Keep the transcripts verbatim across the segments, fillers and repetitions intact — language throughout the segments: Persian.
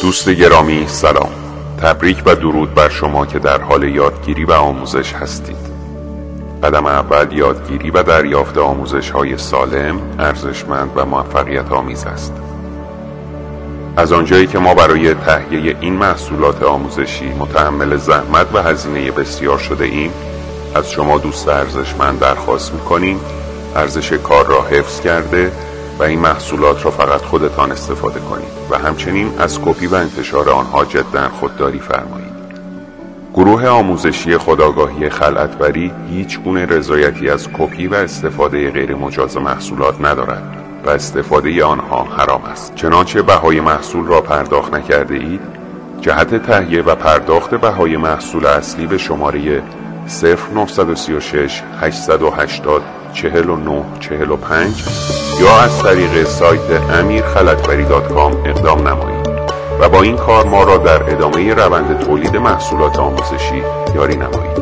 دوست گرامی سلام، تبریک و درود بر شما که در حال یادگیری و آموزش هستید. قدم اول یادگیری و دریافت آموزش‌های سالم، ارزشمند و موفقیت آمیز است. از آنجایی که ما برای تهیه این محصولات آموزشی متحمل زحمت و هزینه بسیار شده ایم، از شما دوست ارزشمند درخواست می‌کنیم ارزش کار را حفظ کرده و این محصولات را فقط خودتان استفاده کنید و همچنین از کپی و انتشار آنها جداً خودداری فرمایید. گروه آموزشی خودآگاهی خلعتبری هیچ گونه رضایتی از کپی و استفاده غیر مجاز محصولات ندارد و استفاده آنها حرام است. چنانچه بهای محصول را پرداخت نکرده اید، جهت تهیه و پرداخت بهای محصول اصلی به شماره صفر نه سه شش هشت هشت صفر چهل و نه چهل و پنج یا از طریق سایت امیر خلعتبری دات کام اقدام نمایید و با این کار ما را در ادامه روند تولید محصولات آموزشی یاری نمایید.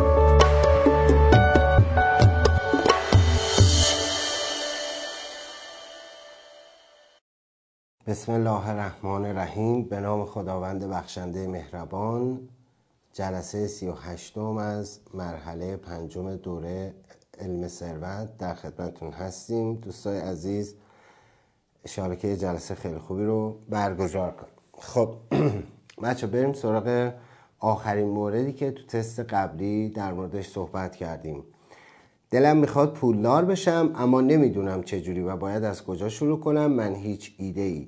بسم الله الرحمن الرحیم. به نام خداوند بخشنده مهربان. جلسه سی و هشتم از مرحله پنجم دوره علم ثروت در خدمتتون هستیم. دوستای عزیز، اشاره که جلسه خیلی خوبی رو برگزار کنیم. خب بچه بریم سراغ آخرین موردی که تو تست قبلی در موردش صحبت کردیم. دلم میخواد پولدار بشم اما نمیدونم چجوری و باید از کجا شروع کنم. من هیچ ایده ای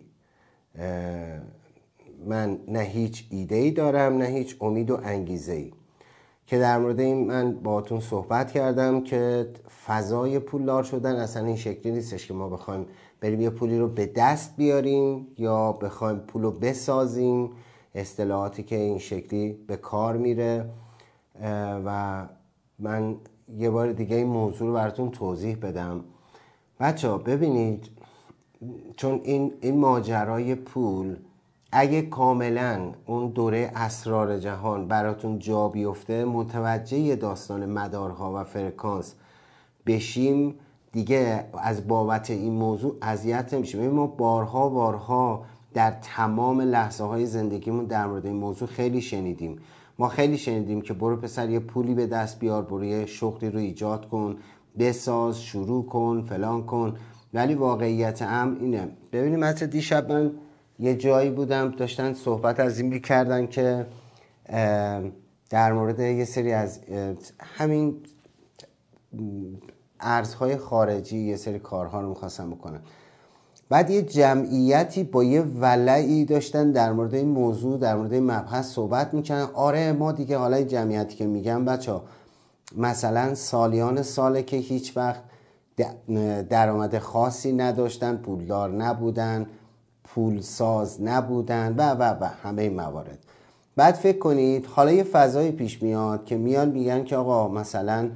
من نه هیچ ایده ای دارم نه هیچ امید و انگیزه ای. که در مورد این من باهاتون صحبت کردم که فضای پولدار شدن اصلا این شکلی نیستش که ما بخوایم بریم یه پولی رو به دست بیاریم یا بخوایم پول رو بسازیم، اصطلاحاتی که این شکلی به کار میره. و من یه بار دیگه این موضوع رو براتون توضیح بدم. بچه ها ببینید، چون این, این ماجرای پول اگه کاملا اون دوره اسرار جهان براتون جا بیفته، متوجه داستان مدارها و فرکانس بشیم، دیگه از بابت این موضوع اذیت نمیشیم. ما بارها بارها در تمام لحظه های زندگیمون در مورد این موضوع خیلی شنیدیم. ما خیلی شنیدیم که برو پسر یه پولی به دست بیار، برو یه شغلی رو ایجاد کن، بساز، شروع کن، فلان کن. ولی واقعیت امر اینه. ببینیم حتی دیشب من یه جایی بودم داشتن صحبت از این می‌کردن که در مورد یه سری از همین ارزهای خارجی یه سری کارها رو می‌خواستن بکنن. بعد یه جمعیتی با یه ولعی داشتن در مورد این موضوع، در مورد این مبحث صحبت می‌کردن. آره ما دیگه حالا این جمعیتی که میگم بچه‌ها مثلا سالیان ساله که هیچ وقت درآمد خاصی نداشتن، پولدار نبودن، پول ساز نبودن و و و همه این موارد. بعد فکر کنید حالا یه فضایی پیش میاد که میان میگن که آقا مثلا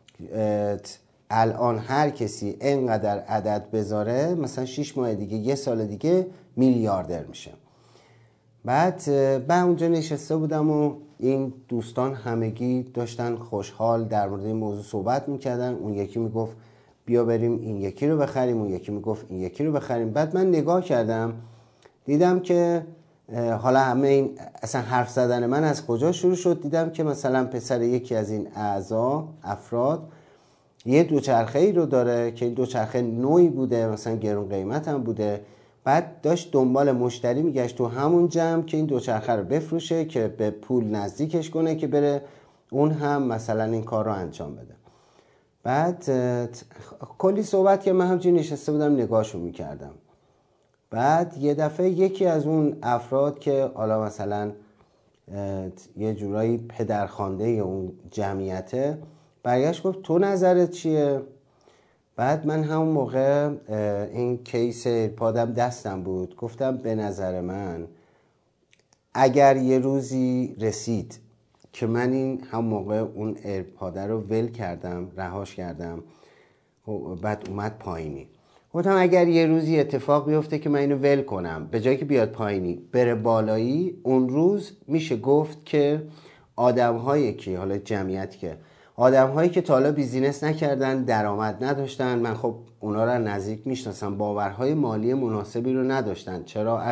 الان هر کسی اینقدر عدد بذاره، مثلا شش ماه دیگه، یه سال دیگه میلیاردر میشه. بعد من اونجا نشسته بودم و این دوستان همگی داشتن خوشحال در مورد این موضوع صحبت میکردن. اون یکی میگفت بیا بریم این یکی رو بخریم، اون یکی میگفت این یکی رو بخریم. بعد من نگاه کردم دیدم که حالا همه این اصلا حرف زدن من از کجا شروع شد. دیدم که مثلا پسر یکی از این اعضا افراد یه دوچرخه‌ای رو داره که این دوچرخه نوعی بوده، مثلا گرون قیمت هم بوده. بعد داشت دنبال مشتری میگشت تو همون جمع که این دوچرخه رو بفروشه که به پول نزدیکش کنه که بره اون هم مثلا این کار رو انجام بده. بعد کلی صحبت که من همچنین نشسته بودم نگاهشو میکردم. بعد یه دفعه یکی از اون افراد که حالا مثلا یه جورایی پدرخوانده اون جمعیته برگشت گفت تو نظرت چیه؟ بعد من همون موقع این کیس ایرپادم دستم بود، گفتم به نظر من اگر یه روزی رسید که من این هم موقع اون ایرپاده رو ول کردم، رهاش کردم، بعد اومد پایینی. گفتم اگر یه روزی اتفاق بیفته که من اینو ول کنم، به جایی که بیاد پایینی بره بالایی، اون روز میشه گفت که آدم هایی که حالا جمعیت که آدم هایی که تا حالا بیزینس نکردن، درآمد نداشتن، من خب اونا رو نزدیک میشناسم، باورهای مالی مناسبی رو نداشتن. چرا؟ از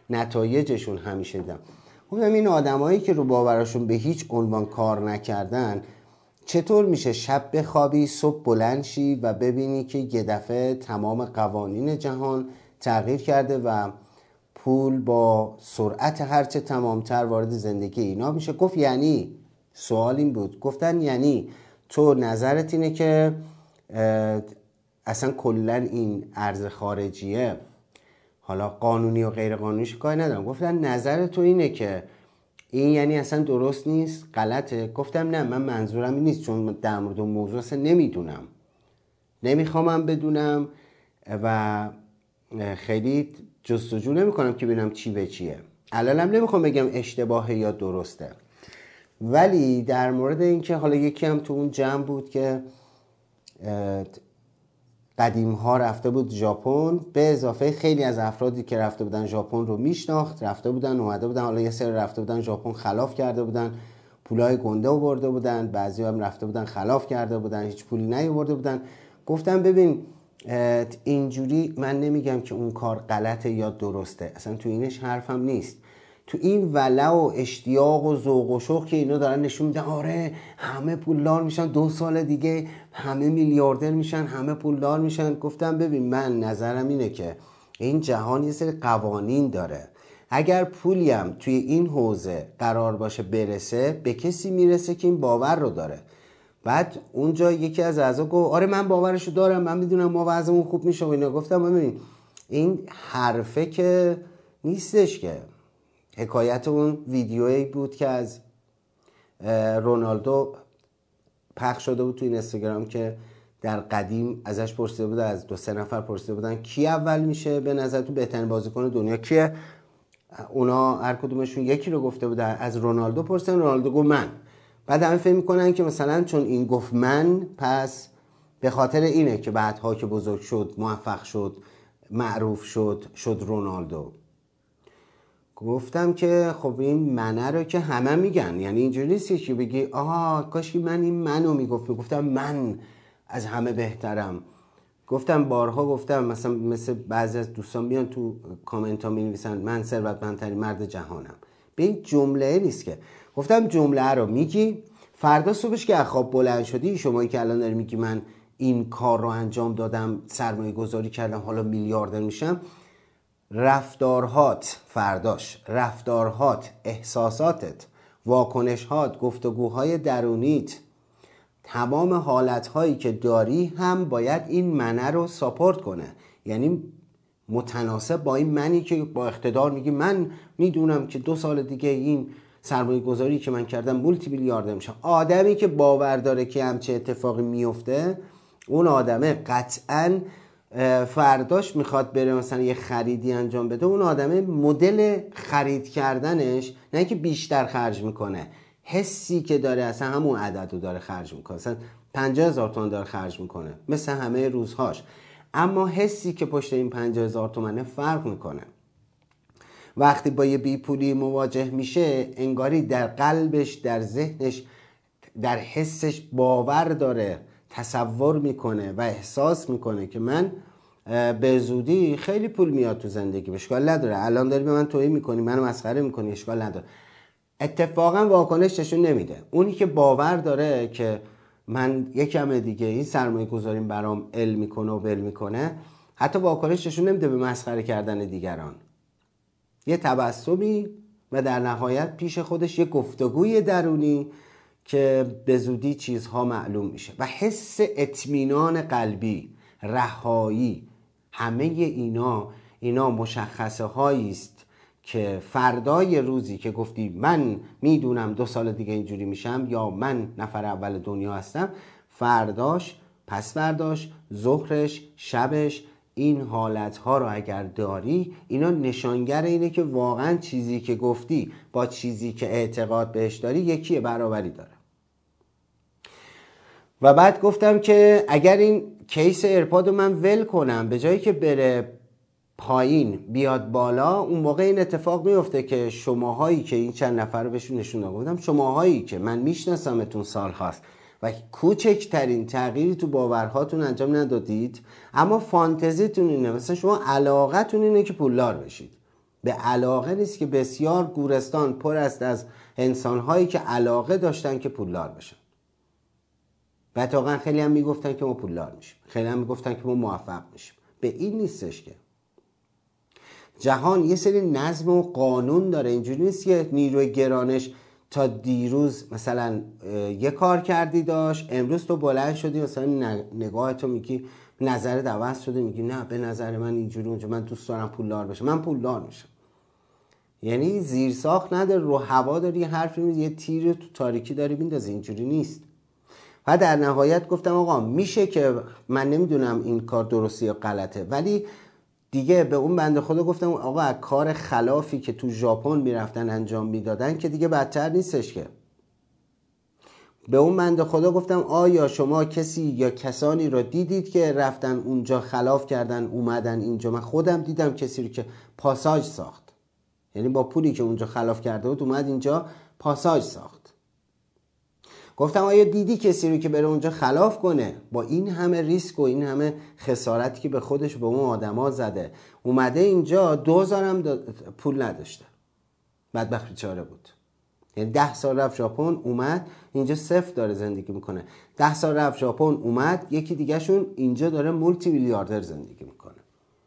نتایجشون همیشه دیدم. گفتم این آدمایی که رو باورشون به هیچ عنوان کار نکردن چطور میشه شب بخوابی صبح بلند شی و ببینی که یه دفعه تمام قوانین جهان تغییر کرده و پول با سرعت هرچه تمامتر وارد زندگی اینا میشه؟ گفت یعنی، سوال این بود، گفتن یعنی تو نظرت اینه که اصلا کلا این ارز خارجیه، حالا قانونی و غیر قانونیش کاری ندارم، گفتن نظر تو اینه که این یعنی اصلا درست نیست، غلطه؟ گفتم نه، من منظورم این نیست، چون در مورد اون موضوع اصلا نمیدونم، نمیخوامم بدونم و خیلی جستجو نمیکنم که ببینم چی به چیه. الانم نمیخوام بگم اشتباهه یا درسته، ولی در مورد اینکه حالا یکی هم تو اون جمع بود که قدیم ها رفته بود ژاپن، به اضافه خیلی از افرادی که رفته بودن ژاپن رو میشناخت، رفته بودن اومده بودن، حالا یه سری رفته بودن ژاپن خلاف کرده بودن، پولای گنده آورده بودن، بعضی هم رفته بودن خلاف کرده بودن هیچ پولی نیاورده بودن. گفتم ببین اینجوری من نمیگم که اون کار غلطه یا درسته، اصلا تو اینش حرفم نیست، تو این ولع و اشتیاق و ذوق و شوق که اینا دارن نشون میدن آره همه پولدار میشن، دو سال دیگه همه میلیاردر میشن، همه پولدار میشن. گفتم ببین من نظرم اینه که این جهان یه سری قوانین داره، اگر پولیم توی این حوزه قرار باشه برسه، به کسی میرسه که این باور رو داره. بعد اونجا یکی از اعضا گفت آره من باورشو دارم، من میدونم ما وضعمون خوب میشه و اینا. گفتم ببین این حرفه که نیستش که. حکایت اون ویدیویی بود که از رونالدو پخش شده بود تو این اینستاگرام که در قدیم ازش پرسیده بود، از دو سه نفر پرسیده بودن کی اول میشه به نظر تو بهترین بازیکن دنیا کیه، اونا هر کدومشون یکی رو گفته بودن، از رونالدو پرسیدن، رونالدو گفت من. بعد همه فکر میکنن که مثلا چون این گفت من پس به خاطر اینه که بعدها که بزرگ شد موفق شد معروف شد شد رونالدو. گفتم که خب این منه رو که همه میگن، یعنی اینجوری نیست که بگی آها کاش که من این منو میگفت، گفتم من از همه بهترم. گفتم بارها گفتم مثلا مثل بعضی از دوستان میان تو کامنت ها می نویسن من ثروتمندترین مرد جهانم، به این جمله نیست که. گفتم جمله رو میگی فردا صبحش که از خواب بلند شدی، شمایی که الان داری میگی من این کار رو انجام دادم، سرمایه گذاری کردم، حالا میلیاردر میشم، رفتارهات فرداش، رفتارهات، احساساتت، واکنشهات، گفتگوهای درونیت، تمام حالتهایی که داری هم باید این منه رو ساپورت کنه، یعنی متناسب با این منی که با اقتدار میگی من میدونم که دو سال دیگه این سرمایه گذاری که من کردم مولتی میلیاردر میشم. آدمی که باور داره که همچه اتفاقی میفته، اون آدمه قطعاً فرداش میخواد بره مثلا یه خریدی انجام بده، اون آدمه مدل خرید کردنش نه که بیشتر خرج میکنه، حسی که داره اصلا همون عدد رو داره خرج میکنه، مثلا پنجاه هزار تومان داره خرج میکنه مثل همه روزهاش، اما حسی که پشت این پنجاه هزار تومنه فرق میکنه. وقتی با یه بیپولی مواجه میشه انگاری در قلبش، در ذهنش، در حسش باور داره، تصور میکنه و احساس میکنه که من به زودی خیلی پول میاد تو زندگی، اشکال نداره، الان داری به من توهین میکنی، منو مسخره میکنی، اشکال نداره. اتفاقا واکنش نشون نمیده. اونی که باور داره که من یکم دیگه این سرمایه گذاریم برام ال میکنه و بل میکنه، حتی واکنش نشون نمیده به مسخره کردن دیگران، یه تبسمی و در نهایت پیش خودش یه گفتگوی درونی که به زودی چیزها معلوم میشه. و حس اطمینان قلبی، رهایی، همه اینا اینا مشخصه هایی است که فردای روزی که گفتی من میدونم دو سال دیگه اینجوری میشم یا من نفر اول دنیا هستم، فرداش، پس فرداش، ظهرش، شبش، این حالتها رو اگر داری، اینا نشانگر اینه که واقعا چیزی که گفتی با چیزی که اعتقاد بهش داری یکیه، برابری داره. و بعد گفتم که اگر این کیس ایرپاد رو من ول کنم، به جایی که بره پایین بیاد بالا، اون موقع این اتفاق میفته که شماهایی که این چند نفر رو بهشون نشون دادم، گفتم شماهایی که من میشناسمتون سال هاست و کوچکترین تغییری تو باورهاتون انجام ندادید، اما فانتزیتون اینه، مثلا شما علاقتون اینه که پولدار بشید، به علاقه نیست که بسیار گورستان پر است از انسانهایی که علاقه داشتن که پولدار بشن. و اتفاقا خیلی هم میگفتن که ما پولدار میشیم، خیلی هم میگفتن که ما موفق میشیم. به این نیستش که جهان یه سری نظم و قانون داره. اینجوری نیست که نیروی گرانش تا دیروز مثلا یه کار کردی داشت، امروز تو بلند شدی مثلا نگاه تو میگی نظرت عوض شده، میگی نه به نظر من اینجوری اونجا، من دوست دارم پولدار بشم، من پولدار میشم. یعنی زیرساخت نداره، رو هوا داری یه حرفی میزنی، یه تیر تو تاریکی داری میندازی. اینجوری نیست. و در نهایت گفتم آقا میشه که من نمیدونم این کار درسته یا غلطه، ولی دیگه به اون بنده خدا گفتم آقا کار خلافی که تو ژاپن میرفتن انجام میدادن که دیگه بدتر نیستش که. به اون بنده خدا گفتم آیا شما کسی یا کسانی را دیدید که رفتن اونجا خلاف کردن اومدن اینجا؟ من خودم دیدم کسی رو که پاساژ ساخت، یعنی با پولی که اونجا خلاف کرده بود اومد اینجا پاساژ ساخت. گفتم آیا دیدی کسی رو که بره اونجا خلاف کنه با این همه ریسک و این همه خسارتی که به خودش به اون آدما زده اومده اینجا دو هزار هم پول نداشته، بدبخت بیچاره بود. یعنی ده سال رفت ژاپن اومد اینجا صفر داره زندگی میکنه. ده سال رفت ژاپن اومد یکی دیگه شون اینجا داره مولتی میلیاردر زندگی میکنه.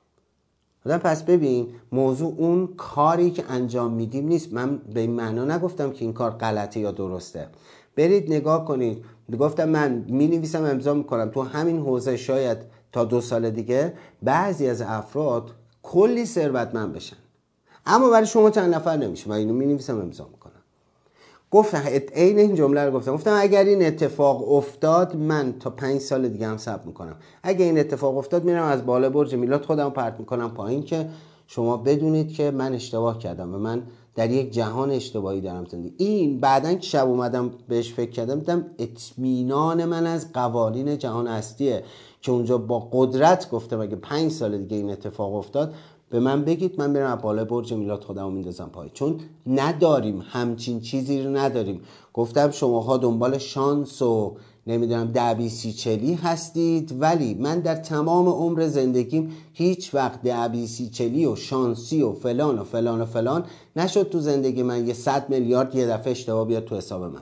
پس ببین موضوع اون کاری که انجام میدیم نیست. من به این معنا نگفتم که این کار غلطه یا درسته. برید نگاه کنید. گفتم من می نویسم امضا میکنم تو همین حوزه شاید تا دو سال دیگه بعضی از افراد کلی ثروتمند بشن، اما برای شما چند نفر نمیشه. من اینو می نویسم امضا میکنم. گفتم عین این جمله رو گفتم گفتم اگر این اتفاق افتاد من تا پنج سال دیگه هم صبر میکنم. اگر این اتفاق افتاد میرم از بالا برج میلاد خودم پرت میکنم پایین که شما بدونید که من اشتباه کردم و من در یک جهان اشتباهی دارم زندگی. این بعدن که شب اومدم بهش فکر کردم دیدم اطمینان من از قوانین جهان هستیه که اونجا با قدرت گفتم اگه پنج سال دیگه این اتفاق افتاد به من بگید من برم از بالای برج میلاد خودمو میندازم پایین. چون نداریم همچین چیزی رو نداریم. گفتم شماها دنبال شانس و نمیدونم ده بیسی چلی هستید، ولی من در تمام عمر زندگیم هیچ وقت ده بیسی چلی و شانسی و فلان و فلان و فلان نشد تو زندگی من یه صد میلیارد یه دفعه اشتباه بیاد تو حساب من.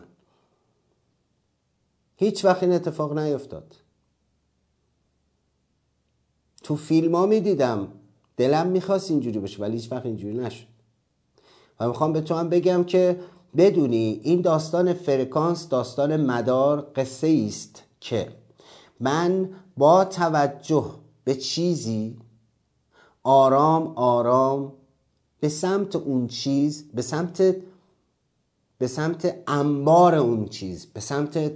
هیچ وقت این اتفاق نیفتاد. تو فیلم ها میدیدم دلم میخواست اینجوری بشه ولی هیچ وقت اینجوری نشد. و میخوام به تو هم بگم که بدونی این داستان فرکانس، داستان مدار، قصه است که من با توجه به چیزی آرام آرام به سمت اون چیز، به سمت به سمت انبار اون چیز، به سمت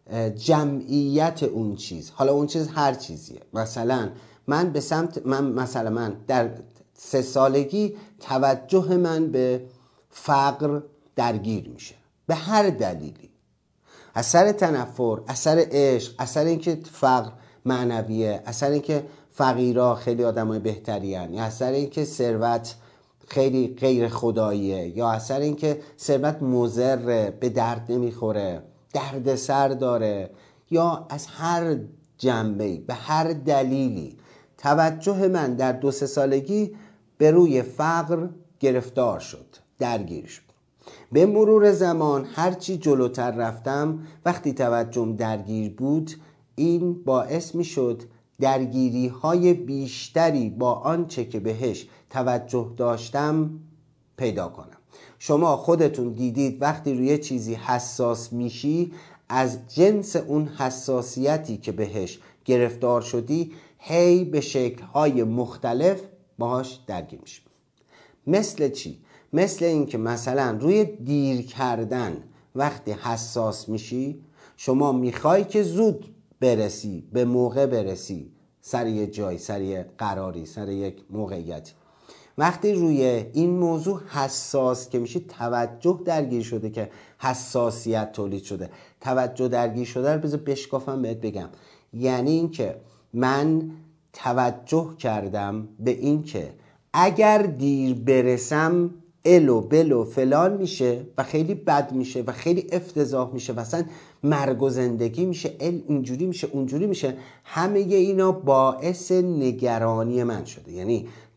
جمعیت اون چیز، حالا اون چیز هر چیزیه. مثلا من به سمت من مثلا من در سه سالگی توجه من به فقر درگیر میشه به هر دلیلی، اثر تنفر، اثر عشق، اثر اینکه فقر معنویه، اثر اینکه فقیرا خیلی آدمای بهتری هن، یا اثر اینکه ثروت خیلی غیر خداییه، یا اثر اینکه ثروت مضره، به درد نمیخوره، درد سر داره، یا از هر جنبه‌ای به هر دلیلی توجه من در دو سه سالگی به روی فقر گرفتار شد، درگیر شد. به مرور زمان هرچی جلوتر رفتم وقتی توجهم درگیر بود این باعث می شد درگیری های بیشتری با آنچه که بهش توجه داشتم پیدا کنم. شما خودتون دیدید وقتی روی چیزی حساس میشی از جنس اون حساسیتی که بهش گرفتار شدی هی به شکل‌های مختلف باهاش درگیر میشی. مثل چی؟ مثل این که مثلا روی دیر کردن وقتی حساس میشی شما میخوای که زود برسی، به موقع برسی سر یه جای، سر یه قراری، سر یک موقعیتی. وقتی روی این موضوع حساس که میشی توجه درگیر شده که حساسیت تولید شده. توجه درگیر شده رو بذار بشکافم بهت بگم، یعنی این که من توجه کردم به این که اگر دیر برسم الو بلو فلان میشه و خیلی بد میشه و خیلی افتضاح میشه و اصلا مرگ و زندگی میشه، ال اینجوری میشه اونجوری میشه. همه اینا باعث نگرانی من شده. یعنی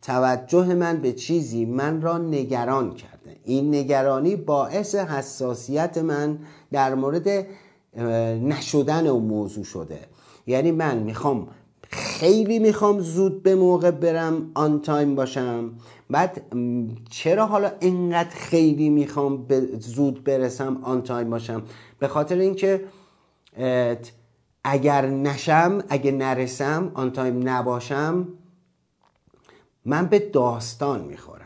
توجه من به چیزی من را نگران کرده. این نگرانی باعث حساسیت من در مورد نشدن اون موضوع شده. یعنی من میخوام خیلی میخوام زود به موقع برم، آن تایم باشم. بعد چرا حالا اینقدر خیلی میخوام زود برسم، آن تایم باشم؟ به خاطر اینکه اگر نشم، اگه نرسم، آن تایم نباشم، من به داستان میخورم،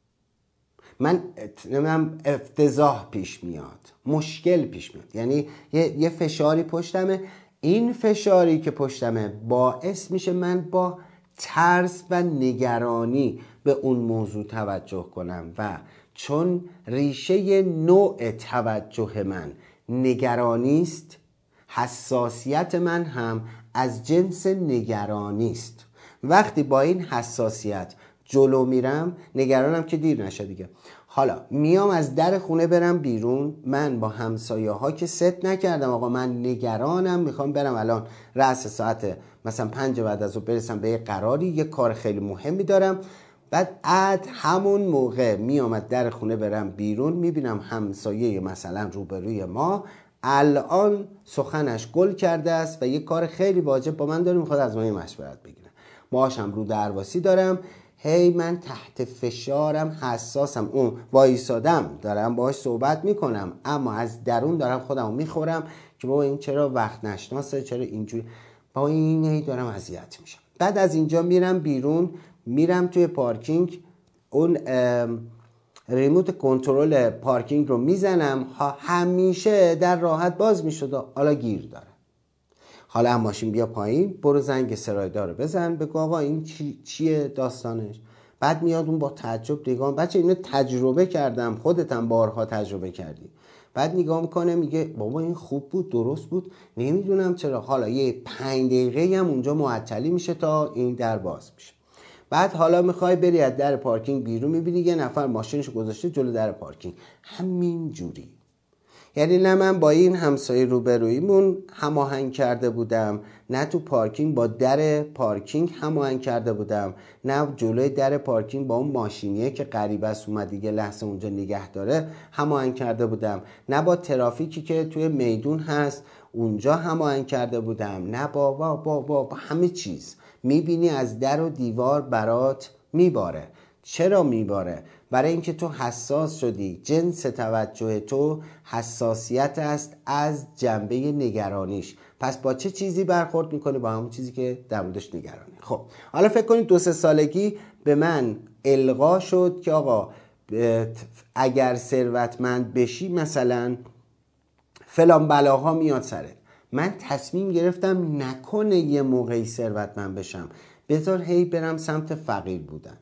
من من افتضاح پیش میاد، مشکل پیش میاد. یعنی یه, یه فشاری پشتمه. این فشاری که پشتمه باعث میشه من با ترس و نگرانی به اون موضوع توجه کنم و چون ریشه نوع توجه من نگرانی است، حساسیت من هم از جنس نگرانی است. وقتی با این حساسیت جلو میرم، نگرانم که دیر نشه دیگه. حالا میام از در خونه برم بیرون، من با همسایه ها که ست نکردم آقا من نگرانم، میخوام برم الان رأس ساعت مثلا پنج بعد از ظهر برسم به یه قراری، یه کار خیلی مهمی دارم. بعد اد همون موقع میام از در خونه برم بیرون، میبینم همسایه مثلا روبروی ما الان سخنش گل کرده است و یه کار خیلی واجب با من داره، میخواد از من مشورت بگیره. ماشم رو درواسی دارم، هی من تحت فشارم، حساسم، اون وایسادم دارم باهاش صحبت میکنم، اما از درون دارم خودمو میخورم که بابا این چرا وقت نشناسه، چرا اینجوری، با این هی دارم اذیت میشم. بعد از اینجا میرم بیرون، میرم توی پارکینگ، اون ریموت کنترل پارکینگ رو میزنم، همیشه در راحت باز میشد، حالا گیر داره. حالا هم ماشین بیا پایین، برو زنگ سرایدار رو بزن، بگو آقا این چی چیه داستانش. بعد میاد اون با تعجب نگاه، بچه اینو تجربه کردم، خودت هم بارها تجربه کردی. بعد نگاه میکنه میگه بابا این خوب بود، درست بود، نمیدونم چرا. حالا یه پنج دقیقه هم اونجا معطلی میشه تا این در باز میشه. بعد حالا میخوای بری از در پارکینگ بیرون، میبینی یه نفر ماشینشو گذاشته جلو در پارکینگ. همین جوری. یعنی نه من با این همسایه روبرویمون هماهنگ کرده بودم، نه تو پارکینگ با در پارکینگ هماهنگ کرده بودم، نه جلوی در پارکینگ با اون ماشینیه که غریبه است اومد دیگه لحظه اونجا نگه داره هماهنگ کرده بودم، نه با ترافیکی که توی میدون هست اونجا هماهنگ کرده بودم، نه با با با, با, با همه چیز. میبینی از در و دیوار برات میباره. چرا میباره؟ برای اینکه تو حساس شدی. جنس توجه تو حساسیت است از جنبه نگرانیش. پس با چه چیزی برخورد میکنی؟ با همون چیزی که در موردش نگرانی. خب حالا فکر کنید دو سه سالگی به من القا شد که آقا اگر ثروتمند بشی مثلا فلان بلاها میاد سرت. من تصمیم گرفتم نکنه یه موقعی ثروتمند بشم، بذار هی برم سمت فقیر بودن.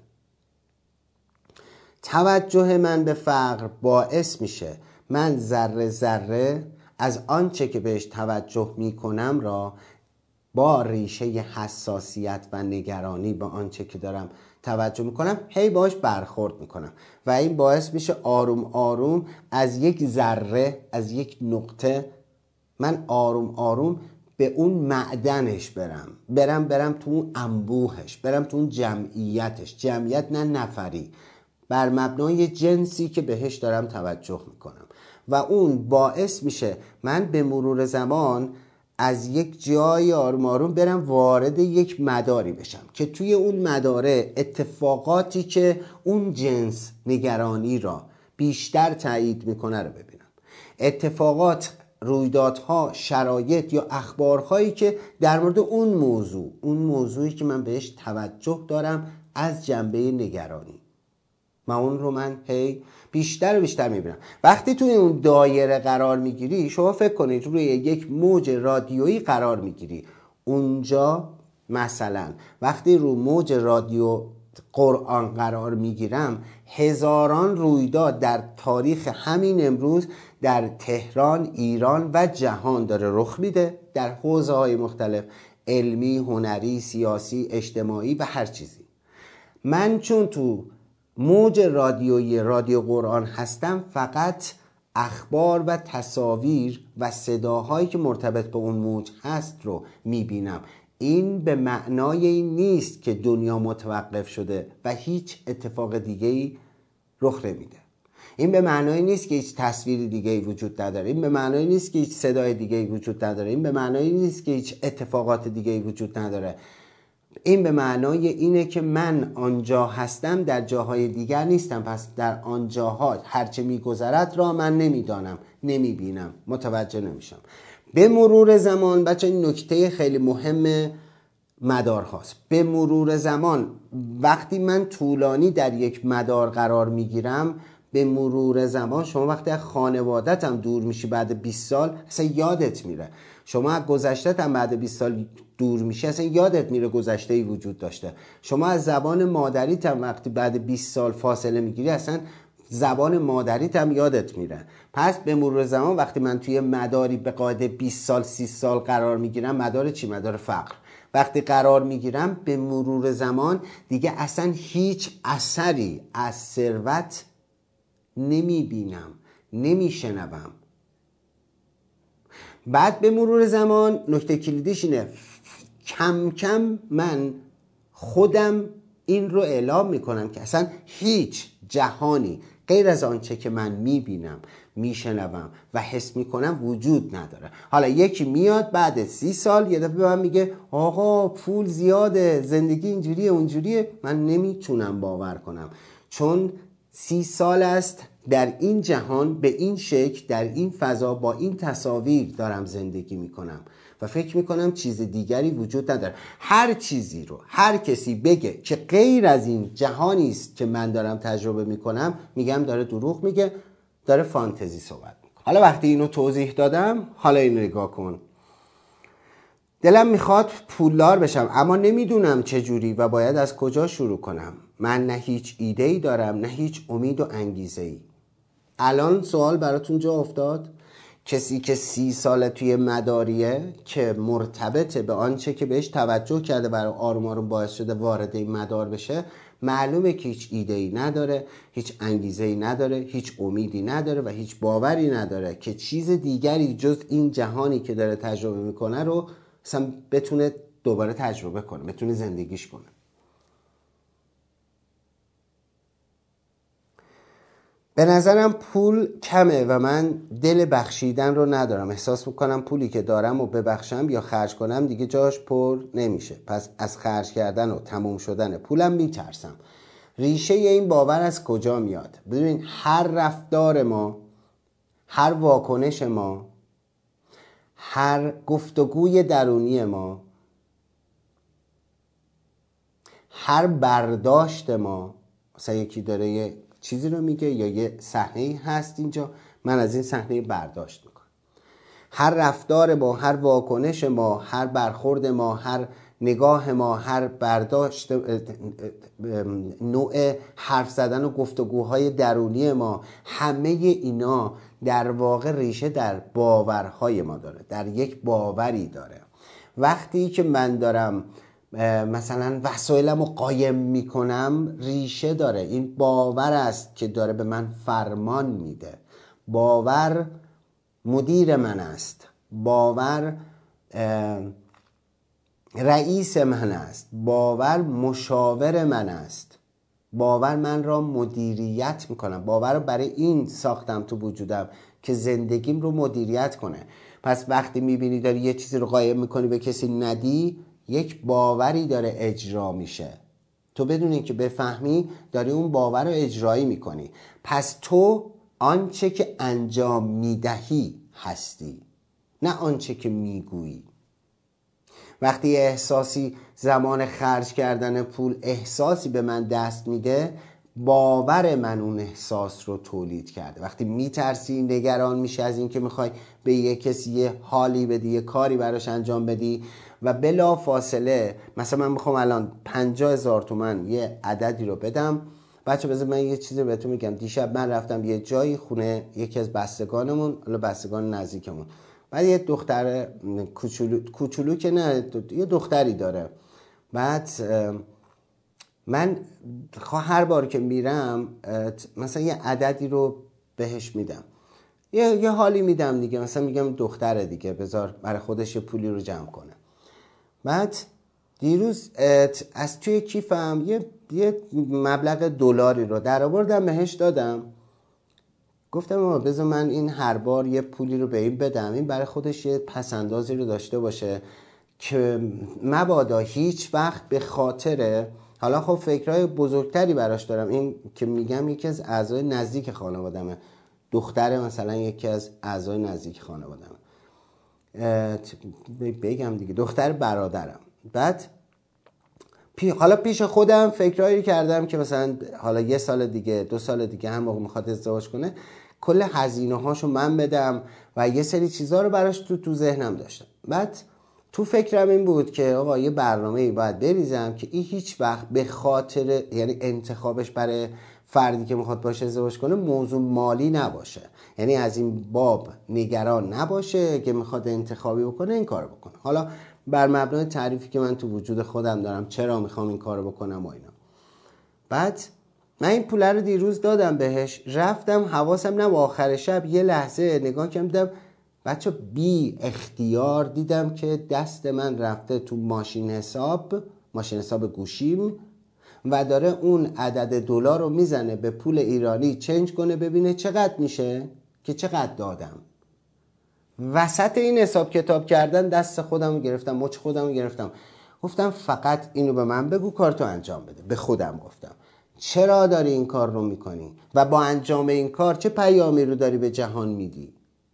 توجه من به فقر باعث میشه من ذره ذره از آنچه که بهش توجه میکنم را با ریشه حساسیت و نگرانی به آنچه که دارم توجه میکنم هی باش برخورد میکنم و این باعث میشه آروم آروم از یک ذره، از یک نقطه، من آروم آروم به اون معدنش برم برم برم تو اون انبوهش، برم تو اون جمعیتش. جمعیت نه نفری، بر مبنای جنسی که بهش دارم توجه میکنم و اون باعث میشه من به مرور زمان از یک جای آروم آروم برم وارد یک مداری بشم که توی اون مداره اتفاقاتی که اون جنس نگرانی را بیشتر تایید میکنه رو ببینم. اتفاقات، رویدادها، شرایط یا اخبارهایی که در مورد اون موضوع، اون موضوعی که من بهش توجه دارم از جنبه نگرانی، من اون رو من هی بیشتر و بیشتر میبینم. وقتی توی اون دایره قرار میگیری، شما فکر کنید روی یک موج رادیویی قرار میگیری. اونجا مثلا وقتی رو موج رادیو قرآن قرار میگیرم، هزاران رویداد در تاریخ همین امروز در تهران، ایران و جهان داره رخ میده، در حوزه های مختلف، علمی، هنری، سیاسی، اجتماعی و هر چیزی. من چون تو موج رادیویی رادیو قرآن هستم، فقط اخبار و تصاویر و صداهایی که مرتبط به اون موج هست رو میبینم. این به معنای این نیست که دنیا متوقف شده و هیچ اتفاق دیگه‌ای رخ نمیده. این به معنای نیست که هیچ تصویر دیگه‌ای وجود نداره. این به معنای نیست که هیچ صدای دیگه‌ای وجود نداره. این به معنای نیست که هیچ اتفاقات دیگه‌ای وجود نداره. این به معنای اینه که من آنجا هستم، در جاهای دیگر نیستم، پس در آنجاها هرچه میگذرد را من نمیدانم، نمیبینم، متوجه نمیشم. به مرور زمان، بچه این نکته خیلی مهم مدار هاست. به مرور زمان وقتی من طولانی در یک مدار قرار میگیرم، به مرور زمان شما وقتی از خانوادت هم دور میشی بعد بیست سال اصلا یادت میره. شما از گذشتت هم بعد بیست سال دور میشه اصلا یادت میره گذشته‌ای وجود داشته. شما از زبان مادریت هم وقتی بعد بیست سال فاصله میگیری اصلا زبان مادریت هم یادت میره. پس به مرور زمان وقتی من توی مداری به قاعده بیست سال سی سال قرار میگیرم، مدار چی؟ مدار فقر. وقتی قرار میگیرم به مرور زمان دیگه اصلا هیچ اثری از ثروت نمیبینم، نمیشنوم. بعد به مرور زمان نکته کلیدیش اینه کم کم من خودم این رو اعلام میکنم که اصلا هیچ جهانی غیر از آنچه که من میبینم، میشنوم و حس میکنم وجود نداره. حالا یکی میاد بعد سی سال یه دفعه به من میگه آقا پول زیاده، زندگی اینجوریه اونجوریه. من نمیتونم باور کنم، چون سی سال است در این جهان به این شکل، در این فضا، با این تصاویر دارم زندگی میکنم و فکر میکنم چیز دیگری وجود نداره. هر چیزی رو هر کسی بگه که غیر از این جهانی است که من دارم تجربه میکنم، میگم داره دروغ میگه، داره فانتزی صحبت میکنه. حالا وقتی اینو توضیح دادم، حالا اینو نگاه کن. دلم میخواد پولدار بشم اما نمیدونم چجوری و باید از کجا شروع کنم. من نه هیچ ایده‌ای دارم نه هیچ امید و انگیزه‌ای. الان سوال براتون جا افتاد؟ کسی که سی ساله توی مداریه که مرتبطه به آنچه که بهش توجه کرده برای آروم آروم باعث شده وارد این مدار بشه، معلومه که هیچ ایده‌ای نداره، هیچ انگیزه‌ای نداره، هیچ امیدی نداره و هیچ باوری نداره که چیز دیگری جز این جهانی که داره تجربه میکنه رو اصلا بتونه دوباره تجربه کنه، بتونه زندگیش کنه. به نظرم پول کمه و من دل بخشیدن رو ندارم. احساس میکنم پولی که دارم و ببخشم یا خرج کنم دیگه جاش پر نمیشه. پس از خرج کردن و تموم شدن پولم میترسم. ریشه این باور از کجا میاد؟ ببین، هر رفتار ما، هر واکنش ما، هر گفتگوی درونی ما، هر برداشت ما، مثلا یکی داره یه چیزی رو میگه یا یه صحنه‌ای هست اینجا، من از این صحنه برداشت میکنم. هر رفتار ما، هر واکنش ما، هر برخورد ما، هر نگاه ما، هر برداشت، نوع حرف زدن و گفتگوهای درونی ما، همه اینا در واقع ریشه در باورهای ما داره، در یک باوری داره. وقتی که من دارم مثلا وسایلم رو قایم میکنم، ریشه داره، این باور است که داره به من فرمان میده. باور مدیر من است، باور رئیس من است، باور مشاور من است، باور من را مدیریت میکنم. باور رو برای این ساختم تو وجودم که زندگیم رو مدیریت کنه. پس وقتی میبینی داری یه چیزی رو قایم میکنی به کسی ندی، یک باوری داره اجرا میشه. تو بدون اینکه بفهمی داری اون باور رو اجرایی میکنی. پس تو آنچه که انجام میدهی هستی، نه آنچه که میگویی. وقتی احساسی زمان خرج کردن پول احساسی به من دست میده، باور من اون احساس رو تولید کرده. وقتی میترسی، نگران میشه از این که میخوای به یه کسی یه حالی بدی، یه کاری براش انجام بدی و بلا فاصله مثلا من میخوام الان پنجاه هزار تومن یه عددی رو بدم. بچه بذار من یه چیزی بهتون میگم. دیشب من رفتم یه جایی، خونه یکی از بستگانمون، حالا بستگان نزدیکمون، بعد یه دختر کوچولو کوچولو که نه، یه دختری داره. بعد من هر بار که میرم مثلا یه عددی رو بهش میدم، یه یه حالی میدم دیگه، مثلا میگم دختره دیگه، بذار برای خودش یه پولی رو جمع کنه. بعد دیروز از توی کیفم یه, یه مبلغ دلاری رو در آوردم بهش دادم، گفتم آقا بذار من این هر بار یه پولی رو به این بدم، این برای خودش یه پسندازی رو داشته باشه که مبادا هیچ وقت به خاطر، حالا خب فکرهای بزرگتری براش دارم، این که میگم یکی از اعضای نزدیک خانوادمه، دختر مثلا یکی از اعضای نزدیک خانوادمه، بگم دیگه دختر برادرم. بعد پی حالا پیش خودم فکرایی کردم که مثلا حالا یه سال دیگه دو سال دیگه هم موقع میخواد ازدواج کنه کل هزینه هاشو من بدم و یه سری چیزا رو براش تو تو ذهنم داشتم. بعد تو فکرم این بود که آقا یه برنامه‌ای باید بریزم که این هیچ وقت به خاطر، یعنی انتخابش برای فردی که میخواد باشه ازدواج کنه موضوع مالی نباشه، یعنی از این باب نگران نباشه که میخواد انتخابی بکنه این کارو بکنه. حالا بر مبنای تعریفی که من تو وجود خودم دارم چرا میخوام این کارو بکنم و اینا. بعد من این پول رو دیروز دادم بهش، رفتم حواسم نم آخر شب یه لحظه نگاه کردم بچه بی اختیار دیدم که دست من رفته تو ماشین حساب، ماشین حساب گوشیم و داره اون عدد دلار رو میزنه به پول ایرانی چنج کنه ببینه چقدر میشه که چقدر دادم. وسط این حساب کتاب کردن دست خودم رو گرفتم، مچ خودم رو گرفتم، گفتم فقط اینو به من بگو کارتو انجام بده. به خودم گفتم چرا داری این کار رو میکنی و با انجام این کار چه پیامی رو داری به جهان میدی؟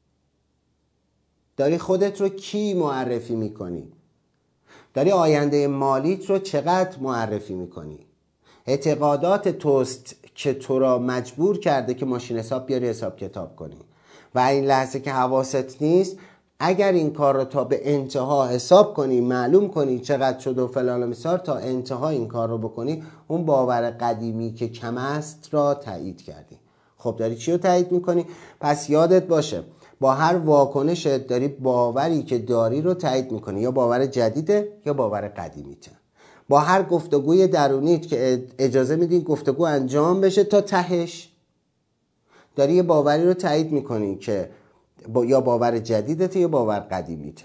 داری خودت رو کی معرفی میکنی؟ داری آینده مالیت رو چقدر معرفی میکنی؟ اعتقادات توست که تو را مجبور کرده که ماشین حساب بیاری حساب کتاب کنی و این لحظه که حواست نیست اگر این کار رو تا به انتها حساب کنی، معلوم کنی چقدر شد و فلان و میسار، تا انتها این کار رو بکنی، اون باور قدیمی که کم است را تایید کردی. خب داری چی رو تایید میکنی؟ پس یادت باشه با هر واکنشت داری باوری که داری رو تایید میکنی، یا باور جدیده یا باور قدیمیته. با هر گفتگوی درونیت که اجازه میدین گفتگو انجام بشه تا تهش داری یه باوری رو تایید میکنی که با یا باور جدیدته یا باور قدیمیته.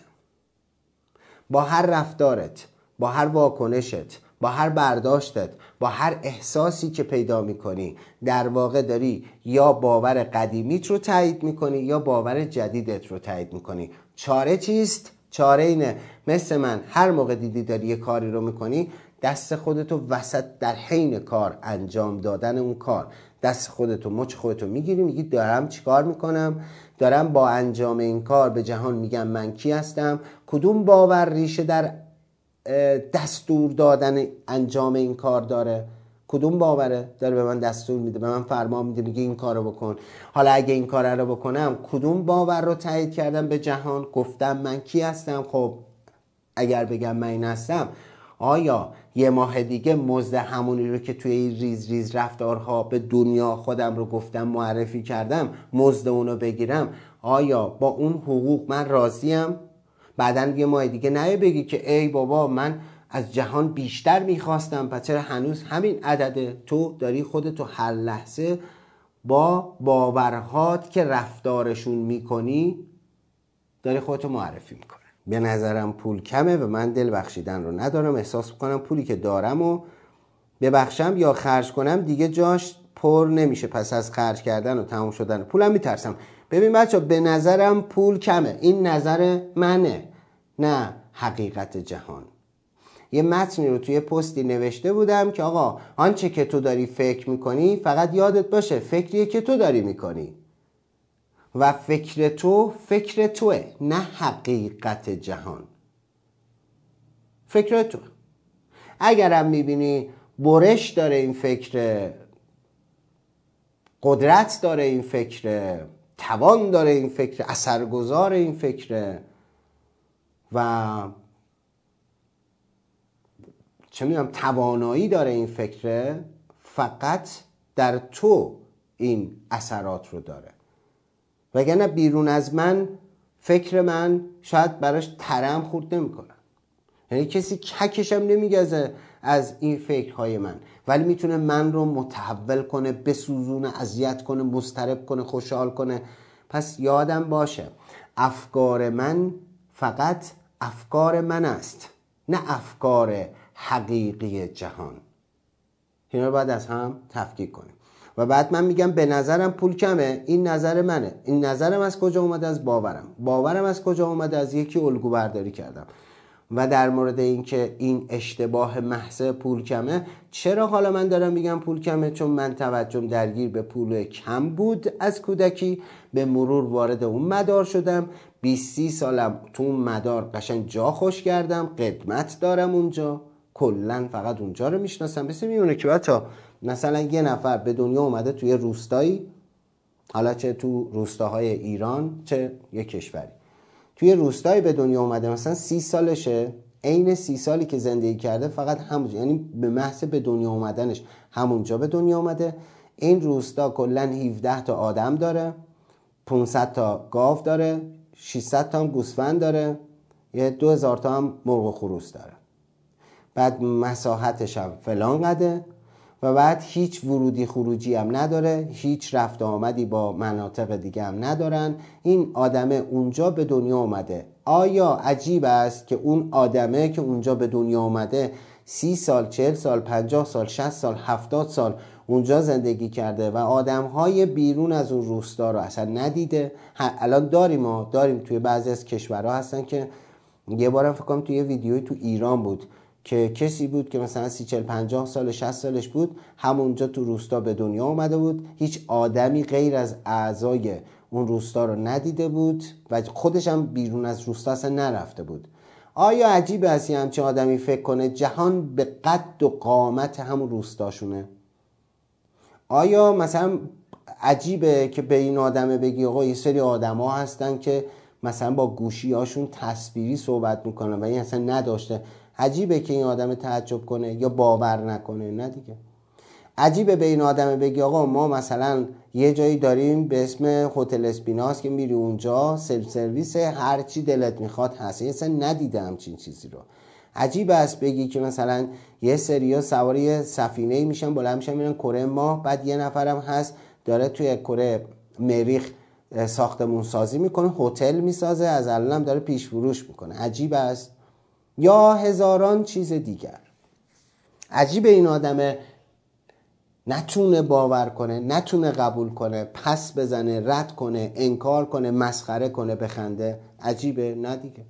با هر رفتارت، با هر واکنشت، با هر برداشتت، با هر احساسی که پیدا میکنی در واقع داری یا باور قدیمیت رو تایید میکنی یا باور جدیدت رو تایید میکنی. چاره چیست؟ چاره اینه مثل من هر موقع دیدی داری یه کاری رو میکنی دست خودتو وسط در حین کار انجام دادن اون کار دست خودتو مچ خودتو میگیری، میگی دارم چی کار میکنم؟ دارم با انجام این کار به جهان میگم من کی هستم؟ کدوم باور ریشه در دستور دادن انجام این کار داره؟ کدوم باوره داره به من دستور میده، به من فرمان میده، میگه این کارو بکن؟ حالا اگه این کار رو بکنم کدوم باور رو تایید کردم به جهان؟ گفتم من کی هستم. خب اگر بگم من این هستم، آیا یه ماه دیگه مزد همونی رو که توی این ریز ریز رفتارها به دنیا خودم رو گفتم معرفی کردم مزد اونو بگیرم، آیا با اون حقوق من راضیم؟ بعدن یه ماه دیگه نه بگی که ای بابا من از جهان بیشتر میخواستم پس چرا هنوز همین عدده؟ تو داری خودتو هر لحظه با باورهات که رفتارشون میکنی داری خودتو معرفی میکنی. به نظرم پول کمه و من دل بخشیدن رو ندارم، احساس میکنم پولی که دارم و ببخشم یا خرج کنم دیگه جاش پر نمیشه، پس از خرج کردن و تمام شدن پولم میترسم. ببین بچه به نظرم پول کمه، این نظر منه نه حقیقت جهان. یه متنی رو توی پستی نوشته بودم که آقا آنچه که تو داری فکر میکنی فقط یادت باشه فکریه که تو داری میکنی و فکر تو فکر توه نه حقیقت جهان. فکر تو اگرم میبینی برش داره این فکر، قدرت داره این فکر، توان داره این فکر، اثرگذار این فکر و چه میدونم توانایی داره این فکر، فقط در تو این اثرات رو داره. وگرنه بیرون از من فکر من شاید براش ترم خورد نمی کنن. یعنی کسی ککشم نمیگذه از این فکرهای من، ولی میتونه من رو متحول کنه، بسوزونه، اذیت کنه، مضطرب کنه، خوشحال کنه. پس یادم باشه افکار من فقط افکار من است نه افکار حقیقی جهان. اینا رو باید از هم تفکیک کنیم. و بعد من میگم به نظرم پول کمه، این نظر منه. این نظرم از کجا اومده؟ از باورم. باورم از کجا اومده؟ از یکی الگو برداری کردم. و در مورد اینکه این اشتباه محض پول کمه، چرا حالا من دارم میگم پول کمه؟ چون من توجهم درگیر به پول کم بود از کودکی، به مرور وارد اون مدار شدم، بیست سی سالم تو اون مدار قشنگ جا خوش کردم، قدمت دارم اونجا، کلن فقط اونجا رو میشناسم. مثل میونه که بچه مثلا یه نفر به دنیا اومده توی روستایی، حالا چه تو روستاهای ایران چه یه کشوری، توی روستایی به دنیا اومده، مثلا سی سالشه، عین سی سالی که زندگی کرده فقط همونجا، یعنی به محض به دنیا اومدنش همونجا به دنیا اومده. این روستا کلن هفده تا آدم داره، پانصد تا گاو داره، ششصد تا هم گوسفند داره، یه دو هزار تا هم مرغ و خروس داره. بعد مساحتش هم فلان قده و بعد هیچ ورودی خروجی هم نداره، هیچ رفت آمدی با مناطق دیگه هم ندارن. این آدمه اونجا به دنیا اومده. آیا عجیب است که اون آدمه که اونجا به دنیا اومده سی سال، چهل سال، پنجاه سال، شصت سال، هفتاد سال اونجا زندگی کرده و آدمهای بیرون از اون روستا رو اصلا ندیده؟ الان داریم ما داریم توی بعضی از کشورها هستن که یه بارم فکر کنم توی ویدیوی تو ایران بود که کسی بود که مثلا سی چهل پنجاه سال شصت سالش بود، همونجا تو روستا به دنیا اومده بود، هیچ آدمی غیر از اعضای اون روستا رو ندیده بود و خودش هم بیرون از روستا اصلا نرفته بود. آیا عجیبه است یه همچین آدمی فکر کنه جهان به قد و قامت همون روستاشونه؟ آیا مثلا عجیبه که به این آدمه بگی آقا یه سری آدم ها هستن که مثلا با گوشی هاشون تصویری صحبت میکنن و این اصلا نداشته؟ عجیبه که این آدم تعجب کنه یا باور نکنه؟ نه دیگه. عجیبه به این آدم بگی آقا ما مثلا یه جایی داریم به اسم هتل اسپیناس که میری اونجا سلف سرویس، هر چی دلت میخواد هست، اصلا ندیده همچین چیزی رو. عجیب است بگی که مثلا یه سریا سواری سفینه‌ای میشن، بلند میشن میرن کره ماه، بعد یه نفرم هست داره توی کره مریخ ساختمون سازی میکنه، هتل میسازه، از الانم داره پیش فروش میکنه. عجیب است. یا هزاران چیز دیگر. عجیب این آدمه نتونه باور کنه، نتونه قبول کنه، پس بزنه، رد کنه، انکار کنه، مسخره کنه، بخنده. عجیبه؟ نه دیگه.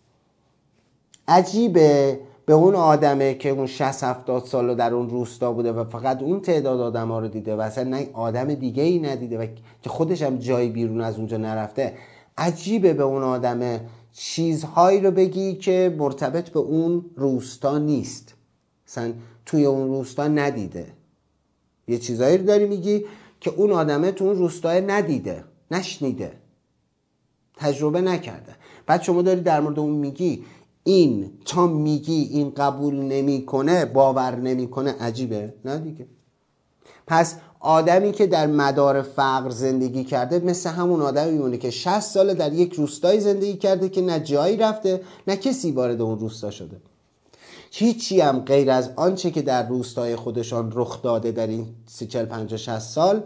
عجیبه به اون آدمه که اون شصت هفتاد سال در اون روستا بوده و فقط اون تعداد آدم ها رو دیده و اصلا نه آدم دیگه ای ندیده و که خودش هم جایی بیرون از اونجا نرفته. عجیبه به اون آدمه چیزهایی رو بگی که مرتبط به اون روستا نیست، مثلا توی اون روستا ندیده. یه چیزایی رو داری میگی که اون آدمه تو اون روستای ندیده، نشنیده، تجربه نکرده. بعد شما داری در مورد اون میگی، این تا میگی این قبول نمیکنه، باور نمیکنه. عجیبه؟ نه دیگه. پس آدمی که در مدار فقر زندگی کرده مثل همون آدمی میمونه که شصت سال در یک روستای زندگی کرده که نه جایی رفته نه کسی وارد اون روستا شده، هیچی هم غیر از آنچه که در روستای خودشان رخ داده در این سی چل پنجاه شصت سال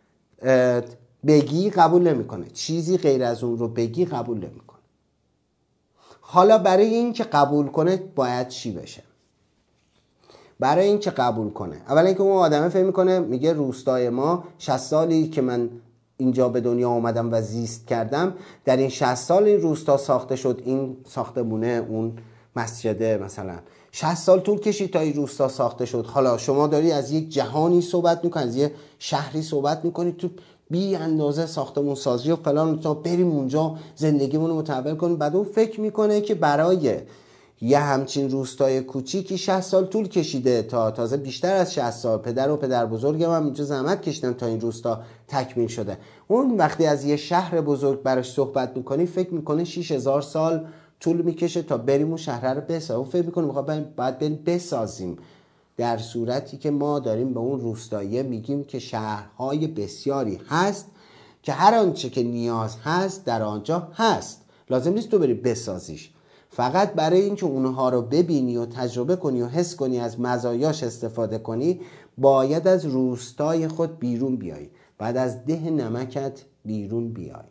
بگی قبول نمیکنه. چیزی غیر از اون رو بگی قبول نمیکنه. حالا برای این که قبول کنه باید چی بشه؟ برای این که قبول کنه، اولا اینکه اون آدمه فهم میکنه، میگه روستای ما شصت سالی که من اینجا به دنیا آمدم و زیست کردم، در این شصت سال این روستا ساخته شد، این ساختمونه، اون مسجده، مثلا شصت سال طول کشید تا این روستا ساخته شد. حالا شما داری از یک جهانی صحبت میکنی، از یک شهری صحبت میکنی تو بی اندازه ساختمون سازی و فلان، تا بریم اونجا زندگیمون رو متحول کنیم. بعد اون فکر میکنه که برای یه همچین روستای کوچیکی شصت سال طول کشیده، تا تازه بیشتر از شصت سال. پدر و پدر بزرگم هم اینجا زحمت کشیدن تا این روستا تکمیل شده. اون وقتی از یه شهر بزرگ براش صحبت میکنی فکر میکنه شش هزار سال طول میکشه تا بریم اون شهر رو بسازیم. اون فکر میکنه میخواد باید بریم بسازیم، در صورتی که ما داریم به اون روستاییه میگیم که شهرهای بسیاری هست که هر آنچه که نیاز هست در آنجا هست، لازم نیست تو بری بسازیش. فقط برای اینکه اونها رو ببینی و تجربه کنی و حس کنی، از مزایاش استفاده کنی، باید از روستای خود بیرون بیای، بعد از ده نمکت بیرون بیای.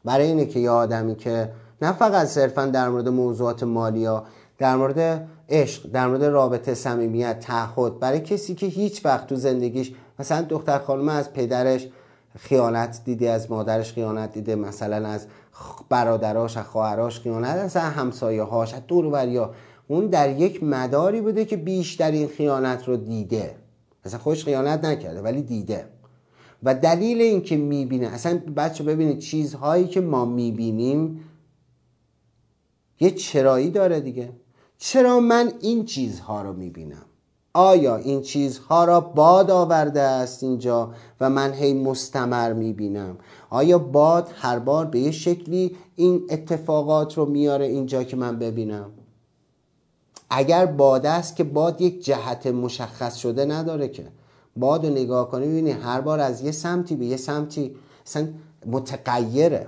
برای اینه که یه آدمی که نه فقط صرفا در مورد موضوعات مالی ها، در مورد عشق، در مورد رابطه، صمیمیت، تعهد، برای کسی که هیچ وقت تو زندگیش مثلا دختر خانم از پدرش خیانت دیده، از مادرش خیانت دیده، مثلا از برادراش، از خواهراش خیانت، از همسایه هاش، از دور و بریا، اون در یک مداری بوده که بیشتر این خیانت رو دیده. مثلا خودش خیانت نکرده ولی دیده. و دلیل این که میبینه، اصلا بچه ببینید چیزهایی که ما میبینیم یه چرایی داره دیگه. چرا من این چیزها رو میبینم؟ آیا این چیزها را باد آورده است اینجا و من هی مستمر میبینم؟ آیا باد هر بار به یه شکلی این اتفاقات رو میاره اینجا که من ببینم؟ اگر باد است که باد یک جهت مشخص شده نداره که. باد رو نگاه کنی ببینی هر بار از یه سمتی به یه سمتی اصلا متغیره.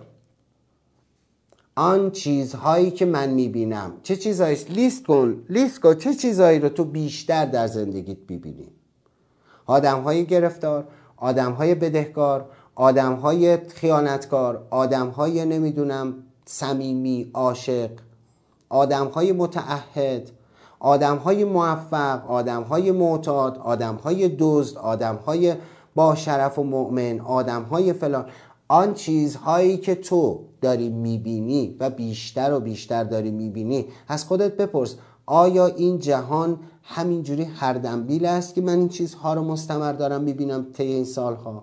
آن چیزهایی که من میبینم چه چیزهایی؟ لیست کن لیست کن چه چیزهایی رو تو بیشتر در زندگیت میبینی؟ آدمهای گرفتار، آدمهای بدهکار، آدمهای خیانتکار، آدمهای نمیدونم صمیمی، عاشق، آدمهای متعهد، آدمهای موفق، آدمهای معتاد، آدمهای دزد، آدمهای با شرف و مؤمن، آدمهای فلان. آن چیزهایی که تو داری میبینی و بیشتر و بیشتر داری میبینی، از خودت بپرس آیا این جهان همینجوری هردنبیل است که من این چیزها رو مستمر دارم میبینم طی این سالها؟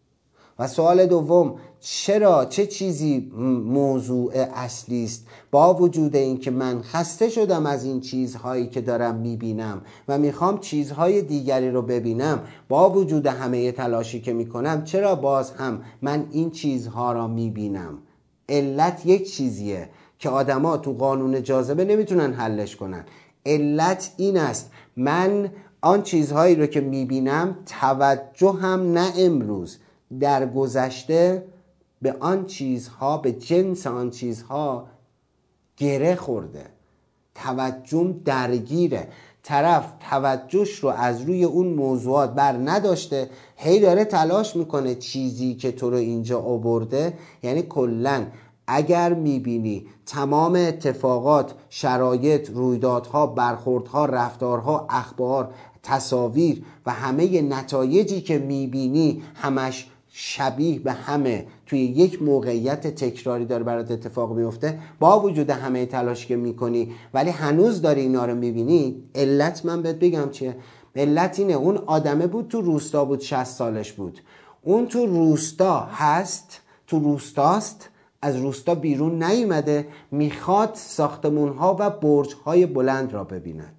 و سوال دوم، چرا چه چیزی موضوع اصلی است با وجود این که من خسته شدم از این چیزهایی که دارم میبینم و میخوام چیزهای دیگری رو ببینم، با وجود همه تلاشی که میکنم چرا باز هم من این چیزها را میبینم؟ علت یک چیزیه که آدما تو قانون جاذبه نمیتونن حلش کنن. علت این است من آن چیزهایی رو که میبینم توجه هم نه امروز، در گذشته به آن چیزها، به جنس آن چیزها گره خورده، توجهم درگیره. طرف توجهش رو از روی اون موضوعات بر نداشته، هی داره تلاش میکنه چیزی که تو رو اینجا آورده. یعنی کلن اگر میبینی تمام اتفاقات، شرایط، رویدادها، برخوردها، رفتارها، اخبار، تصاویر و همه نتایجی که میبینی همش شبیه به همه توی یک موقعیت تکراری داره برات اتفاق میفته، با وجود همه تلاش که میکنی ولی هنوز داری اینا رو میبینی، علت من بهت بگم چیه؟ علت اینه اون آدمه بود تو روستا بود، شصت سالش بود، اون تو روستا هست، تو روستاست، از روستا بیرون نیومده، میخواد ساختمونها و برجهای بلند را ببیند.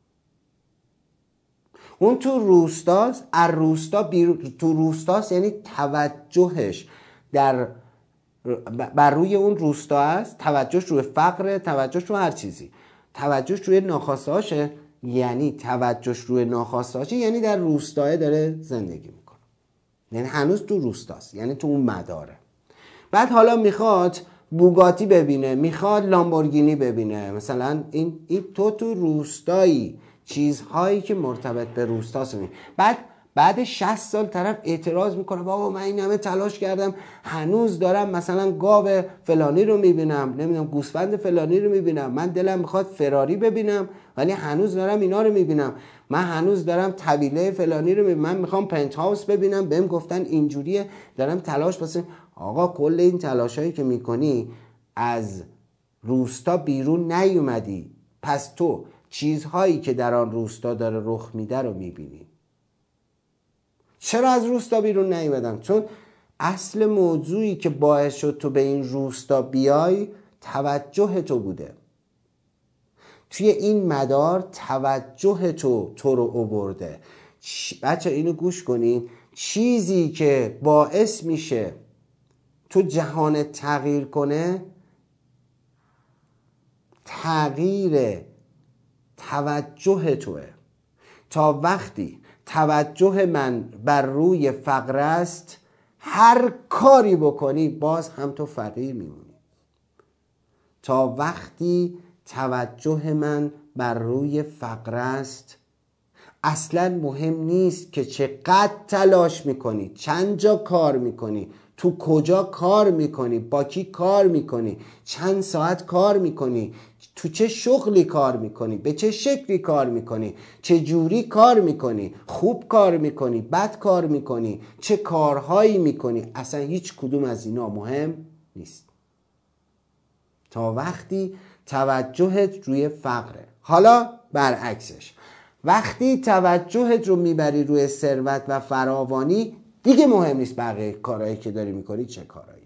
اون تو روستاست، از روستا بیرون، تو روستاست یعنی توجهش در بر روی اون روستا است، توجهش روی فقر، توجهش روی هر چیزی، توجهش روی ناخواسته هاشه، یعنی توجهش روی ناخواسته هاشه یعنی در روستاه داره زندگی میکنه، یعنی هنوز تو روستاست، یعنی تو اون مداره. بعد حالا میخواد بوگاتی ببینه، میخواد لامبورگینی ببینه، مثلا این, این تو تو روستایی، چیزهایی که مرتبط به روستاست میبینی. بعد بعد شصت سال طرف اعتراض میکنه بابا من این همه تلاش کردم هنوز دارم مثلا گاو فلانی رو میبینم، نمیدونم گوسفند فلانی رو میبینم، من دلم میخواد فراری ببینم ولی هنوز دارم اینا رو میبینم، من هنوز دارم طویله فلانی رو میبینم، من میخوام پنت هاوس ببینم، بهم گفتن اینجوریه، دارم تلاش بسیم. آقا کل این تلاشایی که میکنی از روستا بیرون نیومدی، پس تو چیزهایی که در آن روستا داره رخ میده رو میبینی. چرا از روستا بیرون نیومدم؟ چون اصل موضوعی که باعث شد تو به این روستا بیای توجه تو بوده. توی این مدار توجه تو تو رو آورده. بچه اینو گوش کنین، چیزی که باعث میشه تو جهان تغییر کنه تغییر توجه توه. تا وقتی توجه من بر روی فقر است، هر کاری بکنی باز هم تو فقیر میمونی. تا وقتی توجه من بر روی فقر است، اصلا مهم نیست که چقدر تلاش میکنی، چند جا کار میکنی، تو کجا کار میکنی، با کی کار میکنی، چند ساعت کار میکنی، تو چه شغلی کار میکنی، به چه شکلی کار میکنی، چه جوری کار میکنی، خوب کار میکنی، بد کار میکنی، چه کارهایی میکنی. اصلا هیچ کدوم از اینا مهم نیست تا وقتی توجهت روی فقره. حالا برعکسش، وقتی توجهت رو میبری روی ثروت و فراوانی، دیگه مهم نیست بقیه کارهایی که داری میکنی چه کارهایی.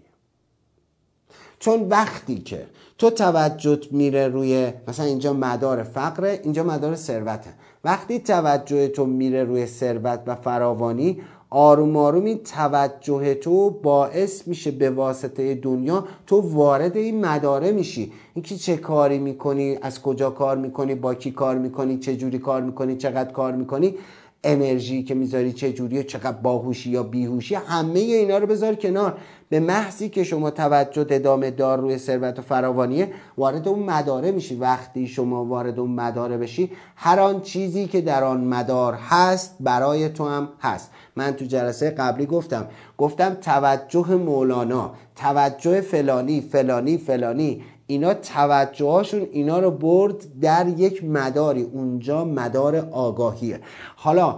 چون وقتی که تو توجهت میره روی مثلا اینجا مدار فقره، اینجا مدار ثروته، وقتی توجه تو میره روی ثروت و فراوانی، آروم آروم این توجه تو باعث میشه به واسطه دنیا تو وارد این مداره میشی. اینکه چه کاری میکنی، از کجا کار میکنی، با کی کار میکنی، چه جوری کار میکنی، چقدر کار میکنی، انرژی که میذاری چه جوریه، چقدر باهوشی یا بیهوشی، همه اینا رو بذار کنار. به محضی که شما توجه ادامه دار روی ثروت و فراوانیه، وارد اون مداره میشی. وقتی شما وارد اون مداره بشی، هر آن چیزی که در آن مدار هست برای تو هم هست. من تو جلسه قبلی گفتم گفتم توجه مولانا، توجه فلانی فلانی فلانی، اینا توجهاشون اینا رو برد در یک مداری، اونجا مدار آگاهیه. حالا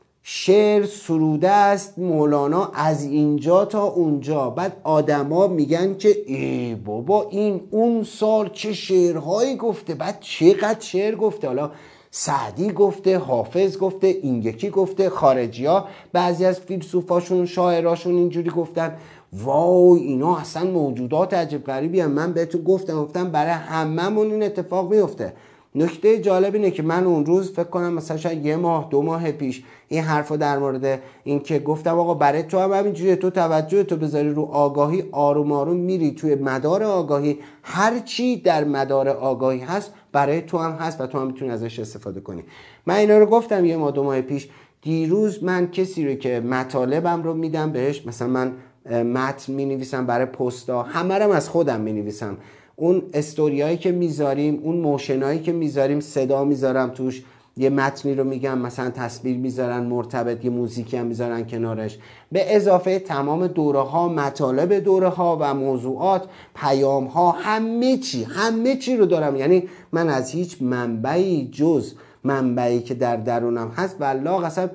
شعر سروده است مولانا از اینجا تا اونجا، بعد آدما میگن که ای بابا این اون سال چه شعرهایی گفته، بعد چقدر شعر گفته. حالا سعدی گفته، حافظ گفته، این یکی گفته، خارجی ها بعضی از فیلسوفاشون شاعراشون اینجوری گفتن. وای اینا اصلا موجودات عجیب غریبی هم. من بهتون گفتم گفتم برای هممون این اتفاق میفته. نکته جالب اینه که من اون روز فکر کنم مثلا شاید یه ماه دو ماه پیش این حرفو در مورد این که گفتم آقا برای تو هم همینجوریه، تو توجه تو بذاری رو آگاهی، آروم آروم میری توی مدار آگاهی، هر چی در مدار آگاهی هست برای تو هم هست و تو هم میتونی ازش استفاده کنی. من اینا رو گفتم یه ماه دو ماه پیش. دیروز من کسی رو که مطالبم رو میدم بهش، مثلا من متن می نویسم برای پستا، همه رو از خودم می نویسم، اون استوریایی که میذاریم، اون موشنایی که میذاریم، صدا میذارم توش، یه متنی رو میگم، مثلا تصویر میذارن مرتبط، یه موزیکی هم میذارن کنارش، به اضافه تمام دوره ها، مطالب دوره ها و موضوعات، پیام ها، همه چی همه چی رو دارم. یعنی من از هیچ منبعی جز منبعی که در درونم هست والله قسم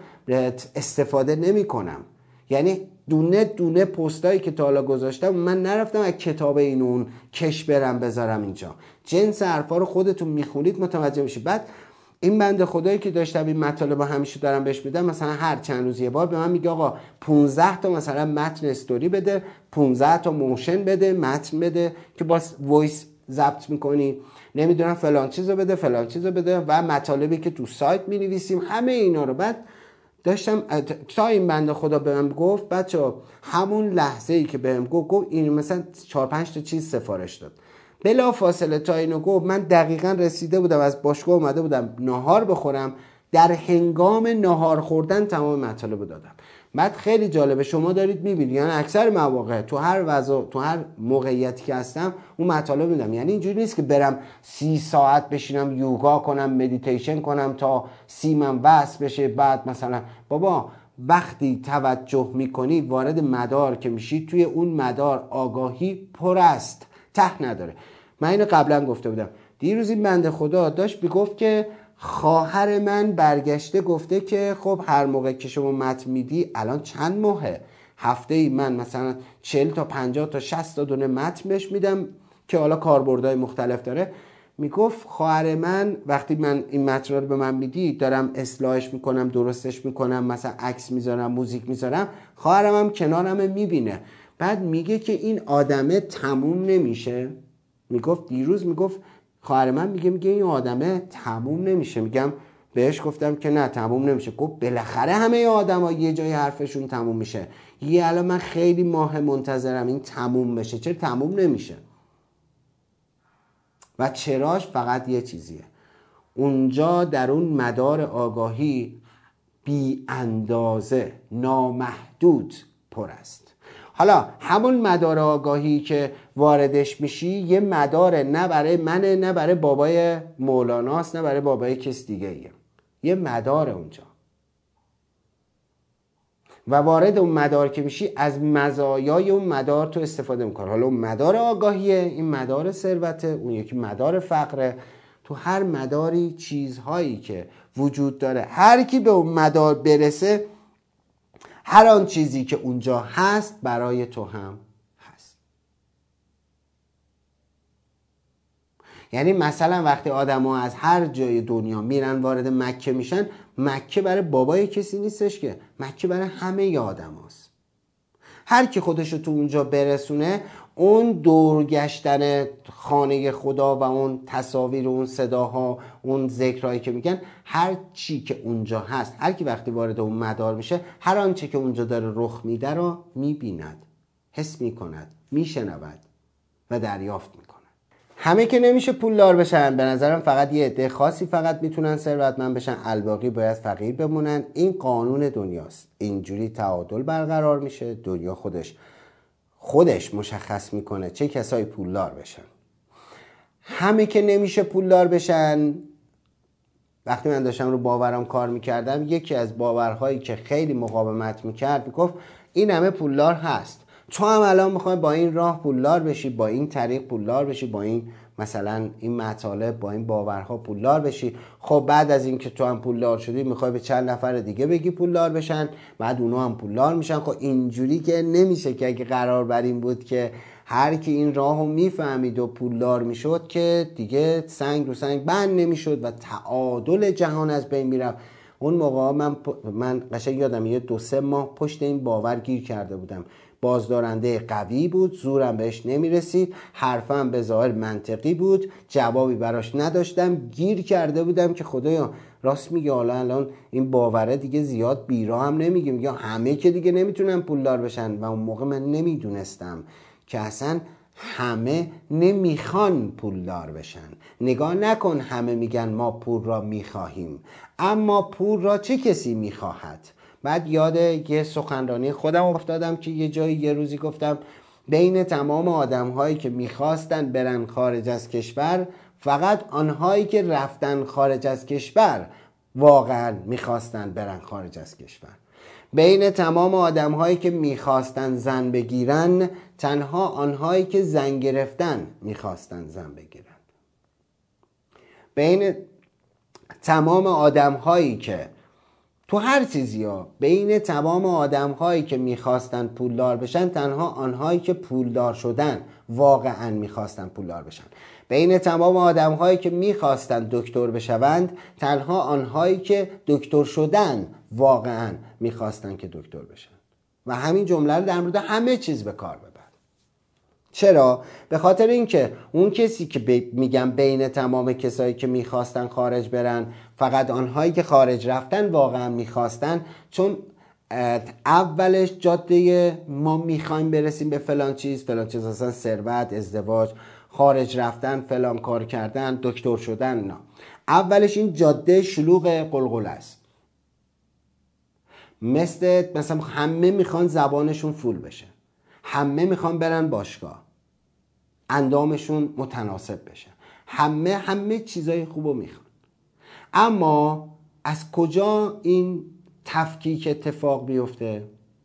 استفاده نمی کنم. یعنی دونه دونه پستایی که تا حالا گذاشتم من نرفتم از کتاب این اون کش برم بذارم اینجا. جنس حرفا رو خودتون میخونید متوجه میشید. بعد این بنده خدایی که داشتم این مطالب همیشه دارم بهش میدم، مثلا هر چند روز یه بار به من میگه آقا پانزده تا مثلا متن استوری بده، پانزده تا موشن بده، متن بده که با وایس ضبط میکنی، نمیدونم فلان چیزو بده فلان چیزو بده و مطالبی که تو سایت مینویسیم، همه اینا رو. بعد داشتم تا این بنده خدا بهم گفت بچه همون لحظه ای که بهم گفت گفت این مثلا چهار پنج تا چیز سفارش داد، بلا فاصله تا اینو گفت من دقیقا رسیده بودم از باشگاه اومده بودم نهار بخورم، در هنگام نهار خوردن تمام مطالب دادم. بعد خیلی جالبه، شما دارید میبینید یعنی اکثر مواقع تو هر وضع تو هر موقعیتی که هستم اون مطالب میدم. یعنی اینجوری نیست که برم سی ساعت بشینم یوگا کنم مدیتیشن کنم تا سیمم وصل بشه بعد مثلا. بابا وقتی توجه میکنی وارد مدار که میشی، توی اون مدار آگاهی پر است، ته نداره. من اینو قبلا گفته بودم. دیروز این بنده خدا داشت میگفت که خواهر من برگشته گفته که خب هر موقع که شما متن میدی، الان چند ماهه، هفته ای من مثلا چهل تا پنجاه تا شصت تا دونه متن بهش میدم که حالا کاربردهای مختلف داره. میگفت خواهر من وقتی من این متن رو به من میدی دارم اصلاحش میکنم، درستش میکنم، مثلا عکس میذارم، موزیک میذارم، خواهرم هم کنارم میبینه. بعد میگه که این آدمه تموم نمیشه. میگفت دیروز میگفت خواهر من میگه میگه این آدمه تموم نمیشه. میگم بهش گفتم که نه تموم نمیشه. گفت بالاخره همه آدما یه جای حرفشون تموم میشه. یه الان من خیلی ماه منتظرم این تموم بشه، چرا تموم نمیشه؟ و چراش فقط یه چیزیه، اونجا در اون مدار آگاهی بی اندازه نامحدود پر است. حالا همون مدار آگاهی که واردش میشی یه مدار نه برای منه، نه برای بابای مولاناست، نه برای بابای کس دیگه ایه. یه مدار اونجا. و وارد اون مدار که میشی از مزایای اون مدار تو استفاده میکنی. حالا اون مدار آگاهیه، این مدار ثروته، اون یکی مدار فقره. تو هر مداری چیزهایی که وجود داره، هر کی به اون مدار برسه هر آن چیزی که اونجا هست برای تو هم هست. یعنی مثلا وقتی آدم ها از هر جای دنیا میرن وارد مکه میشن، مکه برای بابای کسی نیستش که، مکه برای همه آدم هاست. هر کی خودشو تو اونجا برسونه، اون دورگشتن خانه خدا و اون تصاویر و اون صداها، اون ذکرهایی که میگن، هر چی که اونجا هست، هر کی وقتی وارد اون مدار میشه هر آنچه که اونجا داره رخ میده رو میبیند، حس میکند، میشنود و دریافت میکند. همه که نمیشه پولدار بشن، به نظرم فقط یه عده خاصی فقط میتونن ثروتمند بشن، الباقی باید فقیر بمونن. این قانون دنیاست، اینجوری تعادل برقرار میشه. دنیا خودش خودش مشخص میکنه چه کسایی پولدار بشن. همه که نمیشه پولدار بشن، وقتی من داشتم رو باورم کار میکردم، یکی از باورهایی که خیلی مقاومت میکرد میگفت این همه پولدار هست، تو هم الان میخوای با این راه پولدار بشی، با این طریق پولدار بشی، با این مثلا این مطالب، با این باورها پولدار بشی. خب بعد از اینکه تو هم پولدار شدی میخوای به چند نفر دیگه بگی پولدار بشن، بعد اونا هم پولدار میشن. خب اینجوری که نمیشه که. اگه قرار بر این بود که هر کی این راهو میفهمید و پولدار میشد که دیگه سنگ رو سنگ بند نمیشد و تعادل جهان از بین میرفت. اون موقع من من قشنگ یادم یه دو سه ماه پشت این باور گیر کرده بودم. بازدارنده قوی بود، زورم بهش نمیرسید، حرفم به ظاهر منطقی بود، جوابی براش نداشتم، گیر کرده بودم که خدایا راست میگه، حالا الان این باوره دیگه زیاد بیرا هم نمیگه، میگه همه که دیگه نمیتونن پولدار بشن. و اون موقع من نمیدونستم که اصلا همه نمیخوان پولدار بشن. نگاه نکن همه میگن ما پول را میخواهیم، اما پول را چه کسی میخواهد؟ بعد یاد یه سخنرانی خودم افتادم که یه جایی یه روزی گفتم بین تمام آدم هایی که میخواستن برن خارج از کشور، فقط آنهایی که رفتن خارج از کشور واقعا میخواستن برن خارج از کشور. بین تمام آدم هایی که میخواستن زن بگیرن، تنها آنهایی که زن گرفتن میخواستن زن بگیرن. بین تمام آدم هایی که تو هر چیزی ها، بین تمام آدم هایی که میخواستن پولدار بشن، تنها آنهایی که پولدار شدن واقعا میخواستن پولدار بشن. بین تمام آدم هایی که میخواستن دکتر بشوند، تنها آنهایی که دکتر شدن واقعا میخواستن که دکتر بشن. و همین جمله رو در مورد همه چیز به کار ببر. چرا؟ به خاطر اینکه اون کسی که ب... میگم بین تمام کسایی که میخواستن خارج برن، فقط آنهایی که خارج رفتن واقعا میخواستن، چون اولش جاده ما میخوایم برسیم به فلان چیز، فلان چیز اصلا ثروت، ازدواج، خارج رفتن، فلان کار کردن، دکتر شدن، نه. اولش این جاده شلوغ قلقل است. مثل مثلا همه میخوان زبانشون فول بشه، همه میخوان برن باشگاه، اندامشون متناسب بشه، همه همه چیزای خوبو میخوان. اما از کجا این تفکیک اتفاق بیفته؟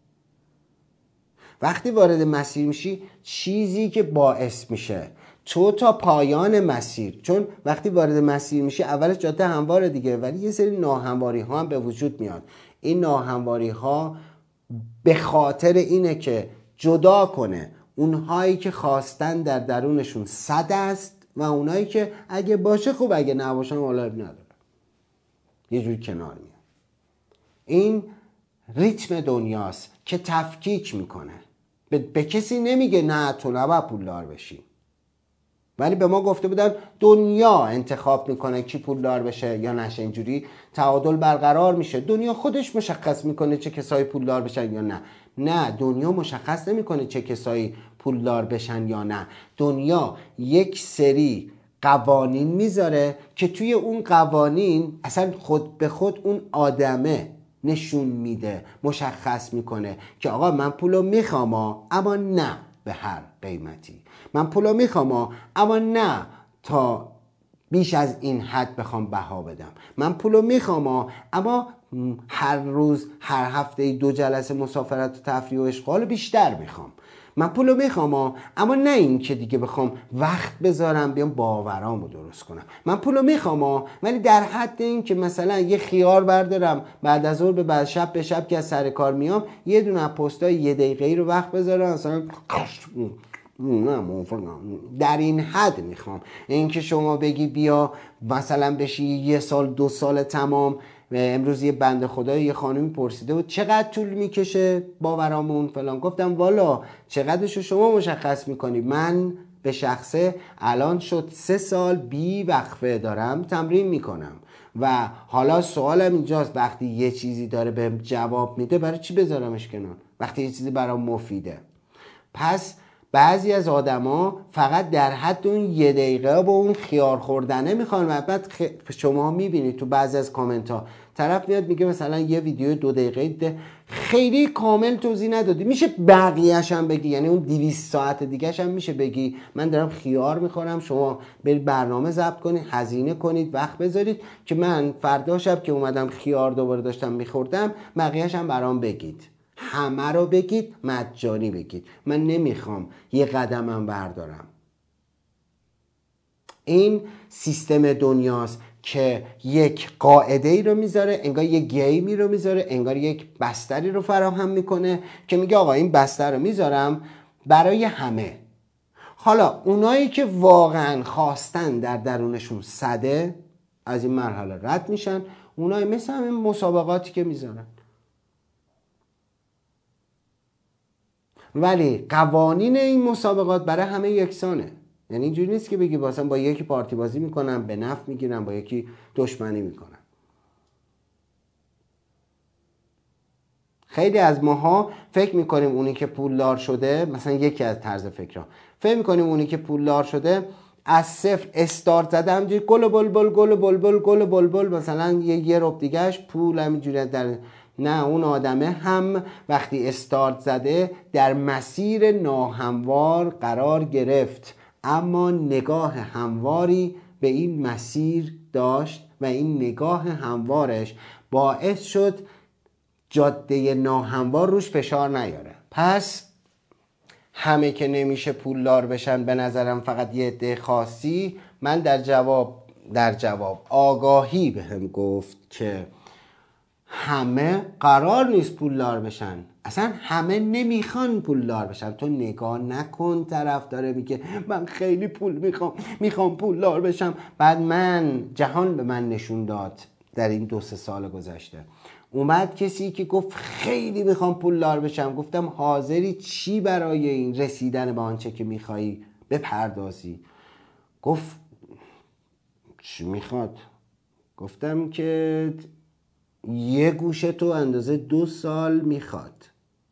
وقتی وارد مسیر میشی، چیزی که باعث میشه تو تا پایان مسیر، چون وقتی وارد مسیر میشی اولش جاده همواره دیگه، ولی یه سری ناهمواری ها هم به وجود میاد. این ناهمواری ها به خاطر اینه که جدا کنه اونهایی که خواستن در درونشون صد است و اونهایی که اگه باشه خوب، اگه نباشن والا نداره، یه جوری کنار میاد. این ریتم دنیاست که تفکیک میکنه. به, به کسی نمیگه نه تو نباید پولدار بشی، ولی به ما گفته بودن دنیا انتخاب میکنه کی پولدار بشه یا نشه. اینجوری تعادل برقرار میشه. دنیا خودش مشخص میکنه چه کسایی پولدار بشن یا نه. نه، دنیا مشخص نمیکنه چه کسایی پولدار بشن یا نه. دنیا یک سری قوانین میذاره که توی اون قوانین اصلا خود به خود اون آدمه نشون میده، مشخص میکنه که آقا من پولو میخوام اما نه به هر قیمتی، من پولو میخوام اما نه تا بیش از این حد بخوام بها بدم. من پولو میخوام اما هر روز هر هفته دو جلسه مسافرت و تفریح و اشغال بیشتر میخوام. من پولو میخوام اما نه این که دیگه بخوام وقت بذارم بیام باورامو درست کنم. من پولو میخوام ولی در حد این که مثلا یه خیار بردارم بعد از ظهر به بعد شب به شب که از سر کار میام یه دونه پستای یه دقیقه‌ای رو وقت بذارم مثلا در این حد میخوام. این که شما بگی بیا مثلا بشی یه سال دو سال تمام. امروز یه بنده خدای یه خانومی پرسیده بود چقدر طول میکشه باورامون فلان، گفتم والا چقدرشو شما مشخص میکنی، من به شخصه الان شد سه سال بی وقفه دارم تمرین میکنم و حالا سوالم اینجاست وقتی یه چیزی داره بهم جواب میده برای چی بذارمش کنار وقتی یه چیزی برام مفیده. پس بعضی از آدما فقط در حد اون یه دقیقه با اون خیار خوردنه میخوان و بعد خ... شما میبینید تو بعضی از کامنت ها طرف میاد میگه مثلا یه ویدیو دو دقیقه ده خیلی کامل توضیح ندادی، میشه بقیه‌اش هم بگی، یعنی اون دویست ساعت دیگه‌ش هم میشه بگی من دارم خیار میخورم، شما برید برنامه ضبط کنید، هزینه کنید، وقت بذارید که من فردا شب که اومدم خیار دوباره داشتم میخوردم بقیه‌اش هم برام بگید. همه رو بگید، مجانی بگید. من نمیخوام یه قدمم بردارم. این سیستم دنیاست که یک قاعده ای رو میذاره، انگار یک گیمی رو میذاره، انگار یک بستری رو فراهم میکنه که میگه آقا این بستر رو میذارم برای همه. حالا اونایی که واقعا خواستن در درونشون صده از این مرحله رد میشن، اونایی مثل همین مسابقاتی که میذارن. ولی قوانین این مسابقات برای همه یکسانه. یعنی اینجوری نیست که بگی مثلا با یکی پارتی بازی میکنم به نفع میگیرم با یکی دشمنی میکنم. خیلی از ماها فکر میکنیم اونی که پولدار شده، مثلا یکی از طرز فکرها، فکر میکنیم اونی که پولدار شده از صفر استارت زده همینجوری گل بلبل گل بلبل گل بلبل مثلا یه یه رب دیگهش پول همینجوری در. نه، اون آدمه هم وقتی استارت زده در مسیر ناهموار قرار گرفت اما نگاه همواری به این مسیر داشت و این نگاه هموارش باعث شد جاده ناهموار روش فشار نیاره. پس همه که نمیشه پولدار بشن به نظرم فقط یه عده خاصی. من در جواب در جواب آگاهی بهم گفت که همه قرار نیست پولدار بشن، اصلا همه نمیخوان پولدار بشن. تو نگاه نکن طرف داره میگه من خیلی پول میخوام میخوام پولدار بشم. بعد من جهان به من نشون داد در این دو سه سال گذشته. اومد کسی که گفت خیلی میخوام پولدار بشم، گفتم حاضری چی برای این رسیدن به آنچه که میخوایی بپردازی؟ گفت چی میخواد؟ گفتم که یه گوشه تو اندازه دو سال میخواد،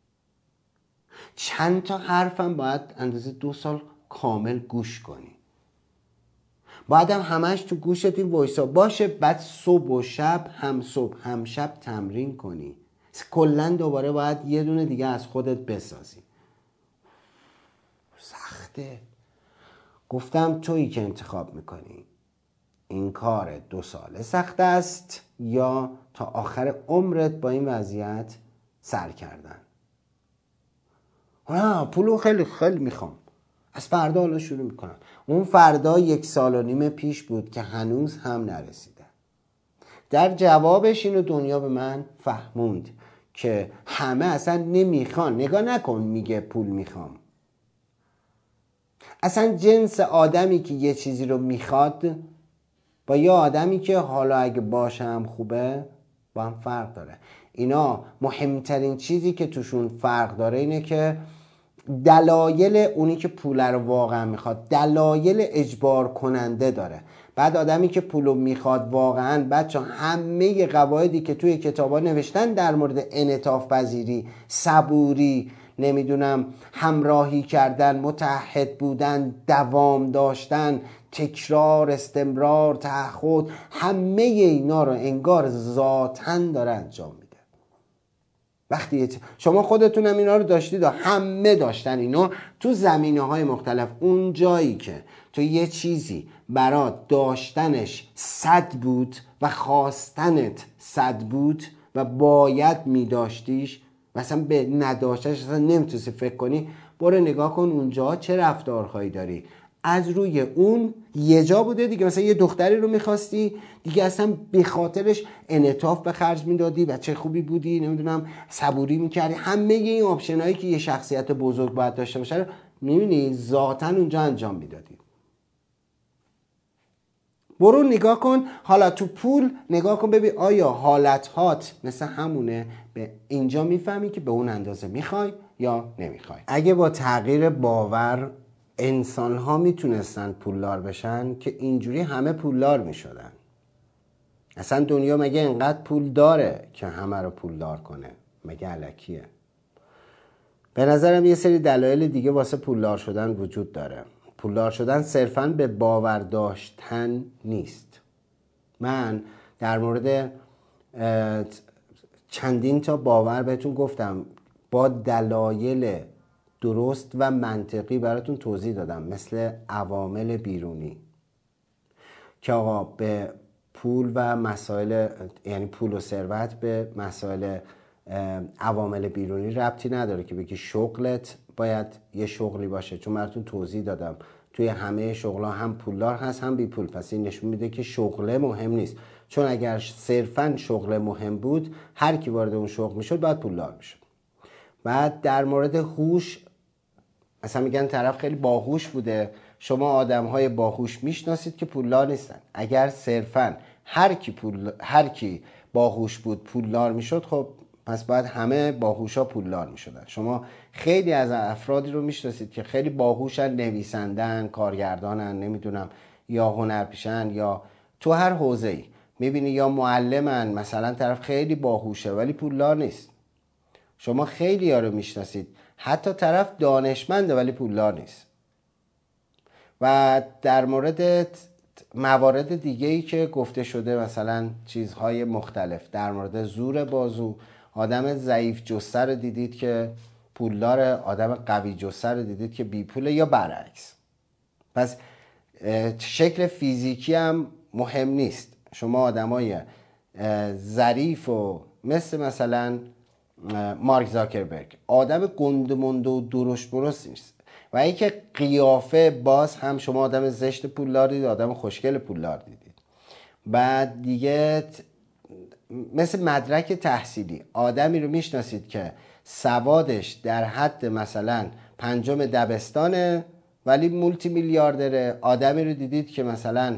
چند تا حرفم باید اندازه دو سال کامل گوش کنی، باید هم همش تو گوشت این وایسا باشه، بعد صبح و شب هم صبح هم شب تمرین کنی، کلن دوباره باید یه دونه دیگه از خودت بسازی. سخته. گفتم تویی که انتخاب میکنی این کار دو ساله سخت است یا تا آخر عمرت با این وضعیت سر کردن. نه پولو خیلی خیلی میخوام، از فردا حالا شروع میکنم. اون فردا یک سال و نیم پیش بود که هنوز هم نرسیده. در جوابش اینو دنیا به من فهموند که همه اصلا نمیخوان. نگاه نکن میگه پول میخوام، اصلا جنس آدمی که یه چیزی رو میخواد با یه آدمی که حالا اگه باشه هم خوبه با هم فرق داره. اینا مهمترین چیزی که توشون فرق داره اینه که دلایل اونی که پول رو واقعا میخواد دلایل اجبار کننده داره. بعد آدمی که پولو میخواد واقعا، بچه همه قواعدی که توی کتابا نوشتن در مورد انعطاف پذیری، صبوری، نمیدونم همراهی کردن، متحد بودن، دوام داشتن، تکرار، استمرار، تعهد، همه اینا رو انگار ذاتاً داره انجام میده. وقتی شما خودتون هم اینا رو داشتید، همه داشتن اینو تو زمینه‌های مختلف. اون جایی که تو یه چیزی برات داشتنش صد بود و خواستنت صد بود و باید میداشتیش و اصلا به نداشتش اصلا نمیتونستی فکر کنی، برو نگاه کن اونجا چه رفتارهایی داری. از روی اون یه جا بوده دیگه، مثلا یه دختری رو میخواستی دیگه، اصلا به خاطرش انعطاف به خرج میدادی، بچه خوبی بودی، نمیدونم صبوری میکردی، همه این آپشن هایی که یه شخصیت بزرگ باید داشته باشه رو میبینی ذاتاً اونجا انجام میدادی. برو نگاه کن حالا تو پول، نگاه کن ببین آیا حالتهات مثل همونه، به اینجا میفهمی که به اون اندازه میخوای یا نمیخوای. اگه با تغییر باور انسان ها میتونستن پولدار بشن که اینجوری همه پولدار میشدن. اصلا دنیا مگه انقدر پول داره که همه رو پولدار کنه؟ مگه الکیه؟ به نظرم یه سری دلایل دیگه واسه پولدار شدن وجود داره. پولدار شدن صرفاً به باور داشتن نیست. من در مورد چندین تا باور بهتون گفتم، با دلایل درست و منطقی براتون توضیح دادم، مثل عوامل بیرونی که آقا به پول و مسائل، یعنی پول و ثروت به مسائل عوامل بیرونی ربطی نداره که بگی شغلت باید یه شغلی باشه، چون براتون توضیح دادم توی همه شغل‌ها هم پولدار هست هم بی پول. پس این نشون میده که شغل مهم نیست، چون اگر صرفاً شغل مهم بود هر کی وارد اون شغل میشد باید پولدار میشد. بعد در مورد هوش، اصلا میگن طرف خیلی باهوش بوده، شما آدم‌های باهوش میشناسید که پولدار نیستن. اگر صرفاً هر کی پول هر کی باهوش بود پولدار میشد، خب پس باید همه باهوشا پولدار میشدن. شما خیلی از افرادی رو میشناسید که خیلی باهوشن، نویسندن، کارگردانن، نمیدونم یا هنرپیشن یا تو هر حوزه‌ای میبینی، یا معلمن، مثلا طرف خیلی باهوشه ولی پولدار نیست. شما خیلی ها رو میشناسید حتی طرف دانشمنده ولی پولدار نیست. و در مورد موارد دیگه‌ای که گفته شده، مثلا چیزهای مختلف در مورد زور بازو، آدم ضعیف جثه رو دیدید که پولداره، آدم قوی جثه رو دیدید که بی پوله، یا برعکس. پس شکل فیزیکی هم مهم نیست. شما آدمای ظریف و مثل مثلا مارک زاکربرگ، آدم گندمند و درشت برست نیست، و اینکه قیافه باز هم شما آدم زشت پولدار دیدید، آدم خوشگل پولدار دیدید. بعد دیگه مثل مدرک تحصیلی، آدمی رو میشناسید که سوادش در حد مثلا پنجم دبستانه ولی مولتی میلیاردره. آدمی رو دیدید که مثلا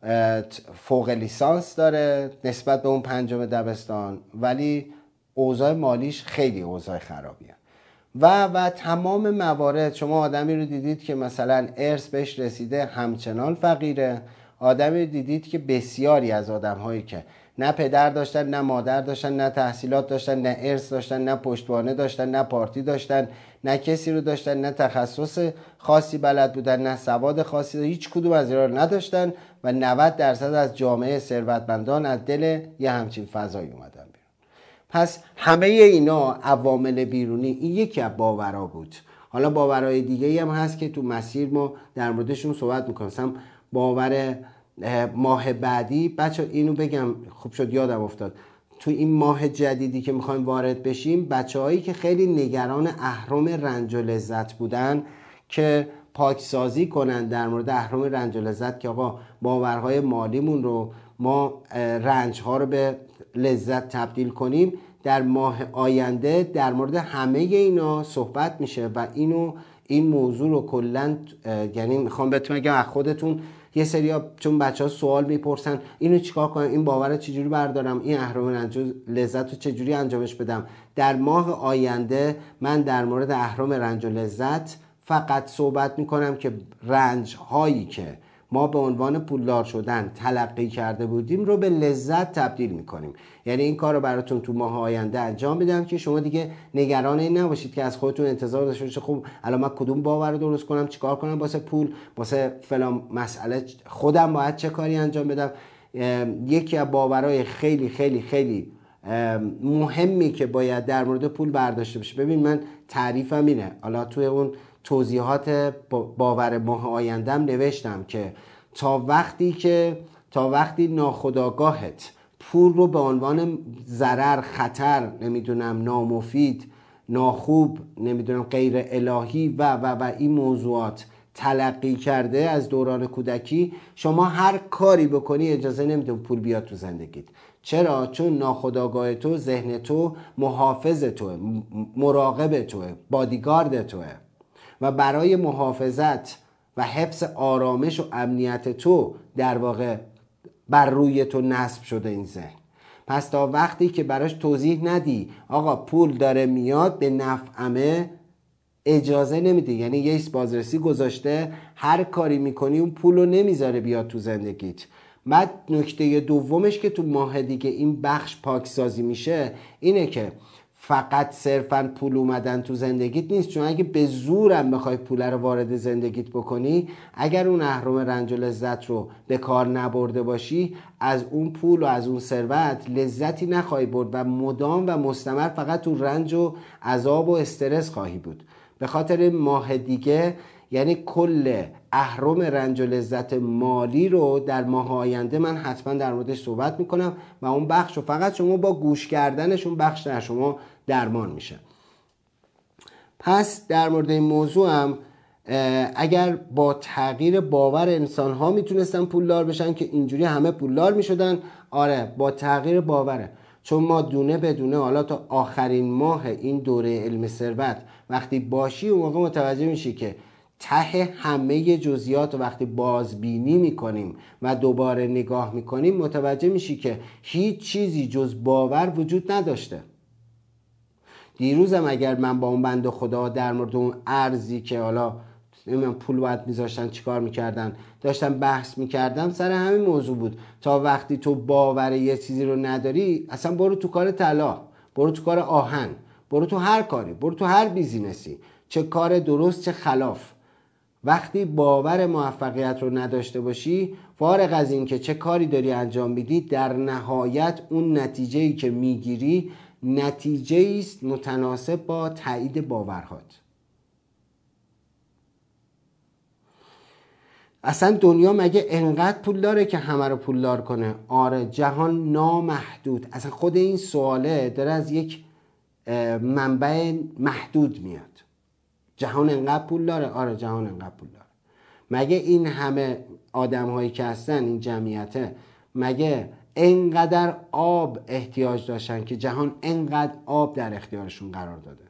فوق لیسانس داره نسبت به اون پنجم دبستان ولی اوضاع مالیش خیلی اوضاع خرابیه. و و تمام موارد شما آدمی رو دیدید که مثلا ارث بهش رسیده همچنان فقیره. آدمی رو دیدید که بسیاری از آدم‌هایی که نه پدر داشتن، نه مادر داشتن، نه تحصیلات داشتن، نه ارث داشتن، نه پشتوانه داشتن، نه پارتی داشتن، نه کسی رو داشتن، نه تخصص خاصی بلد بودن، نه سواد خاصی، هیچ کدوم از اینا رو نداشتن و نود درصد از جامعه ثروتمندان از دل یه همچین فضایی اومدن بیرون. پس همه اینا عوامل بیرونی، این یکی از باورا بود. حالا باورهای دیگه‌ای هم هست که تو مسیر ما در موردشون صحبت می‌کنیم. مثلا باور ماه بعدی، بچه اینو بگم خوب شد یادم افتاد، تو این ماه جدیدی که میخوایم وارد بشیم، بچه هایی که خیلی نگران اهرم رنج و لذت بودن که پاکسازی کنن در مورد اهرم رنج و لذت، که آقا باورهای مالیمون رو ما رنجها رو به لذت تبدیل کنیم، در ماه آینده در مورد همه اینا صحبت میشه و اینو این موضوع رو کلا، یعنی میخوام بهتون بگم از خودتون یه سریا، چون بچه ها سوال میپرسن اینو چیکار کنم، این باور رو چجوری بردارم، این اهرم رنج و لذت رو چجوری انجامش بدم، در ماه آینده من در مورد اهرم رنج و لذت فقط صحبت میکنم که رنج هایی که ما به عنوان پولدار شدن تلقی کرده بودیم رو به لذت تبدیل میکنیم. یعنی این کار رو براتون تو ماه آینده انجام میدم که شما دیگه نگران این نباشید که از خودتون انتظار داشته باشید خب الان من کدوم باور رو درست کنم، چیکار کنم واسه پول، واسه فلان مسئله خودم باید چه کاری انجام بدم. یکی از باورهای خیلی خیلی خیلی مهمی که باید در مورد پول برداشته بشه، ببین من تعریفم اینه، حالا توی اون توضیحات باور ماه آیندهم نوشتم که تا وقتی که تا وقتی ناخودآگاهت پول رو به عنوان ضرر، خطر، نمیدونم نامفید، ناخوب، نمیدونم غیر الهی و و و این موضوعات تلقی کرده از دوران کودکی، شما هر کاری بکنی اجازه نمیده پول بیاد تو زندگیت. چرا؟ چون ناخودآگاه تو، ذهن تو محافظ توه، مراقب توه، بادیگارد توه و برای محافظت و حفظ آرامش و امنیت تو در واقع بر روی تو نصب شده این ذهن. پس تا وقتی که براش توضیح ندی آقا پول داره میاد به نفعمه، اجازه نمیده. یعنی یه بازرسی گذاشته هر کاری میکنی اون پول رو نمیذاره بیاد تو زندگیت. بعد نکته دومش که تو ماه دیگه این بخش پاکسازی میشه اینه که فقط صرفا پول اومدن تو زندگیت نیست، چون اگه به زورم بخوای پول رو وارد زندگیت بکنی، اگر اون اهرم رنج و لذت رو به کار نبرده باشی، از اون پول و از اون ثروت لذتی نخواهی برد و مدام و مستمر فقط تو رنج و عذاب و استرس خواهی بود. به خاطر ماه دیگه یعنی کل اهرم رنج و لذت مالی رو در ماه آینده من حتما در موردش صحبت میکنم و اون بخش رو فقط شما با گوش کردنش اون بخش در شما درمان میشه. پس در مورد این موضوع هم اگر با تغییر باور انسان ها میتونستن پولدار بشن که اینجوری همه پولدار میشدن، آره با تغییر باوره. چون ما دونه بدونه حالا تا آخرین ماه این دوره علم ثروت وقتی باشی اون موقع متوجه میشی که ته همه جزئیات وقتی بازبینی میکنیم و دوباره نگاه میکنیم متوجه میشی که هیچ چیزی جز باور وجود نداشته. دیروزم اگر من با اون بنده خدا در مورد اون ارزی که حالا نمیدونم پول باید میذاشتن چیکار میکردن داشتم بحث میکردم، سر همین موضوع بود. تا وقتی تو باور یه چیزی رو نداری اصلا برو تو کار طلا، برو تو کار آهن، برو تو هر کاری، برو تو هر بیزینسی، چه کار درست چه خلاف. وقتی باور موفقیت رو نداشته باشی، فارغ از این که چه کاری داری انجام میدی، در نهایت اون نتیجه‌ای که میگیری نتیجه‌ای است متناسب با تایید باورهات. اصلا دنیا مگه انقدر پول داره که همه رو پولدار کنه؟ آره، جهان نامحدود. اصلا خود این سواله داره از یک منبع محدود میاد. جهان انقدر پول داره؟ آره جهان انقدر پول داره. مگه این همه آدم هایی که هستن این جمعیته مگه انقدر آب احتیاج داشتن که جهان انقدر آب در اختیارشون قرار داده؟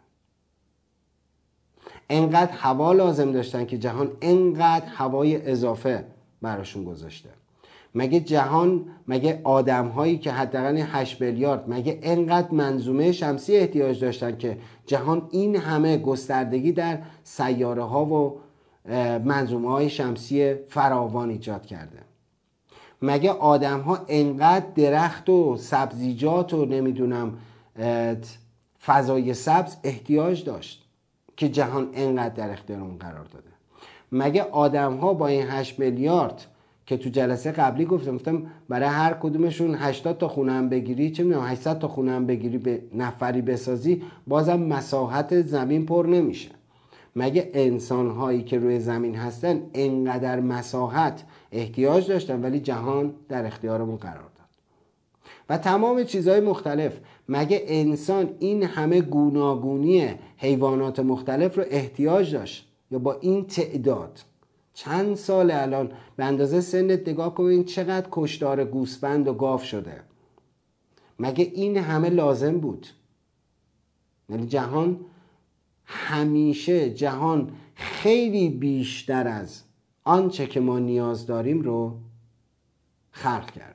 انقدر هوا لازم داشتن که جهان انقدر هوای اضافه براشون گذاشته؟ مگه جهان مگه آدم هایی که حداقل هشت میلیارد مگه انقدر منظومه شمسی احتیاج داشتن که جهان این همه گستردگی در سیاره ها و منظومه های شمسی فراوان ایجاد کرده؟ مگه آدم ها انقدر درخت و سبزیجات و نمیدونم فضای سبز احتیاج داشت که جهان انقدر در اختیار اون قرار داده؟ مگه آدم ها با این هشت میلیارد که تو جلسه قبلی گفتم گفتم برای هر کدومشون هشتاد تا خونه هم بگیری، چه میدونم هشتصد تا خونه هم بگیری به نفری بسازی، بازم مساحت زمین پر نمیشه. مگه انسان هایی که روی زمین هستن انقدر مساحت احتیاج داشتن ولی جهان در اختیارمون قرار داد؟ و تمام چیزهای مختلف. مگه انسان این همه گوناگونی حیوانات مختلف رو احتیاج داشت یا با این تعداد؟ چند سال الان به اندازه سنت نگاه کنین چقدر کشتار گوسفند و گاو شده. مگه این همه لازم بود؟ یعنی جهان همیشه جهان خیلی بیشتر از آنچه که ما نیاز داریم رو خلق کرده.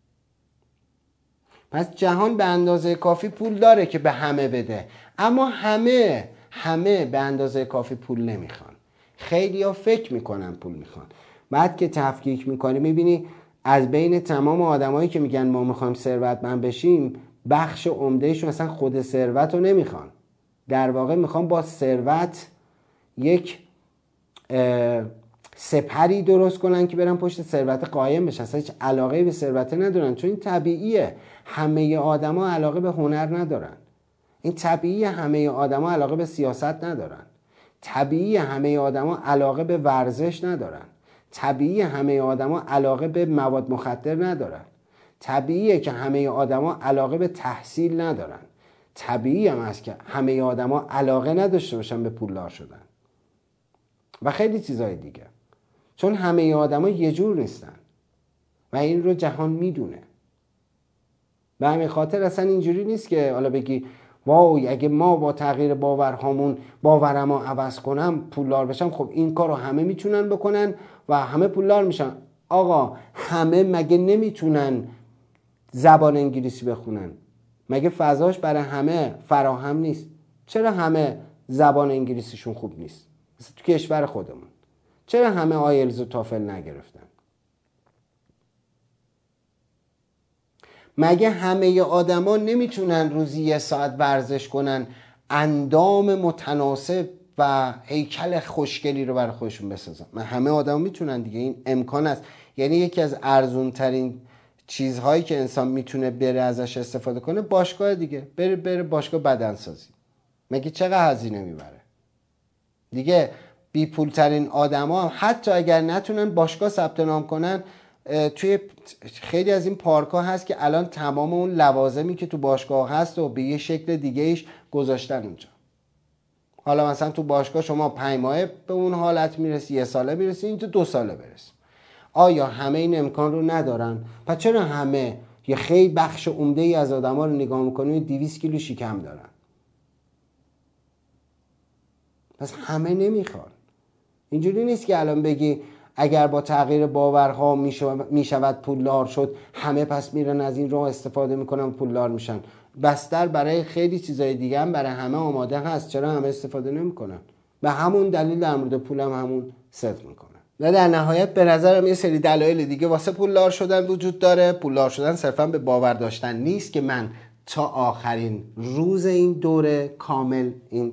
پس جهان به اندازه کافی پول داره که به همه بده، اما همه همه به اندازه کافی پول نمیخوان. خیلی ها فکر میکنن پول میخوان. بعد که تفکیک میکنی میبینی از بین تمام آدمایی که میگن ما میخوایم ثروتمند بشیم، بخش عمدهشون اصلا خود ثروت رو نمیخوان. در واقع میخوان با ثروت یک سپری درست کنن که برن پشت ثروت قایم بشن. اصلا هیچ علاقه به ثروت ندارن، چون این طبیعیه. همه آدما علاقه به هنر ندارن. این طبیعیه. همه آدما علاقه به سیاست ندارن. طبیعیه. همه آدما علاقه به ورزش ندارن. طبیعی همه آدما علاقه به مواد مخدر ندارن. طبیعیه که همه آدما علاقه به تحصیل ندارن. طبیعی هم است که همه آدما علاقه نداشته باشن به پولدار شدن و خیلی چیزای دیگه، چون همه آدما یه جور نیستن و این رو جهان میدونه. به همین خاطر اصلا اینجوری نیست که حالا بگی وای اگه ما با تغییر باورهامون باورمو عوض کنم پولدار بشم. خب این کارو همه میتونن بکنن و همه پولدار میشن. آقا همه مگه نمیتونن زبان انگلیسی بخونن؟ مگه فضاش برای همه فراهم نیست؟ چرا همه زبان انگلیسیشون خوب نیست؟ مثلا تو کشور خودمون چرا همه آیلز و تافل نگرفتن؟ مگه همه آدما نمیتونن روزی یه ساعت ورزش کنن، اندام متناسب و هیکل خوشگلی رو برای خودشون بسازن؟ من همه آدما میتونن دیگه، این امکان است. یعنی یکی از ارزون ترین چیزهایی که انسان میتونه بره ازش استفاده کنه باشگاه دیگه. بره بره باشگاه بدنسازی. مگه چقدر هزینه میبره؟ دیگه بی پول ترین آدما هم حتی اگر نتونن باشگاه ثبت نام کنن، توی خیلی از این پارک ها هست که الان تمام اون لوازمی که تو باشگاه هست و به یه شکل دیگه ایش گذاشتن اونجا. حالا مثلا تو باشگاه شما پنج ماهه به اون حالت میرسی، یه ساله میرسی، این تو دو ساله برسی. آیا همه این امکان رو ندارن؟ پس چرا همه یه خیلی بخش عمده ای از آدم ها رو نگاه میکنی دویست کیلو شکم دارن؟ پس همه نمیخوان. اینجوری نیست که الان بگی اگر با تغییر باورها میشود پولدار شد، همه پس میرن از این راه استفاده میکنن پولدار میشن. بستر برای خیلی چیزای دیگه هم برای همه آماده هست، چرا همه استفاده نمیکنن؟ به همون دلیل در مورد پول هم همون صدق میکنن. و در نهایت به نظرم یه سری دلایل دیگه واسه پولدار شدن وجود داره. پولدار شدن صرفا به باور داشتن نیست که من تا آخرین روز این دوره کامل، این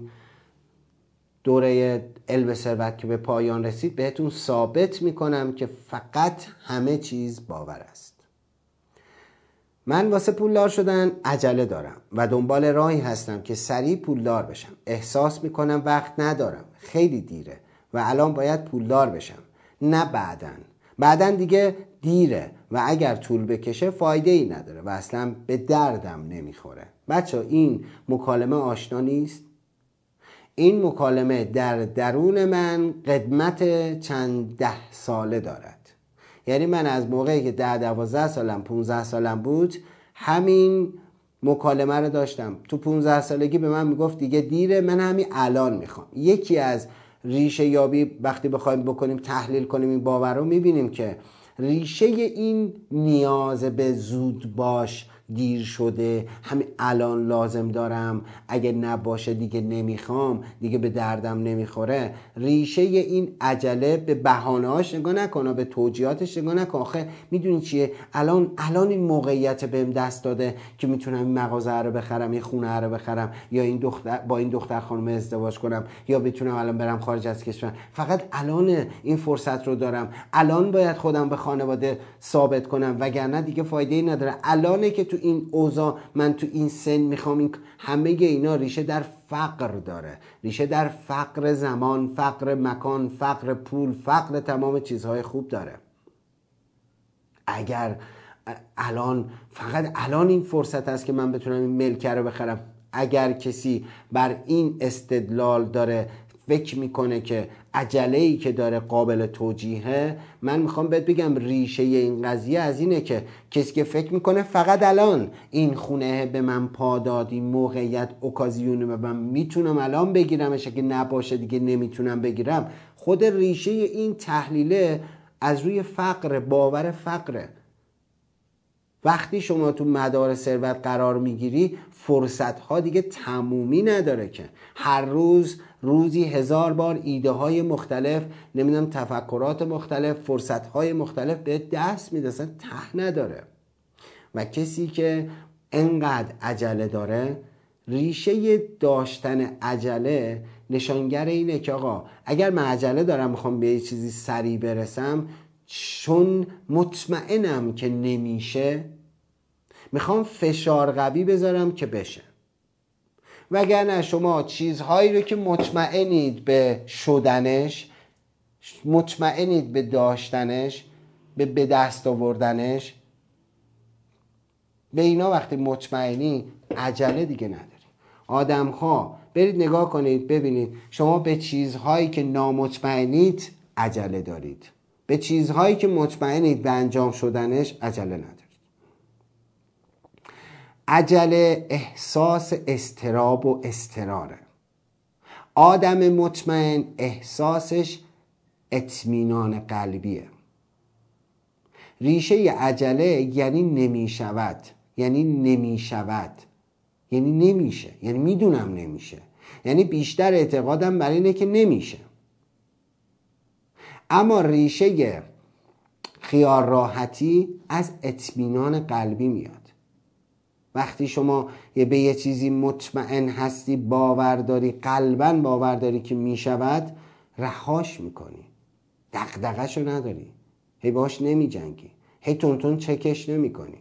دوره علم ثروت که به پایان رسید، بهتون ثابت میکنم که فقط همه چیز باور است. من واسه پولدار شدن عجله دارم و دنبال راهی هستم که سریع پولدار بشم. احساس میکنم وقت ندارم، خیلی دیره و الان باید پولدار بشم، نه بعدن. بعدن دیگه دیره و اگر طول بکشه فایده ای نداره و اصلا به دردم نمیخوره. بچه این مکالمه آشنا نیست؟ این مکالمه در درون من قدمت چند ده ساله دارد. یعنی من از موقعی که ده دوازده سالم پونزده سالم بود همین مکالمه رو داشتم. تو پونزده سالگی به من میگفت دیگه دیره، من همین الان میخوام. یکی از ریشه یابی وقتی بخوایم بکنیم تحلیل کنیم این باور رو، میبینیم که ریشه این نیاز به زود باش، دیر شده، همین الان لازم دارم، اگه نباشه دیگه نمیخوام، دیگه به دردم نمیخوره، ریشه این عجله به بهانه‌هاش نگاه نکنه، به توجیهاتش نگاه نکنه. آخه میدونی چیه؟ الان الان این موقعیت بهم دست داده که میتونم این مغازه رو بخرم، این خونه رو بخرم، یا این دختر با این دختر خانم ازدواج کنم، یا بتونم الان برم خارج از کشور. فقط الان این فرصت رو دارم، الان باید خودم به خانواده ثابت کنم، وگرنه دیگه فایده‌ای نداره. الانه که تو این اوضاع من تو این سن میخوام این همه اینا ریشه در فقر داره، ریشه در فقر زمان، فقر مکان، فقر پول، فقر تمام چیزهای خوب داره. اگر الان فقط الان این فرصت هست که من بتونم این ملکه رو بخرم، اگر کسی بر این استدلال داره فکر میکنه که عجله‌ای که داره قابل توجیهه، من میخوام بهت بگم ریشه این قضیه از اینه که کسی که فکر میکنه فقط الان این خونه به من پا داد، این موقعیت اوکازیونه و من میتونم الان بگیرمش، که نباشه دیگه نمیتونم بگیرم، خود ریشه این تحلیله از روی فقر، باور فقره. وقتی شما تو مدار ثروت قرار میگیری فرصت‌ها دیگه تمومی نداره که هر روز روزی هزار بار ایده های مختلف، نمیدونم تفکرات مختلف، فرصت های مختلف به دست میده، اصلا ته نداره. و کسی که انقدر عجله داره، ریشه داشتن عجله نشانگر اینه که آقا اگر من عجله دارم میخوام به یه چیزی سریع برسم، چون مطمئنم که نمیشه، میخوام فشار قوی بذارم که بشه. وگرنه شما چیزهایی رو که مطمئنید به شدنش مطمئنید به داشتنش، به به دست آوردنش. به اینا وقتی مطمئنی عجله دیگه نداری. آدم‌ها برید نگاه کنید ببینید شما به چیزهایی که نامطمئنید عجله دارید، به چیزهایی که مطمئنید به انجام شدنش عجله ندارید. عجله احساس اضطراب و اضطراره. آدم مطمئن احساسش اطمینان قلبیه. ریشه عجله یعنی نمیشود، یعنی نمیشود، یعنی نمیشه، یعنی میدونم نمیشه، یعنی بیشتر اعتقادم بر اینه که نمیشه. اما ریشه خیال راحتی از اطمینان قلبی میاد. وقتی شما به یه چیزی مطمئن هستی، باور داری، قلباً باور داری که میشود، رهاش میکنی، دغدغه‌شو نداری، هی باش نمی جنگی، هی تونتون چکش نمی کنی.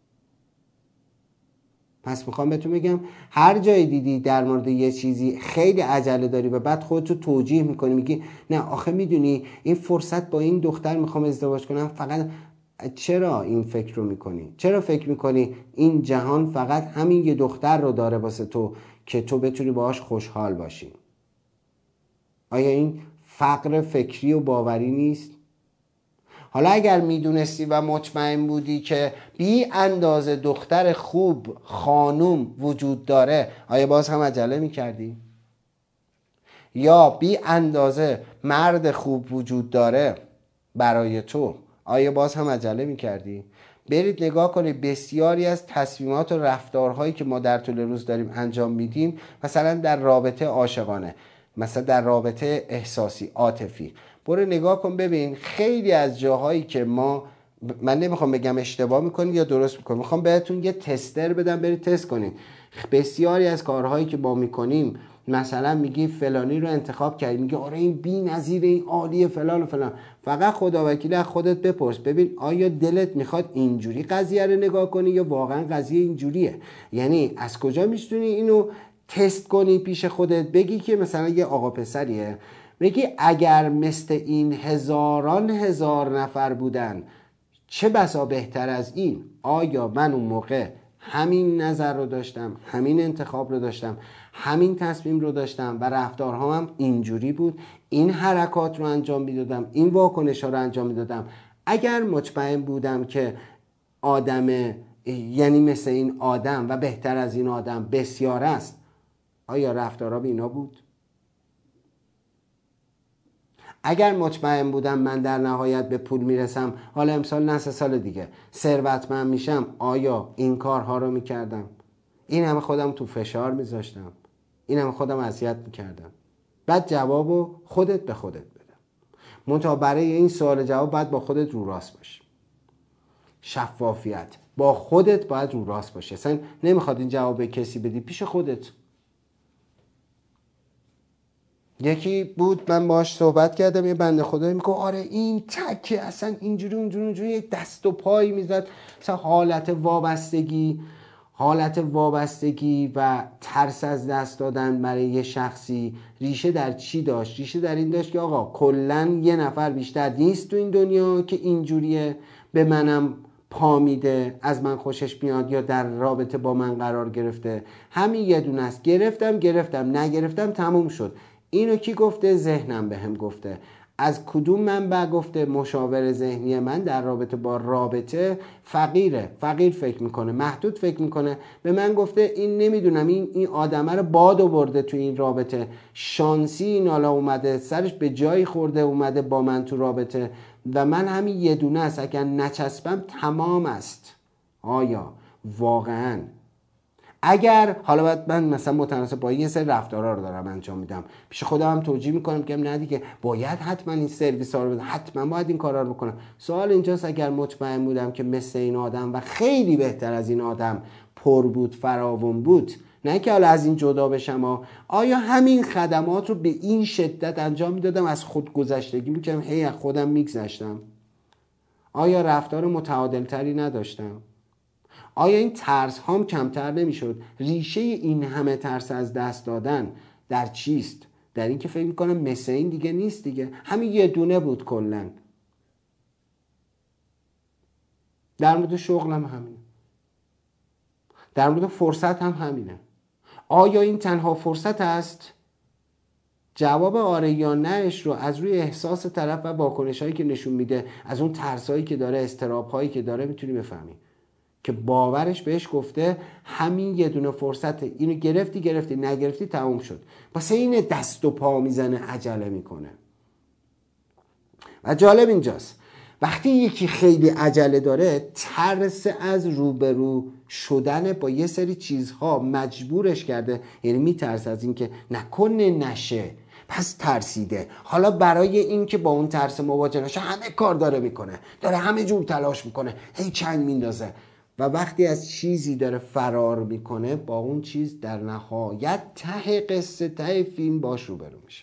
پس میخوام بهتون بگم هر جای دیدی در مورد یه چیزی خیلی عجله داری و بعد خودتو توجیه میکنی، میگی نه آخه میدونی این فرصت با این دختر میخوام ازدواج کنم، فقط چرا این فکر رو میکنی؟ چرا فکر میکنی این جهان فقط همین یه دختر رو داره واسه تو که تو بتونی باهاش خوشحال باشی؟ آیا این فقر فکری و باوری نیست؟ حالا اگر میدونستی و مطمئن بودی که بی اندازه دختر خوب، خانوم وجود داره، آیا باز هم عجله میکردی؟ یا بی اندازه مرد خوب وجود داره برای تو، آیا باز هم عجله میکردی؟ برید نگاه کنید بسیاری از تصمیمات و رفتارهایی که ما در طول روز داریم انجام میدیم، مثلا در رابطه عاشقانه، مثلا در رابطه احساسی عاطفی، برو نگاه کن ببین خیلی از جاهایی که ما، من نمیخوام بگم اشتباه میکنید یا درست میکنید، میخوام بهتون یه تستر بدم برید تست کنید. بسیاری از کارهایی که ما میکنیم، مثلا میگی فلانی رو انتخاب کردی، میگی آره این بی‌نظیر، این عالیه، فلان و فلان، فقط خداوکیلی از خودت بپرس ببین آیا دلت میخواد اینجوری قضیه رو نگاه کنی یا واقعا قضیه اینجوریه؟ یعنی از کجا میتونی اینو تست کنی پیش خودت، بگی که مثلا یه آقا پسریه، بگی اگر مثل این هزاران هزار نفر بودن چه بسا بهتر از این، آیا من اون موقع همین نظر رو داشتم، همین انتخاب رو داشتم، همین تصمیم رو داشتم و رفتارهام هم اینجوری بود، این حرکات رو انجام میدادم، این واکنش ها رو انجام میدادم؟ اگر مطمئن بودم که آدم، یعنی مثل این آدم و بهتر از این آدم بسیار است، آیا رفتارها به اینا بود؟ اگر مطمئن بودم من در نهایت به پول میرسم، حالا امسال نه سه سال دیگه ثروتمند میشم، آیا این کارها رو میکردم؟ این همه خودم تو فشار میذاشتم، این همه خودم اذیت میکردم؟ بعد جوابو خودت به خودت بده. منتها برای این سوال جواب باید با خودت رو راست باشی. شفافیت با خودت باید رو راست باشی. اصلا نمیخواد این جواب به کسی بدی، پیش خودت. یکی بود من باهاش صحبت کردم، یه بنده خدایی میگه آره این تکه اصلا اینجوری اونجوری اونجوری دست و پای میزد، مثلا حالت وابستگی، حالت وابستگی و ترس از دست دادن برای یه شخصی ریشه در چی داشت؟ ریشه در این داشت که آقا کلن یه نفر بیشتر نیست تو این دنیا که اینجوریه، به منم پا میده، از من خوشش میاد یا در رابطه با من قرار گرفته، همین یه دونه است، گرفتم گرفتم نگرفتم تموم شد. اینو کی گفته؟ ذهنم بهم گفته. از کدوم منبع گفته؟ مشاور ذهنی من در رابطه با رابطه فقیره، فقیر فکر میکنه، محدود فکر میکنه، به من گفته این نمیدونم این این آدمه رو باد آورده تو این رابطه، شانسی این حالا اومده سرش به جایی خورده اومده با من تو رابطه و من همین یه دونه است، اگر نچسبم تمام است. آیا واقعاً اگر حالا باید من مثلا متناسب با این سری رفتارها رو دارم انجام میدم، پیش خودم هم توجیه میکنم که نه دیگه باید حتما این سرویس ها رو بدم، حتما باید این کارا رو بکنم. سوال اینجاست اگر مطمئن بودم که مثل این آدم و خیلی بهتر از این آدم پر بود، فراوان بود، نه که حالا از این جدا بشم، آیا همین خدمات رو به این شدت انجام میدادم، از خود گذشتگی میکردم، هی از خودم میگذشتم؟ آیا رفتار متعادل تری نداشتم؟ آیا این ترس هام کمتر نمی شد؟ ریشه این همه ترس از دست دادن در چیست؟ در این که فکر میکنم مثل این دیگه نیست دیگه، همین یه دونه بود کلا. در مورد شغلم همینه، در مورد فرصت هم همینه. آیا این تنها فرصت است؟ جواب آره یا نهش رو از روی احساس طرف و واکنش هایی که نشون میده، از اون ترس هایی که داره، استراب هایی که داره میتونی بفهمی که باورش بهش گفته همین یه دونه فرصت، اینو گرفتی گرفتی، نگرفتی تموم شد. واسه این دست و پا میزنه، عجله میکنه. و جالب اینجاست وقتی یکی خیلی عجله داره، ترس از روبرو شدن با یه سری چیزها مجبورش کرده، یعنی میترسه از اینکه نکنه نشه، پس ترسیده. حالا برای اینکه با اون ترس مواجه نشه همه کار داره میکنه، داره همه جور تلاش میکنه، هی چنگ میندازه. و وقتی از چیزی داره فرار میکنه، با اون چیز در نهایت ته قصه، ته فیلم باش روبرو میشه.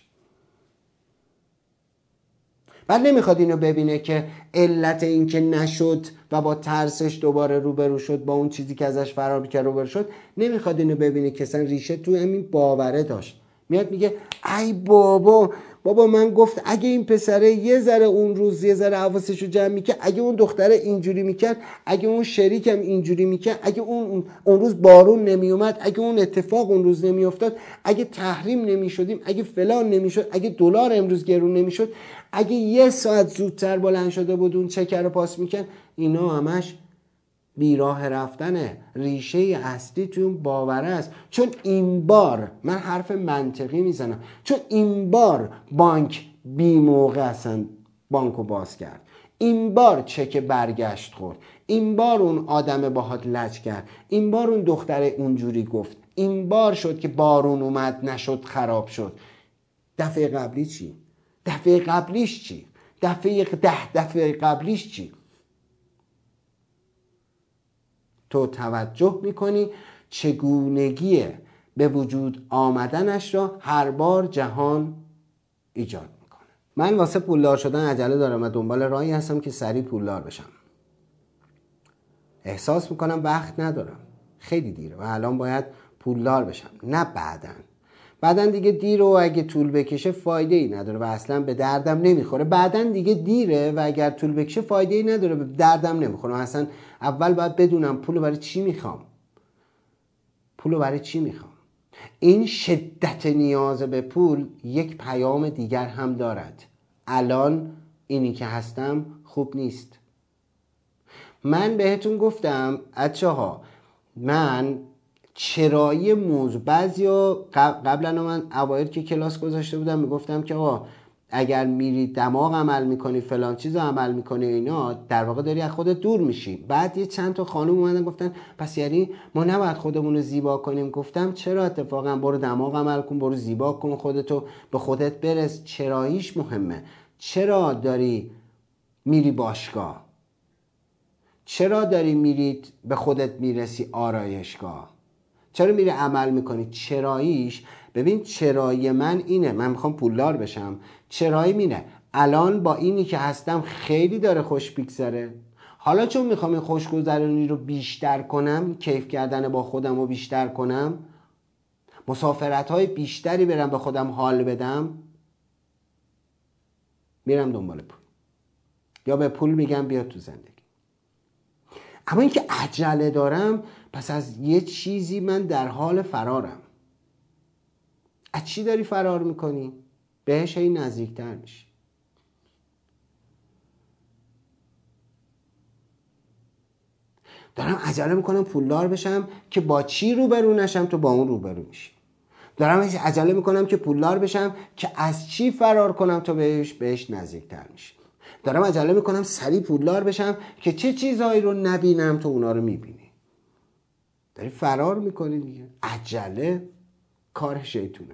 بعد نمیخواد اینو ببینه که علت این که نشد و با ترسش دوباره روبرو شد، با اون چیزی که ازش فرار میکرد روبرو شد، نمیخواد اینو ببینه که اصلا ریشه تو همین باوره داشت. میاد میگه ای بابا بابا من گفت اگه این پسره یه ذره اون روز یه ذره حواسشو جمع میکرد، اگه اون دختره اینجوری میکرد، اگه اون شریکم اینجوری میکرد، اگه اون اون روز بارون نمیومد، اگه اون اتفاق اون روز نمیافتاد، اگه تحریم نمیشدیم، اگه فلان نمیشد، اگه دلار امروز گرون نمیشد، اگه یه ساعت زودتر بلند شده بود اون چکر رو پاس میکرد. اینا همش بیراه رفتنه. ریشه اصلی توی اون باوره است. چون این بار من حرف منطقی میزنم، چون این بار بانک بی موقع اصلا بانکو باز کرد، این بار چک برگشت خورد، این بار اون آدم باهات لج کرد، این بار اون دختره اونجوری گفت، این بار شد که بارون اومد نشد خراب شد. دفعه قبلی چی؟ دفعه قبلیش چی؟ دفعه ده دفعه قبلیش چی؟ تو توجه میکنی چگونگی به وجود آمدنش را هر بار جهان ایجاد میکنه. من واسه پولدار شدن عجله دارم و دنبال راهی هستم که سریع پولدار بشم. احساس میکنم وقت ندارم، خیلی دیره و الان باید پولدار بشم، نه بعدن. بعدن دیگه دیره و اگه طول بکشه فایده ای نداره و اصلا به دردم نمیخوره. بعدن دیگه دیره و اگر طول بکشه فایده ای نداره، به دردم نمیخوره. اصلا اول باید بدونم پولو برای چی میخوام، پولو برای چی میخوام. این شدت نیاز به پول یک پیام دیگر هم دارد. الان اینی که هستم خوب نیست. من بهتون گفتم بچه ها، من چرایی موضوع بعضیا قبلا من اوایل که کلاس گذاشته بودم میگفتم که آقا اگر میری دماغ عمل میکنی، فلان چیز عمل میکنی، اینا در واقع داری از خودت دور میشی. بعد یه چند تا خانم اومدن گفتن پس یعنی ما نباید خودمون رو زیبا کنیم. گفتم چرا؟ اتفاقا برو دماغ عمل کن، برو زیبا کن خودتو، به خودت برس. چراییش مهمه. چرا داری میری باشگاه؟ چرا داری میری به خودت میرسی آرایشگاه؟ چرا میری عمل میکنی؟ چراییش. ببین چرایی من اینه، من میخوام پولدار بشم. چرایی مینه الان با اینی که هستم خیلی داره خوش بگذره. حالا چون میخوام این خوشگذرانی رو بیشتر کنم، کیف کردن با خودم رو بیشتر کنم، مسافرت های بیشتری برم به خودم حال بدم، میرم دنبال پول یا به پول میگم بیا تو زندگی. اما اینکه عجله دارم، پس از یه چیزی من در حال فرارم. از چی داری فرار میکنی؟ بهش هی نزدیکتر میشی. دارم عجله میکنم پولدار بشم که با چی روبرو نشم تو با اون روبرو میشی. دارم عجله میکنم که پولدار بشم که از چی فرار کنم تو بهش بهش نزدیکتر میشی. دارم عجله میکنم سریع پولدار بشم که چه چیزهایی رو نبینم تو اونا رو میبینی. داری فرار میکنی دیگه. عجله کار شیطونه.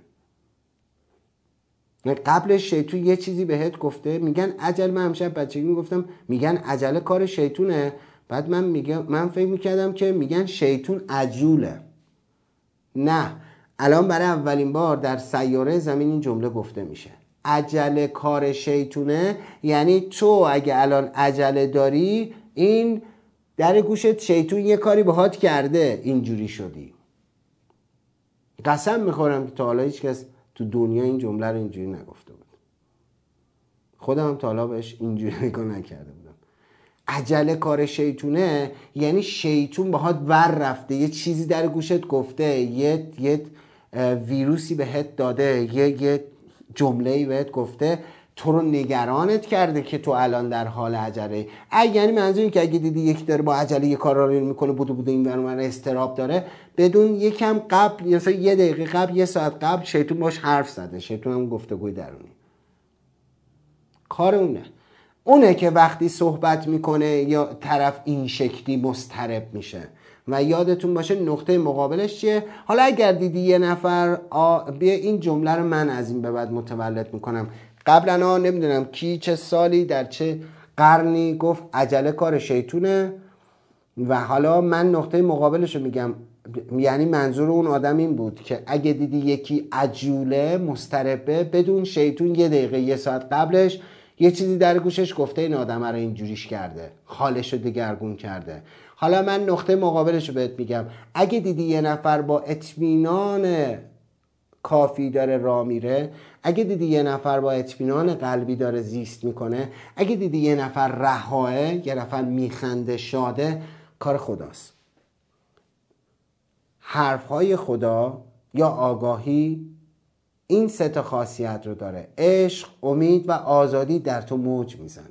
قبل شیطون یه چیزی بهت گفته، میگن عجله، من همیشه بچگی میگفتم میگن عجله کار شیطونه. بعد من میگم من فکر میکردم که میگن شیطون عجوله. نه، الان برای اولین بار در سیاره زمین این جمله گفته میشه. عجله کار شیطونه، یعنی تو اگه الان عجله داری، این در گوشت شیطون یه کاری باهات کرده اینجوری شدی. قسم میخورم که تا حالا هیچ کس تو دنیا این جمله رو اینجوری نگفته بود. خودم هم تا حالا بهش اینجوری نگاه نکرده بودم. عجله کار شیطونه، یعنی شیطون باهات ور رفته، یه چیزی در گوشت گفته، یه یه ویروسی بهت داده، یه یه جمله‌ای بهت گفته، تو رو نگرانت کرده که تو الان در حال عجله. یعنی منظور این که اگه دیدی یکی داره با عجله یه کار رو میکنه، بودو بودو این ور استراب داره، بدون یکم قبل، مثلا یه دقیقه قبل، یه ساعت قبل شیطون باش حرف زده، شیطون هم گفتگوی درونی. کار اونه اونه که وقتی صحبت میکنه یا طرف این شکلی مضطرب میشه. و یادتون باشه نقطه مقابلش چیه. حالا اگر دیدی یه نفر آ... بیا این جمله رو من از این به بعد متولد میکنم. قبلا ها نمیدونم کی چه سالی در چه قرنی گفت عجله کار شیطونه، و حالا من نقطه مقابلش رو میگم. یعنی منظور اون آدم این بود که اگه دیدی یکی عجوله مضطربه، بدون شیطون یه دقیقه یه ساعت قبلش یه چیزی در گوشش گفته این آدم رو اینجوریش کرده، حالش رو دگرگون کرده. حالا من نقطه مقابلش رو بهت میگم. اگه دیدی یه نفر با اطمینان کافی داره راه میره، اگه دیدی یه نفر با اطمینان قلبی داره زیست میکنه، اگه دیدی یه نفر رهاه، یه نفر میخنده، شاده، کار خداست. حرفهای خدا یا آگاهی این سه تا خاصیت رو داره: عشق، امید و آزادی در تو موج میزنه.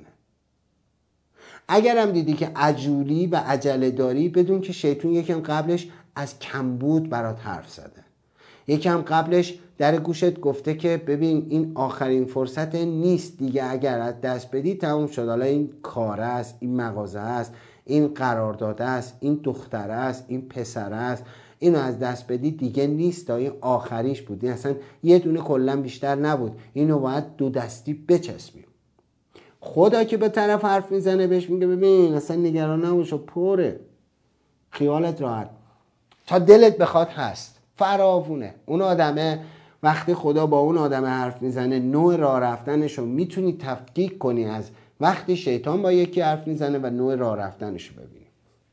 اگرم دیدی که عجولی و عجله داری، بدون که شیطون یکم قبلش از کمبود برات حرف زده، یکم قبلش در گوشت گفته که ببین این آخرین فرصت نیست دیگه، اگر از دست بدی تموم شد. حالا این کار است، این مغازه است، این قرارداد است، این دختر است، این پسر است، اینو از دست بدی دیگه نیست، تا این آخریش بود، این اصلا یه دونه کلا بیشتر نبود، اینو باید دو دستی بچسبیم. خدا که به طرف حرف میزنه بهش میگه ببین اصلا نگران نباش، پره، خیالت راحت، تا دلت بخواد هست، فراوونه. اون آدمه وقتی خدا با اون آدمه حرف میزنه، نوع راه رفتنش رو میتونی تفکیک کنی از وقتی شیطان با یکی حرف میزنه و نوع راه رفتنش رو ببینی.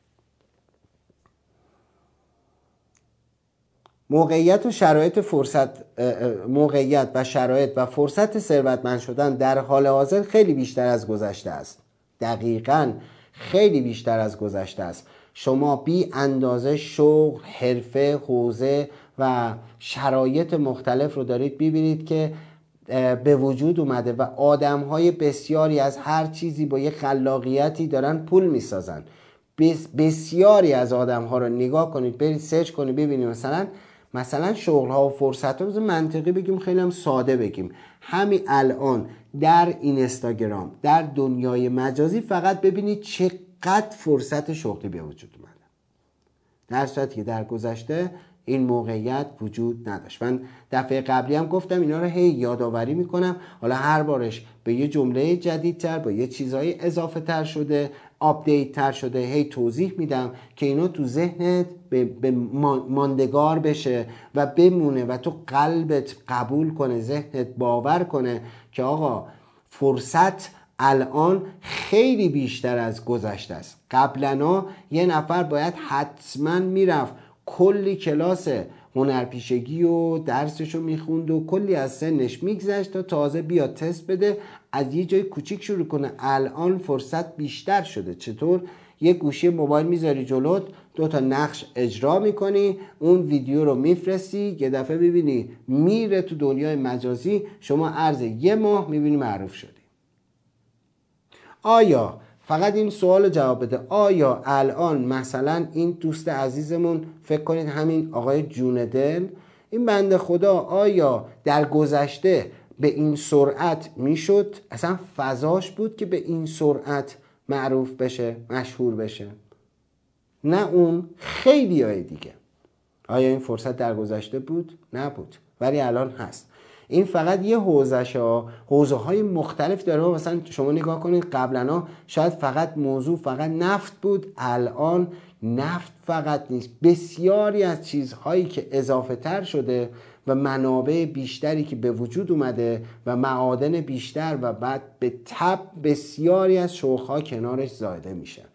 موقعیت و شرایط فرصت موقعیت و شرایط و فرصت ثروتمند شدن در حال حاضر خیلی بیشتر از گذشته است. دقیقاً خیلی بیشتر از گذشته است. شما بی اندازه شغل، حرفه، حوزه و شرایط مختلف رو دارید ببینید که به وجود اومده و آدم‌های بسیاری از هر چیزی با یه خلاقیتی دارن پول میسازن. بسیاری از آدم‌ها رو نگاه کنید، برید سرچ کنید ببینید مثلا مثلا شغل‌ها و فرصت‌ها، بذار منطقی بگیم، خیلی هم ساده بگیم، همین الان در اینستاگرام، در دنیای مجازی فقط ببینید چقدر فرصت شغلی به وجود اومده، در صورتی که در گذشته این موقعیت وجود نداشت. من دفعه قبلی هم گفتم اینا رو هی یادآوری میکنم، حالا هر بارش به یه جمله جدیدتر با یه چیزهای اضافه تر شده، آپدیت تر شده، هی توضیح میدم که اینا تو ذهنت به, به ماندگار بشه و بمونه و تو قلبت قبول کنه، ذهنت باور کنه که آقا فرصت الان خیلی بیشتر از گذشته است. قبلنا یه نفر باید حتما میرفت کلی کلاس هنرپیشگی و درسشو میخوند و کلی از سنش میگذشت تا تازه بیاد تست بده، از یه جای کوچیک شروع کنه. الان فرصت بیشتر شده. چطور؟ یه گوشی موبایل میذاری جلوت، دو تا نقش اجرا میکنی، اون ویدیو رو میفرستی، یه دفعه ببینی میره تو دنیای مجازی، شما عرض یه ماه میبینی معروف شدی. آیا فقط این سوال رو جواب بده، آیا الان مثلا این دوست عزیزمون، فکر کنید همین آقای جوندل، این بنده خدا، آیا در گذشته به این سرعت میشد؟ اصلا فضاش بود که به این سرعت معروف بشه، مشهور بشه؟ نه اون، خیلی های دیگه. آیا این فرصت در گذشته بود؟ نبود، ولی الان هست. این فقط یه حوزش ها، حوزه های مختلف داره. مثلا شما نگاه کنید قبلا شاید فقط موضوع فقط نفت بود، الان نفت فقط نیست، بسیاری از چیزهایی که اضافه تر شده و منابع بیشتری که به وجود اومده و معادن بیشتر و بعد به تب بسیاری از شوخها کنارش زایده میشه.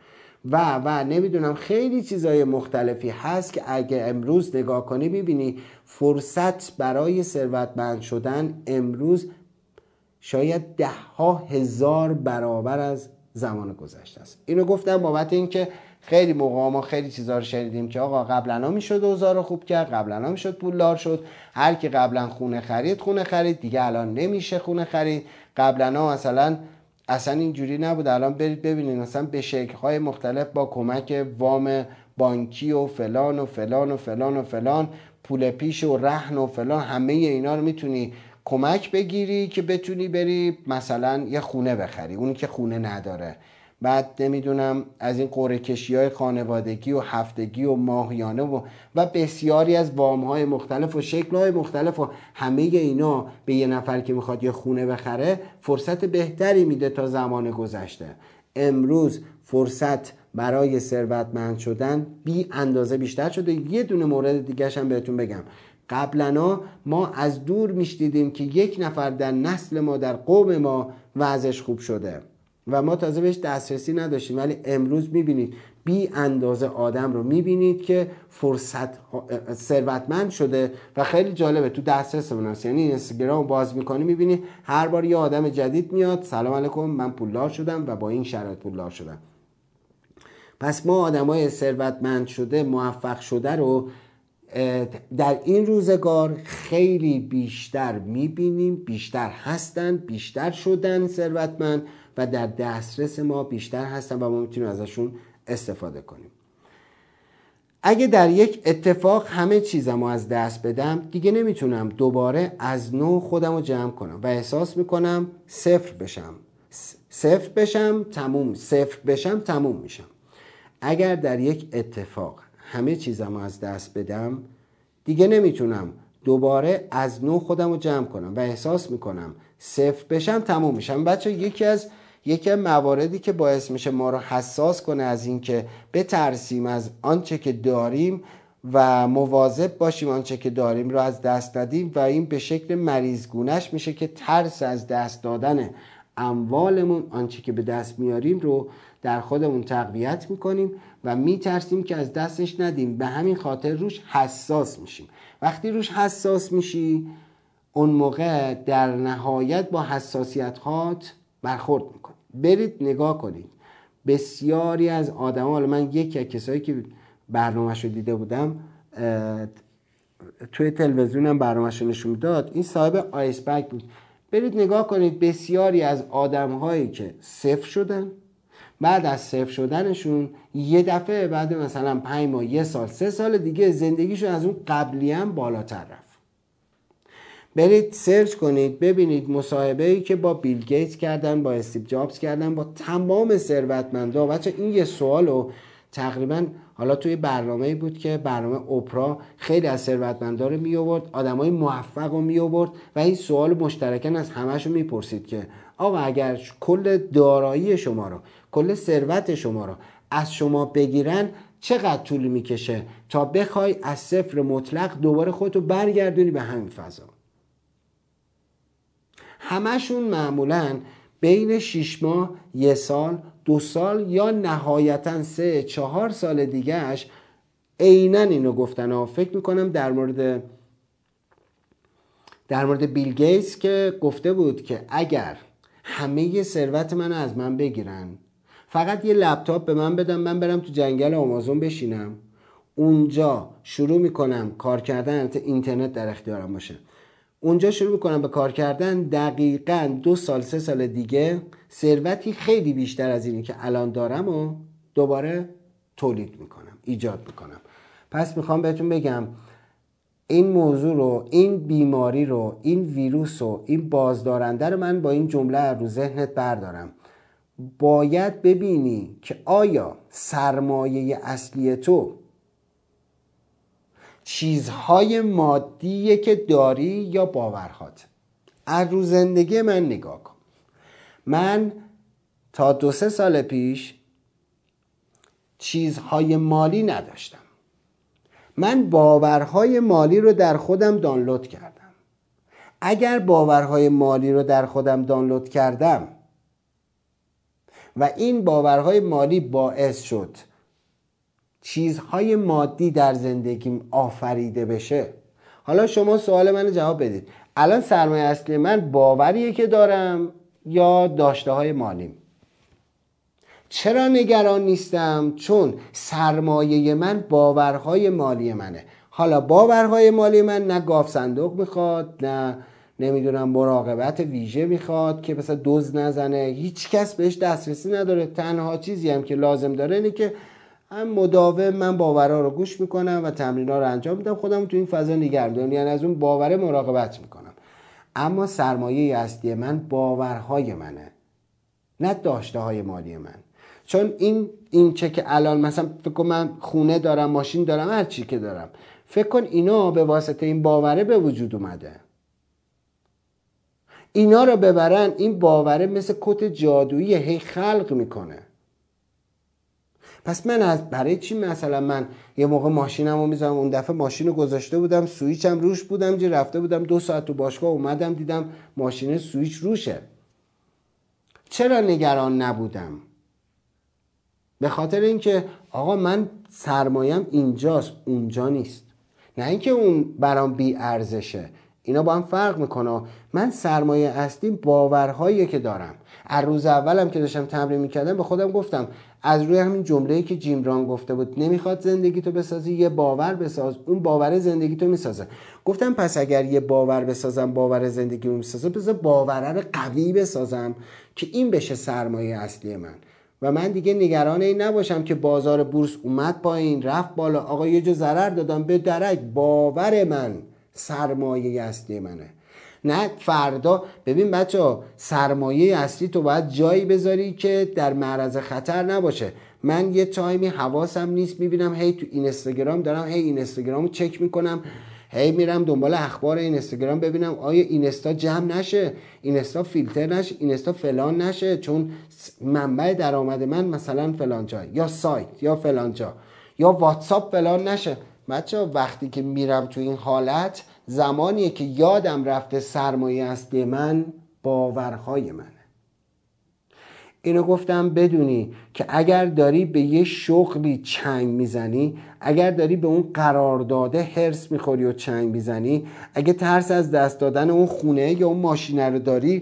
و و نمیدونم خیلی چیزای مختلفی هست که اگه امروز نگاه کنی ببینی فرصت برای ثروتمند شدن امروز شاید ده ها هزار برابر از زمان گذشته است. اینو گفتم بابت این که خیلی موقع ما خیلی چیزا رو شنیدیم که آقا قبلا میشد اوضاع رو خوب کرد، قبلا میشد پولدار شد، هر کی قبلا خونه خرید خونه خرید دیگه الان نمیشه خونه خرید، قبلا مثلا اصلا اینجوری نبود، الان برید ببینید مثلا به شکل‌های مختلف با کمک وام بانکی و فلان و فلان و فلان و فلان پول پیش و رهن و فلان همه اینا رو میتونی کمک بگیری که بتونی بری مثلا یه خونه بخری، اونی که خونه نداره. بعد نمیدونم از این قرعه کشی های خانوادگی و هفتگی و ماهیانه و و بسیاری از وام های مختلف و شکل های مختلف و همه اینا به یه نفر که میخواد یه خونه بخره فرصت بهتری میده تا زمان گذشته. امروز فرصت برای ثروتمند شدن بی اندازه بیشتر شده. یه دونه مورد دیگه هم بهتون بگم، قبلا ما از دور میشنیدیم که یک نفر در نسل ما در قوم ما وضعش خوب شده و ما تازه بهش دسترسی نداشتیم، ولی امروز میبینید بی اندازه آدم رو میبینید که فرصت ثروتمند شده و خیلی جالبه تو دسترسمون هست. یعنی اینستاگرام باز میکنی میبینی هر بار یه آدم جدید میاد سلام علیکم من پولدار شدم و با این شرایط پولدار شدم. پس ما آدمای ثروتمند شده موفق شده رو در این روزگار خیلی بیشتر میبینیم، بیشتر هستن، بیشتر شدن ثروتمند و در دسترس ما بیشتر هستن و ما میتونیم ازشون استفاده کنیم. اگه در یک اتفاق همه چیزمو از دست بدم دیگه نمیتونم دوباره از نو خودمو جمع کنم و احساس میکنم صفر بشم صفر بشم تموم صفر بشم تموم میشم. اگر در یک اتفاق همه چیزمو از دست بدم دیگه نمیتونم دوباره از نو خودم رو جمع کنم و احساس میکنم صفر بشم تموم میشم. بچه یکی از یکی از مواردی که باعث میشه ما رو حساس کنه از این که بترسیم از آنچه که داریم و مواظب باشیم آنچه که داریم رو از دست ندیم و این به شکل مریضگونش میشه که ترس از دست دادن اموالمون آنچه که به دست میاریم رو در خودمون تقویت میکنیم و میترسیم که از دستش ندیم. به همین خاطر روش حساس میشیم. وقتی روش حساس میشی اون موقع در نهایت با حساسیت هات برخورد میکنی. برید نگاه کنید بسیاری از آدم ها، حالا من یکی از کسایی که برنامه‌شو دیده بودم توی تلویزیونم برنامه‌شو نشون میداد، این صاحب آیس بگ بود. برید نگاه کنید بسیاری از آدم هایی که صفر شدن بعد از صفر شدنشون یه دفعه بعد مثلا پنج ماه یه سال سه سال دیگه زندگیشون از اون قبلی هم بالاتر رفت. برید سرچ کنید ببینید مصاحبه‌ای که با بیل گیتس کردن، با استیو جابز کردن، با تمام ثروتمندا. بچه این یه سوالو تقریبا حالا توی برنامه‌ای بود که برنامه اپرا خیلی از ثروتمندا رو می آورد، آدمای موفق رو می آورد و این سوال مشترکاً از همه‌شون میپرسید که آقا اگر کل دارایی شما رو، کل ثروت شما رو از شما بگیرن چقدر طول میکشه تا بخوای از صفر مطلق دوباره خودتو برگردونی به همین فضا؟ همشون معمولاً بین شش ماه، یه سال، دو سال یا نهایتاً سه چهار سال دیگهش عیناً اینو گفتن ها. فکر میکنم در مورد در مورد بیل گیتس که گفته بود که اگر همه ثروت من از من بگیرن فقط یه لپتاپ به من بدم من برم تو جنگل آمازون بشینم اونجا شروع میکنم کار کردن، اینترنت در اختیارم باشه، اونجا شروع میکنم به کار کردن، دقیقاً دو سال سه سال دیگه ثروتی خیلی بیشتر از اینی که الان دارم و دوباره تولید میکنم، ایجاد میکنم. پس میخوام بهتون بگم این موضوع رو، این بیماری رو، این ویروس رو، این بازدارنده رو من با این جمله رو ذهنت بردارم. باید ببینی که آیا سرمایه اصلی تو چیزهای مادیه که داری یا باورهات. از رو زندگی من نگاه کن. من تا دو سه سال پیش چیزهای مالی نداشتم. من باورهای مالی رو در خودم دانلود کردم. اگر باورهای مالی رو در خودم دانلود کردم و این باورهای مالی باعث شد چیزهای مادی در زندگیم آفریده بشه. حالا شما سوال منو جواب بدید، الان سرمایه اصلی من باوریه که دارم یا داشته های مالیم؟ چرا نگران نیستم؟ چون سرمایه من باورهای مالی منه. حالا باورهای مالی من نه گاف صندوق میخواد، نه نمیدونم مراقبت ویژه میخواد که مثلا دزد نزنه، هیچ کس بهش دسترسی نداره. تنها چیزی هم که لازم داره اینه که هم مداوم من باورها رو گوش میکنم و تمرین‌ها رو انجام میدم، خودم تو این فضا نگه می‌دارم، یعنی از اون باور مراقبت میکنم. اما سرمایه اصلی من باورهای منه، نه داشته های مالی من. چون این این چه که الان مثلا فکر کن من خونه دارم، ماشین دارم، هر چی که دارم، فکر کن اینا به واسطه این باوره به وجود اومده. اینا رو ببرن، این باوره مثل کت جادویی هی خلق میکنه. پس من از برای چی مثلا من یه موقع ماشینم رو میذارم، اون دفعه ماشین رو گذاشته بودم سویچم روش بودم، جی رفته بودم دو ساعت تو باشگاه، اومدم دیدم ماشین سویچ روشه. چرا نگران نبودم؟ به خاطر اینکه آقا من سرمایم اینجاست، اونجا نیست. نه اینکه اون برام بی ارزشه، اینا با هم فرق میکنه. من سرمایه اصلی باورهایی که دارم. از روز اولم که داشتم تمرین میکردم به خودم گفتم، از روی همین جمله‌ای که جیم ران گفته بود، نمیخواد زندگی تو بسازی، یه باور بساز، اون باور زندگی تو میسازه. گفتم پس اگر یه باور بسازم باور زندگی رو میسازه، بذار باور رو قوی بسازم که این بشه سرمایه اصلی من و من دیگه نگران این نباشم که بازار بورس اومد پایین رفت بالا، آقا یه جا ضرر دادم به درک. باور من سرمایه اصلی منه. نه فردا ببین بچه، سرمایه اصلی تو باید جایی بذاری که در معرض خطر نباشه. من یه تایمی حواسم نیست، میبینم هی تو اینستاگرام دارم هی اینستاگرامو چک میکنم، هی میرم دنبال اخبار اینستاگرام ببینم آیا اینستا جمع نشه، اینستا فیلتر نشه، اینستا فلان نشه، چون منبع درآمد من مثلا فلان جا، یا سایت یا فلان جا، یا واتساپ فلان نشه. بچه وقتی که میرم تو این حالت، زمانیه که یادم رفته سرمایه اصلی من باورهای منه. اینو گفتم بدونی که اگر داری به یه شغلی چنگ میزنی، اگر داری به اون قرارداد هرس میخوری و چنگ میزنی، اگه ترس از دست دادن اون خونه یا اون ماشینه رو داری،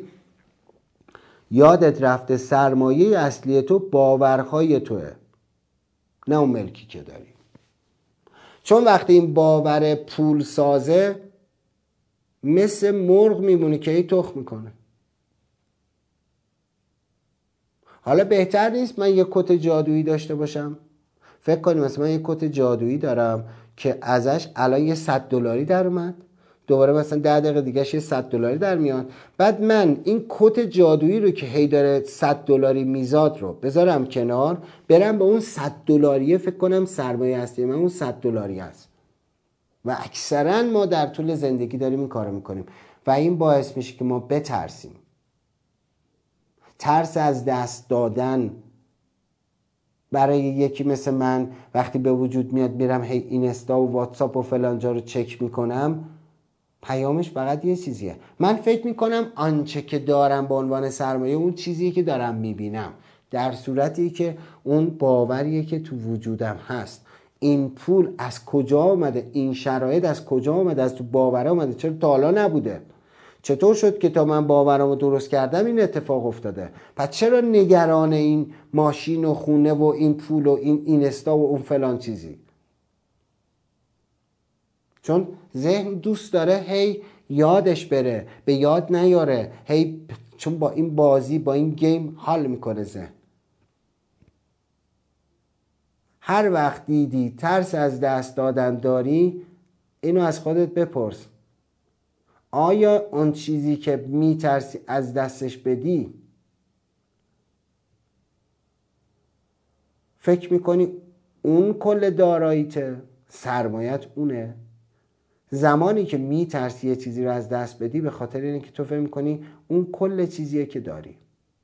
یادت رفته سرمایه اصلی تو باورهای توه، نه اون ملکی که داری. چون وقتی این باور پول سازه، مثل مرغ میمونه که هی تخم میکنه. حالا بهتر نیست من یه کت جادویی داشته باشم؟ فکر کنیم مثلا من یه کت جادویی دارم که ازش الان یه صد دلاری در اومد، دوباره مثلا ده دقیقه دیگه یه صد دلاری در میاد، بعد من این کت جادویی رو که هی داره صد دلاری میزاد رو بذارم کنار، برم به اون صد دلاریه فکر کنم سرمایه اصلی من اون صد دلاری است. و اکثرا ما در طول زندگی داریم این کارو میکنیم و این باعث میشه که ما بترسیم. ترس از دست دادن برای یکی مثل من وقتی به وجود میاد، میرم هی اینستا و واتساپ و فلان جا رو چک میکنم، پیامش فقط یه چیزیه. من فکر میکنم آنچه که دارم به عنوان سرمایه اون چیزیه که دارم میبینم، در صورتی که اون باوریه که تو وجودم هست. این پول از کجا آمده؟ این شرایط از کجا آمده؟ از تو باور آمده؟ چرا تا حالا نبوده؟ چطور شد که تا من باورمو درست کردم این اتفاق افتاده؟ پس چرا نگران این ماشین و خونه و این پول و این اینستا و اون فلان چیزی؟ چون ذهن دوست داره هی یادش بره، به یاد نیاره، هی چون با این بازی با این گیم حال میکنه ذهن. هر وقت دیدی ترس از دست دادن داری، اینو از خودت بپرس، آیا اون چیزی که میترسی از دستش بدی، فکر میکنی اون کل داراییته، سرمایت اونه؟ زمانی که میترسی یه چیزی رو از دست بدی، به خاطر اینه که تو فکر میکنی اون کل چیزیه که داری.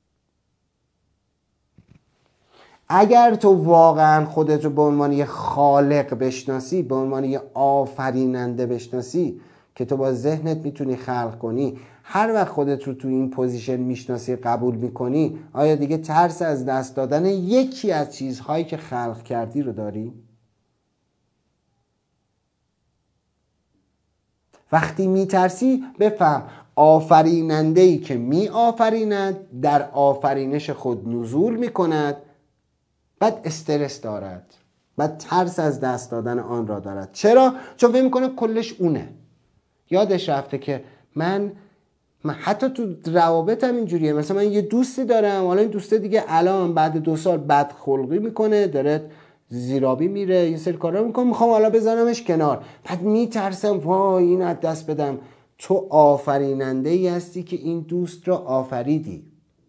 اگر تو واقعا خودت رو به عنوان یه خالق بشناسی، به عنوان یه آفریننده بشناسی که تو با ذهنت میتونی خلق کنی، هر وقت خودت رو تو این پوزیشن میشناسی، قبول میکنی، آیا دیگه ترس از دست دادن یکی از چیزهایی که خلق کردی رو داری؟ وقتی میترسی بفهم آفریننده‌ای که می آفریند در آفرینش خود نزول میکند، بعد استرس دارد، بعد ترس از دست دادن آن را دارد. چرا؟ چون فکر میکنه کلش اونه. یادش رفته که من, من حتی تو روابطم اینجوریه. مثلا من یه دوستی دارم، حالا این دوسته دیگه الان بعد دو سال بد خلقی میکنه، داره زیرابی میره، یه سری کارا میکنه، میخوام حالا بذارمش کنار، بعد میترسم وای این از دست بدم. تو آفریننده ای هستی که این دوست را آفریدی.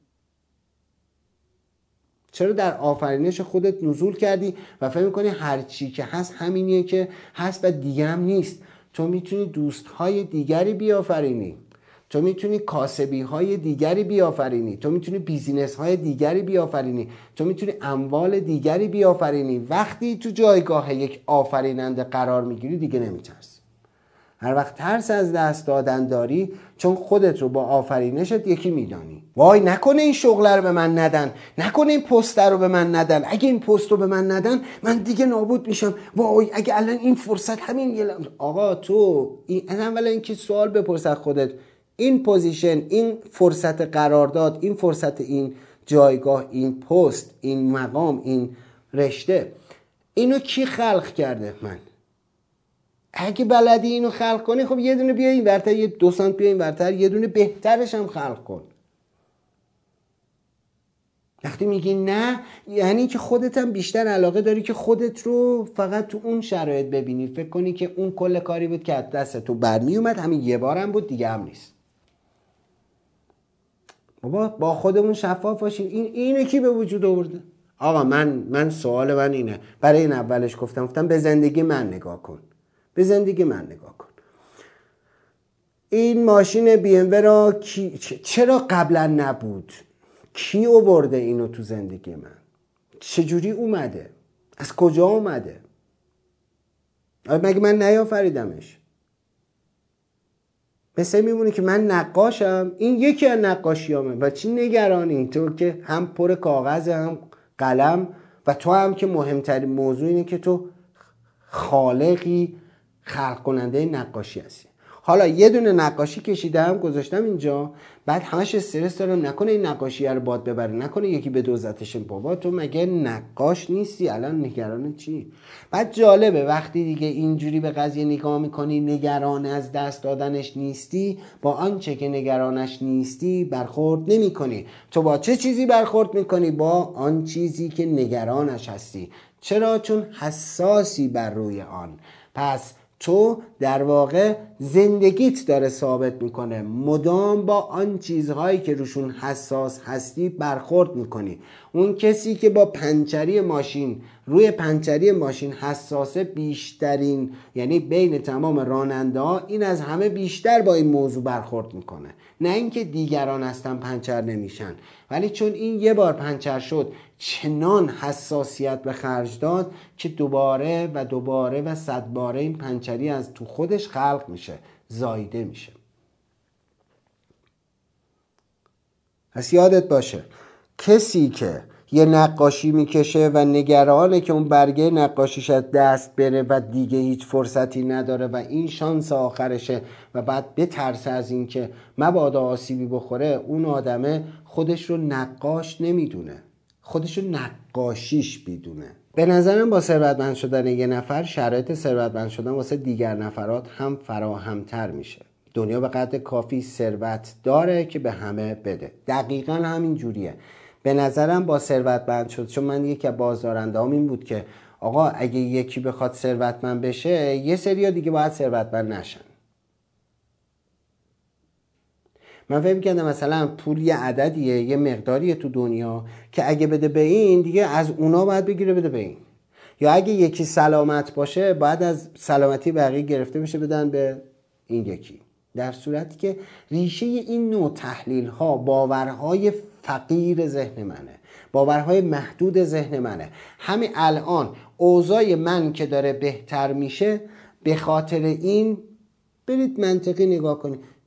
چرا در آفرینش خودت نزول کردی و فکر میکنی هر چی که هست همینیه که هست و دیگه هم نیست. تو میتونی دوستهای دیگری بیافرینی، تو میتونی کاسبی های دیگری بیافرینی، تو میتونی بیزینس های دیگری بیافرینی، تو میتونی اموال دیگری بیافرینی. وقتی تو جایگاه یک آفریننده قرار میگیری دیگه نمیترسی. هر وقت ترس از دست دادن داری، چون خودت رو با آفرینشت یکی میدانی. وای نکنه این شغل رو به من ندن، نکنه این پست رو به من ندن، اگه این پست رو به من ندن من دیگه نابود میشم، وای اگه الان این فرصت همین یه لحظه. آقا تو این اولا اینکه سوال بپرس از خودت، این پوزیشن، این فرصت قرارداد، این فرصت، این جایگاه، این پست، این مقام، این رشته، اینو کی خلق کرده؟ من. اگه بلدی اینو خلق کنی، خب یه دونه بیا این ورتر، یه دو سانت بیا این ورتر، یه دونه بهترش هم خلق کن. وقتی میگی نه، یعنی که خودت هم بیشتر علاقه داری که خودت رو فقط تو اون شرایط ببینی، فکر کنی که اون کل کاری بود که از دست تو برمی اومد، همین یه بارم بود دیگه هم نیست. بابا با خودمون شفاف باشیم. این اینو کی به وجود آورده؟ آقا من من سوال من اینه، برای این اولش گفتم گفتم به زندگی من نگاه کن، به زندگی من نگاه کن. این ماشین بی ام و را کی، چرا قبلا نبود؟ کی آورده اینو تو زندگی من؟ چجوری اومده؟ از کجا اومده؟ مگه من نیافریدمش؟ مثل میمونه که من نقاشم، این یکی از نقاشیامه و چی نگرانی؟ تو که هم پر کاغذ هم قلم و تو هم که مهمترین موضوع اینه که تو خالقی، خلق کننده نقاشی هستی. حالا یه دونه نقاشی کشیدم گذاشتم اینجا، بعد همش استرس دارم نکنه این نقاشی رو باد ببره، نکنه یکی بدزدتش. بابا تو مگه نقاش نیستی؟ الان نگران چی؟ بعد جالبه وقتی دیگه اینجوری به قضیه نگاه میکنی، نگران از دست دادنش نیستی، با آنچه که نگرانش نیستی برخورد نمی کنی. تو با چه چیزی برخورد میکنی؟ با آن چیزی که نگرانش هستی. چرا؟ چون حساسی بر روی آن. پس تو در واقع زندگیت داره ثابت میکنه، مدام با آن چیزهایی که روشون حساس هستی برخورد میکنی. اون کسی که با پنچری ماشین، روی پنچری ماشین حساسه، بیشترین، یعنی بین تمام راننده ها این از همه بیشتر با این موضوع برخورد میکنه. نه اینکه دیگران هستن پنچر نمیشن، ولی چون این یه بار پنچر شد چنان حساسیت به خرج داد که دوباره و دوباره و صد باره این پنچری از تو خودش خلق میشه، زایده میشه. پس یادت باشه کسی که یه نقاشی میکشه و نگرانه که اون برگه نقاشیش از دست بره و دیگه هیچ فرصتی نداره و این شانس آخرشه و بعد بترسه از این که مبادا آسیبی بخوره، اون آدمه خودش رو نقاش نمیدونه، خودش رو نقاشیش بیدونه. به نظرم با ثروتمند شدن یه نفر شرایط ثروتمند شدن واسه دیگر نفرات هم فراهمتر میشه. دنیا به قدر کافی ثروت داره که به همه بده. دقیقاً همین جوریه. به نظرم با ثروتمند شد، چون من یکی از بازدارنده‌ام این بود که آقا اگه یکی بخواد ثروتمند بشه، یه سریا دیگه باید ثروتمند نشن. من فکر می‌کردم مثلا پول یه عددیه، یه مقداریه تو دنیا که اگه بده به این دیگه از اونا باید بگیره بده به این، یا اگه یکی سلامت باشه باید از سلامتی بقیه گرفته بشه بدن به این یکی. در صورتی که ریشه این نوع تحلیل ها باورهای فقیر ذهن منه، باورهای محدود ذهن منه. همین الان اوضاع من که داره بهتر میشه به خاطر این، برید منطقی نگاه کنید،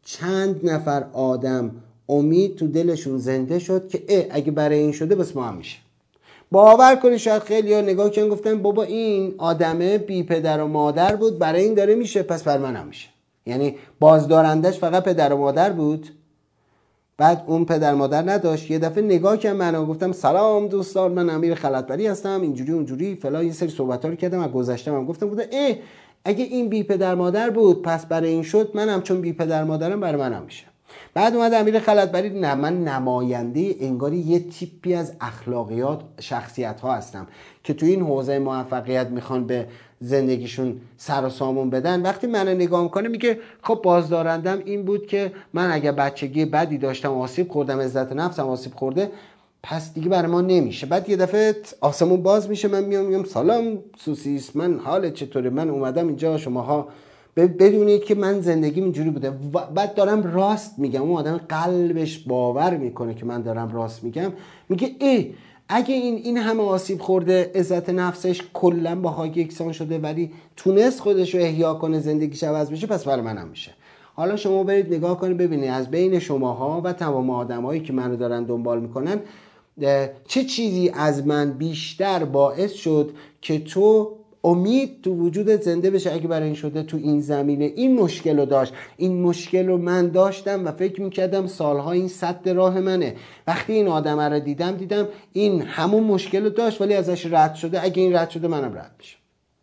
چند نفر آدم امید تو دلشون زنده شد که اه اگه برای این شده بس ما هم میشه. باور کنید شاید خیلی ها نگاه کردن گفتن بابا این آدمه بی پدر و مادر بود، برای این داره میشه، پس بر من هم میشه. یعنی بازدارندش فقط پدر و مادر بود، بعد اون پدر مادر نداشت. یه دفعه نگاه کردم من گفتم سلام دوستان، من امیر خلعتبری هستم، اینجوری اونجوری فلان، یه سری صحبت‌ها رو کردم. از گذشتم هم گفتم بوده اه اگه این بی پدر مادر بود پس برای این شد، منم چون بی پدر مادرم برای منم میشه. بعد اومد امیر خلعتبری، نه من نماینده انگاری یه تیپی از اخلاقیات شخصیت ها هستم که تو این حوزه موفقیت میخوان به زندگیشون سر و سامون بدن. وقتی من نگاه میکنه میگه خب بازدارندم این بود که من اگه بچگی بدی داشتم، آسیب خوردم، عزت نفسم آسیب خورده، پس دیگه برای ما نمیشه. بعد یه دفعه آسمون باز میشه، من میام میگم سلام سوسیس، من حالت چطوره، من اومدم اینجا شماها بدونید که من زندگیم اینجوری بوده. بعد دارم راست میگم، اون آدم قلبش باور میکنه که من دارم راست میگم، میگه ای اگه این این همه آسیب خورده، عزت نفسش کلا با خاک یکسان شده ولی تونست خودش رو احیا کنه، زندگیش عوض بشه، پس برای منم میشه. حالا شما برید نگاه کنید ببینید از بین شماها و تمام آدمایی که منو دارن دنبال میکنن چه چیزی از من بیشتر باعث شد که تو امید تو وجودت زنده بشه. اگه برای این شده تو این زمینه این مشکل رو داشت، این مشکل رو من داشتم و فکر میکردم سالها این سد راه منه. وقتی این آدم رو دیدم دیدم این همون مشکل رو داشت ولی ازش رد شده، اگه این رد شده منم رد میشم.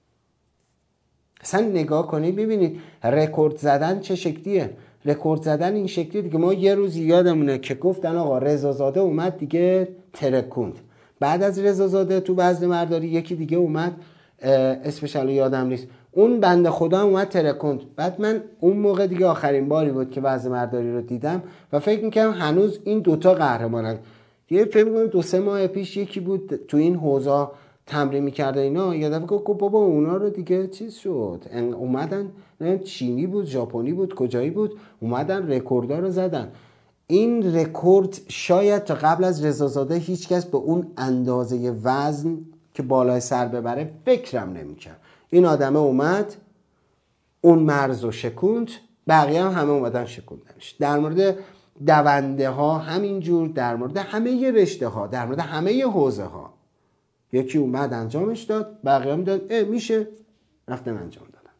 اصلا نگاه کنید ببینید رکورد زدن چه شکلیه. رکورد زدن این شکلی دیگه. ما یه روز یادمونه که گفتن آقا رضازاده اومد دیگه ترکوند. بعد از رضازاده تو وزن مرداری یکی دیگه اومد اسمش الان یادم نیست، اون بنده خدا اومد ترکوند. بعد من اون موقع دیگه آخرین باری بود که وزن مرداری رو دیدم و فکر میکنم هنوز این دوتا قهرمانن. یه فکر میکنم دو سه ماه پیش یکی بود تو این حوزه تمرین میکرده اینا، یه دفعه گفت بابا اونا رو دیگه چیز شد، اومدن چینی بود ژاپنی بود کجایی بود، اومدن رکوردها رو زدن. این رکورد شاید تا قبل از رضازاده هیچکس به اون اندازه وزن که بالای سر ببره فکرم نمیکرد. این آدمه اومد اون مرز رو شکوند، بقیه هم همه اومدن شکوندنش. در مورد دونده ها همینجور، در مورد همه رشته ها، در مورد همه حوزه ها. یکی اومد انجامش داد، بقیه هم داد اه میشه، رفتن انجام دادن.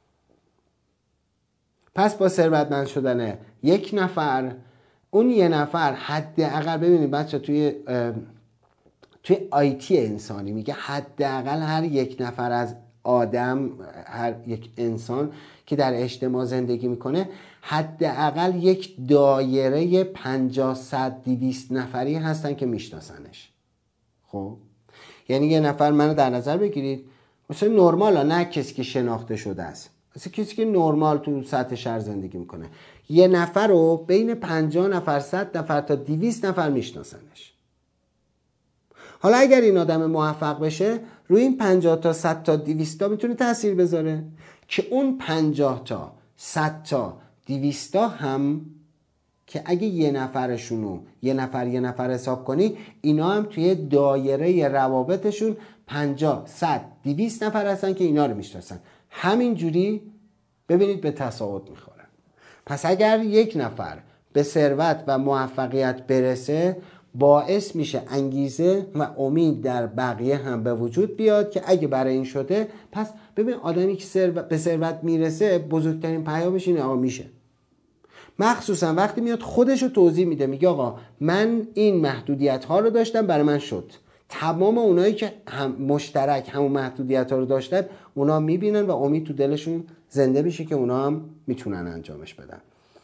پس با ثروتمند شدن یک نفر، اون یه نفر حداقل ببینید بچه توی توی آیتی انسانی میگه حداقل هر یک نفر از آدم، هر یک انسان که در اجتماع زندگی میکنه حداقل یک دایره پنجاه صد دویست نفری هستن که میشناسنش. خب یعنی یه نفر منو در نظر بگیرید مثلا نرمال ها، نه کسی که شناخته شده است، مثلا کسی که نرمال تو سطح شهر زندگی میکنه، یه نفر رو بین پنجاه نفر صد نفر تا دویست نفر میشناسنش. حالا اگر این آدم موفق بشه روی این پنجاه تا صد تا دویست تا میتونه تاثیر بذاره که اون پنجاه تا صد تا دویست تا هم که اگه یه نفرشونو یه نفر یه نفر حساب کنی، اینا هم توی دایره روابطشون پنجاه صد دویست نفر هستن که اینا رو میشناسن. همینجوری ببینید به تساوت میخورن. پس اگر یک نفر به ثروت و موفقیت برسه باعث میشه انگیزه و امید در بقیه هم به وجود بیاد که اگه برای این شده، پس ببین آدمی که به ثروت میرسه بزرگترین پیامش اینه آقا میشه. مخصوصا وقتی میاد خودش رو توضیح میده، میگه آقا من این محدودیت ها رو داشتم برای من شد. تمام اونایی که هم مشترک همون محدودیت ها رو داشتن اونا میبینن و امید تو دلشون زنده بشه که اونا هم میتونن انجامش بدن.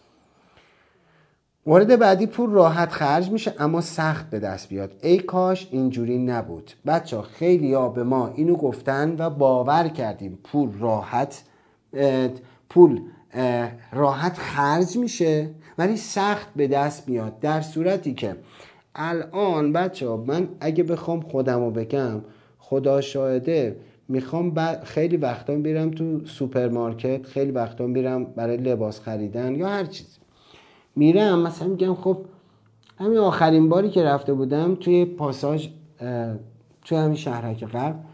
مورد بعدی، پول راحت خرج میشه اما سخت به دست بیاد. ای کاش اینجوری نبود. بچه ها خیلی ها به ما اینو گفتن و باور کردیم پول راحت پول راحت خرج میشه ولی سخت به دست میاد، در صورتی که الان بچه ها من اگه بخوام خودم رو بگم، خدا شاهده میخوام ب... خیلی وقتا میرم تو سوپرمارکت، خیلی وقتا میرم برای لباس خریدن یا هر چیز، میرم مثلا میگم خب همین آخرین باری که رفته بودم توی پاساژ توی همین شهرک غرب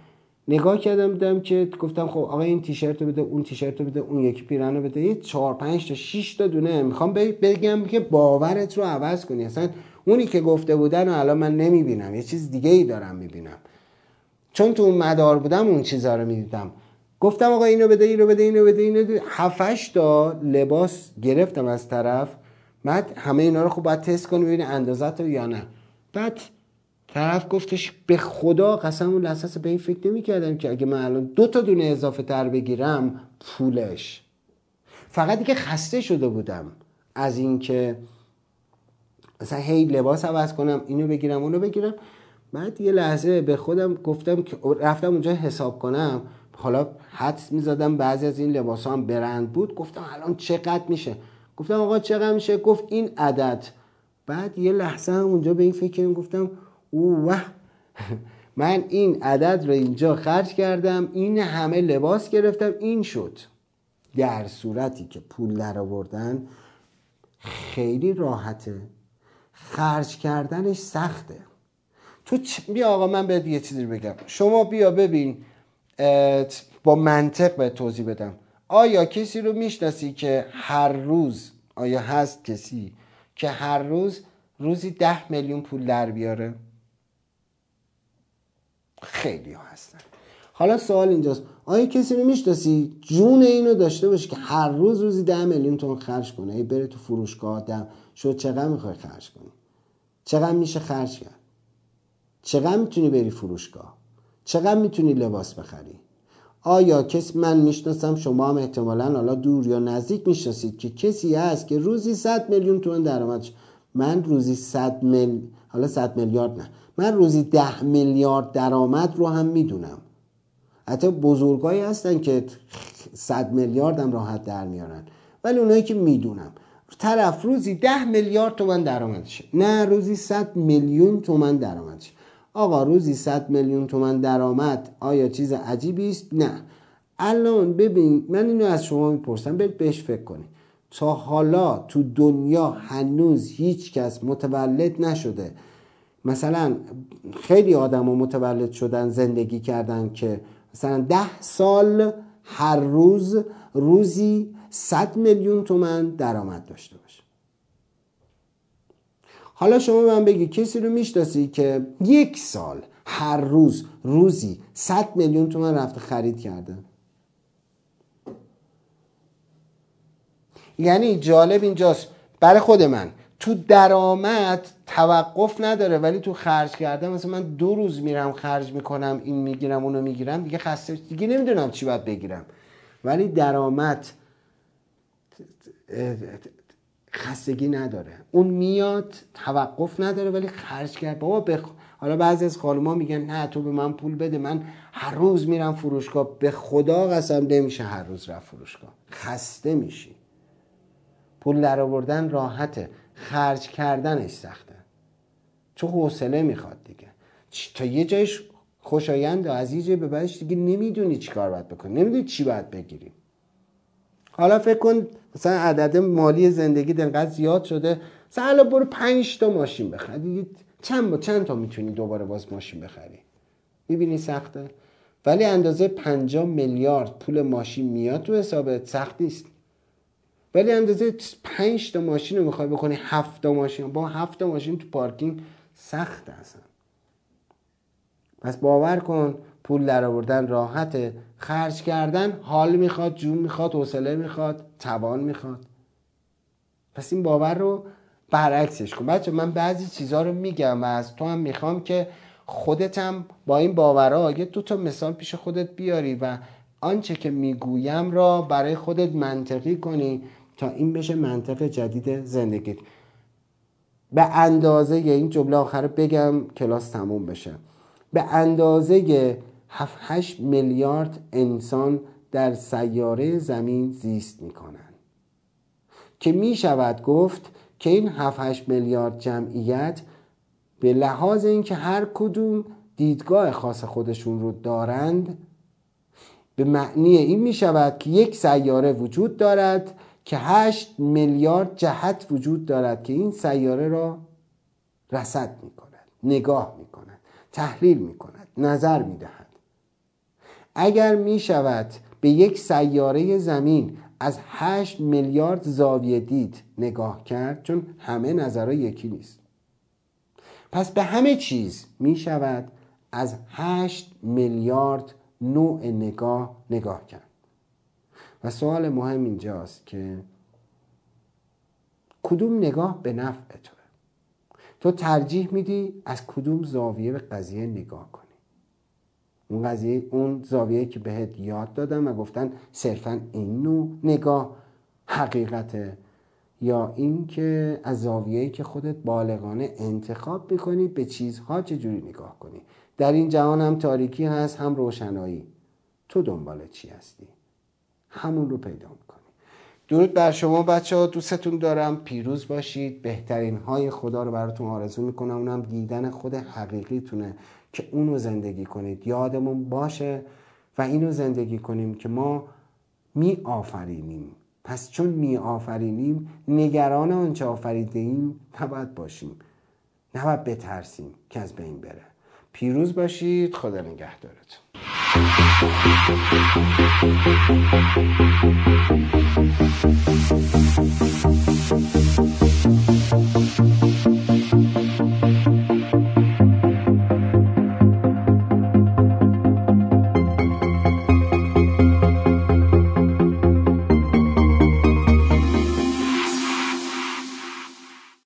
نگاه کردم دیدم که گفتم خب آقا این تیشرت رو بده، اون تیشرت رو بده، اون یکی پیرن رو بده، یه چهار پنج تا شش تا دونه میخوام بگم که باورت رو عوض کنی. اصلا اونی که گفته بودن و الان من نمیبینم، یه چیز دیگه ای دارم میبینم، چون تو اون مدار بودم اون چیزا رو میدیدم. گفتم آقا اینو بده، اینو بده، اینو بده، اینو بده. هفت تا لباس گرفتم از طرف. بعد همه اینا رو خب باید تست کنی ببینی اندازت رو یا نه. بعد طرف گفتش به خدا قسم اون لحظه به این فکر نمی کردم که اگه من الان دو تا دونه اضافه تر بگیرم پولش. فقط دیگه خسته شده بودم از این که مثلا هی لباس عوض کنم، اینو بگیرم اونو بگیرم. بعد یه لحظه به خودم گفتم که رفتم اونجا حساب کنم، حالا حدس میزدم بعضی از این لباس ها هم برند بود. گفتم الان چقدر میشه؟ گفتم آقا چقدر میشه؟ گفت این عدد. بعد یه لحظه هم اونجا به این فکر کردم، گفتم اوه من این عدد رو اینجا خرج کردم، این همه لباس گرفتم، این شد. در صورتی که پول در آوردن خیلی راحته، خرج کردنش سخته. تو چ... بیا آقا من بهت یه چیزی بگم، شما بیا ببین با منطق بهت توضیح بدم. آیا کسی رو میشناسی که هر روز، آیا هست کسی که هر روز روزی ده میلیون پول در بیاره؟ خیلی ها هستن. حالا سوال اینجاست، آیا کسی رو میشناسی جون اینو داشته باشه که هر روز روزی ده میلیون تومان خرج کنه؟ ای بره تو فروشگاه دم شد چقدر میخوای خرج کنی؟ چقدر میشه خرج کرد؟ چقدر میتونی بری فروشگاه؟ چقدر میتونی لباس بخری؟ آیا کسی، من میشناسم، شما هم احتمالاً حالا دور یا نزدیک میشناسید که کسی هست که روزی صد میلیون تومان درآمدش. من روزی صد مل حالا صد میلیارد نه، من روزی ده میلیارد درآمد رو هم میدونم. حتی بزرگایی هستن که صد میلیارد هم راحت در میارن، ولی اونایی که میدونم طرف روزی ده میلیارد تومان درآمدشه، نه روزی صد میلیون تومان درآمدشه. آقا روزی صد میلیون تومان درآمد آیا چیز عجیبی است؟ نه. الان ببین من اینو از شما میپرسم، برید بهش فکر کنید. تا حالا تو دنیا هنوز هیچ کس متولد نشده، مثلا خیلی آدم ها متولد شدن زندگی کردن که مثلا ده سال هر روز روزی صد میلیون تومان درآمد داشته باشه. حالا شما من بگی کسی رو میشناسی که یک سال هر روز روزی صد میلیون تومان رفته خرید کرده؟ یعنی جالب اینجاست برای خود من، تو درآمد توقف نداره، ولی تو خرج کردن مثلا من دو روز میرم خرج میکنم، این میگیرم اونو میگیرم، دیگه خسته دیگه نمیدونم چی باید بگیرم. ولی درآمد خستگی نداره، اون میاد توقف نداره، ولی خرج کرد. بابا بخ... حالا بعضی از خانوما میگن نه تو به من پول بده، من هر روز میرم فروشگاه. به خدا قسم نمیشه هر روز رفت فروشگاه، خسته میشی. پول در آوردن راحته، خرج کردنش سخته، چون حوصله میخواد دیگه. تا یه جایش خوشاینده، از یه جای به بعدش دیگه نمیدونی چی کار باید بکنی، نمیدونی چی باید بگیری. حالا فکر کن مثلا عدد مالی زندگی دنقدر زیاد شده، مثلا الان برو پنج تا ماشین بخر، دیگه چند با چند تا میتونی دوباره باز ماشین بخری؟ میبینی سخته؟ ولی اندازه پنجاه میلیارد پول ماشین میاد تو حسابت، سخت نیست. ولی اندازه پنج تا ماشین رو میخوای بکنی هفت تا ماشین، با هفت تا ماشین تو پارکینگ سخت هستن. پس باور کن پول در آوردن راحته، خرج کردن حال میخواد، جون میخواد، حوصله میخواد، توان میخواد. پس این باور رو برعکسش کن. بچه من بعضی چیزها رو میگم و از تو هم میخوام که خودت هم با این باورها یه دو تا مثال پیش خودت بیاری و آنچه که میگویم را برای خودت منطقی کنی تا این بشه منطق جدید زندگیت. به اندازه این جمله آخر بگم کلاس تموم بشه. به اندازه هفت هشت میلیارد انسان در سیاره زمین زیست میکنن که میشود گفت که این هفت هشت میلیارد جمعیت به لحاظ اینکه هر کدوم دیدگاه خاص خودشون رو دارند، به معنی این میشود که یک سیاره وجود دارد که هشت میلیارد جهت وجود دارد که این سیاره را رصد میکند، نگاه میکند، تحلیل میکند، نظر میدهد. اگر می شود به یک سیاره زمین از هشت میلیارد زاویه دید نگاه کرد، چون همه نظرها یکی نیست، پس به همه چیز می شود از هشت میلیارد نوع نگاه نگاه کرد. و سوال مهم اینجاست که کدوم نگاه به نفع توه؟ تو ترجیح میدی از کدوم زاویه به قضیه نگاه کنی؟ اون قضیه، اون زاویه که بهت یاد دادم و گفتن صرفا این نوع نگاه حقیقته، یا این که از زاویه‌ای که خودت بالغانه انتخاب میکنی به چیزها چجوری نگاه کنی؟ در این جهان هم تاریکی هست هم روشنایی، تو دنبال چی هستی؟ همون رو پیدا میکنی. درود بر شما بچه ها، دوستتون دارم، پیروز باشید. بهترین های خدا رو براتون آرزو میکنم، اونم دیدن خود حقیقیتونه که اونو زندگی کنید. یادمون باشه و اینو زندگی کنیم که ما می آفرینیم، پس چون می آفرینیم نگران آنچه آفریده ایم نباید باشیم، نباید بترسیم که از بین بره. پیروز باشید، خدا نگهدارتون.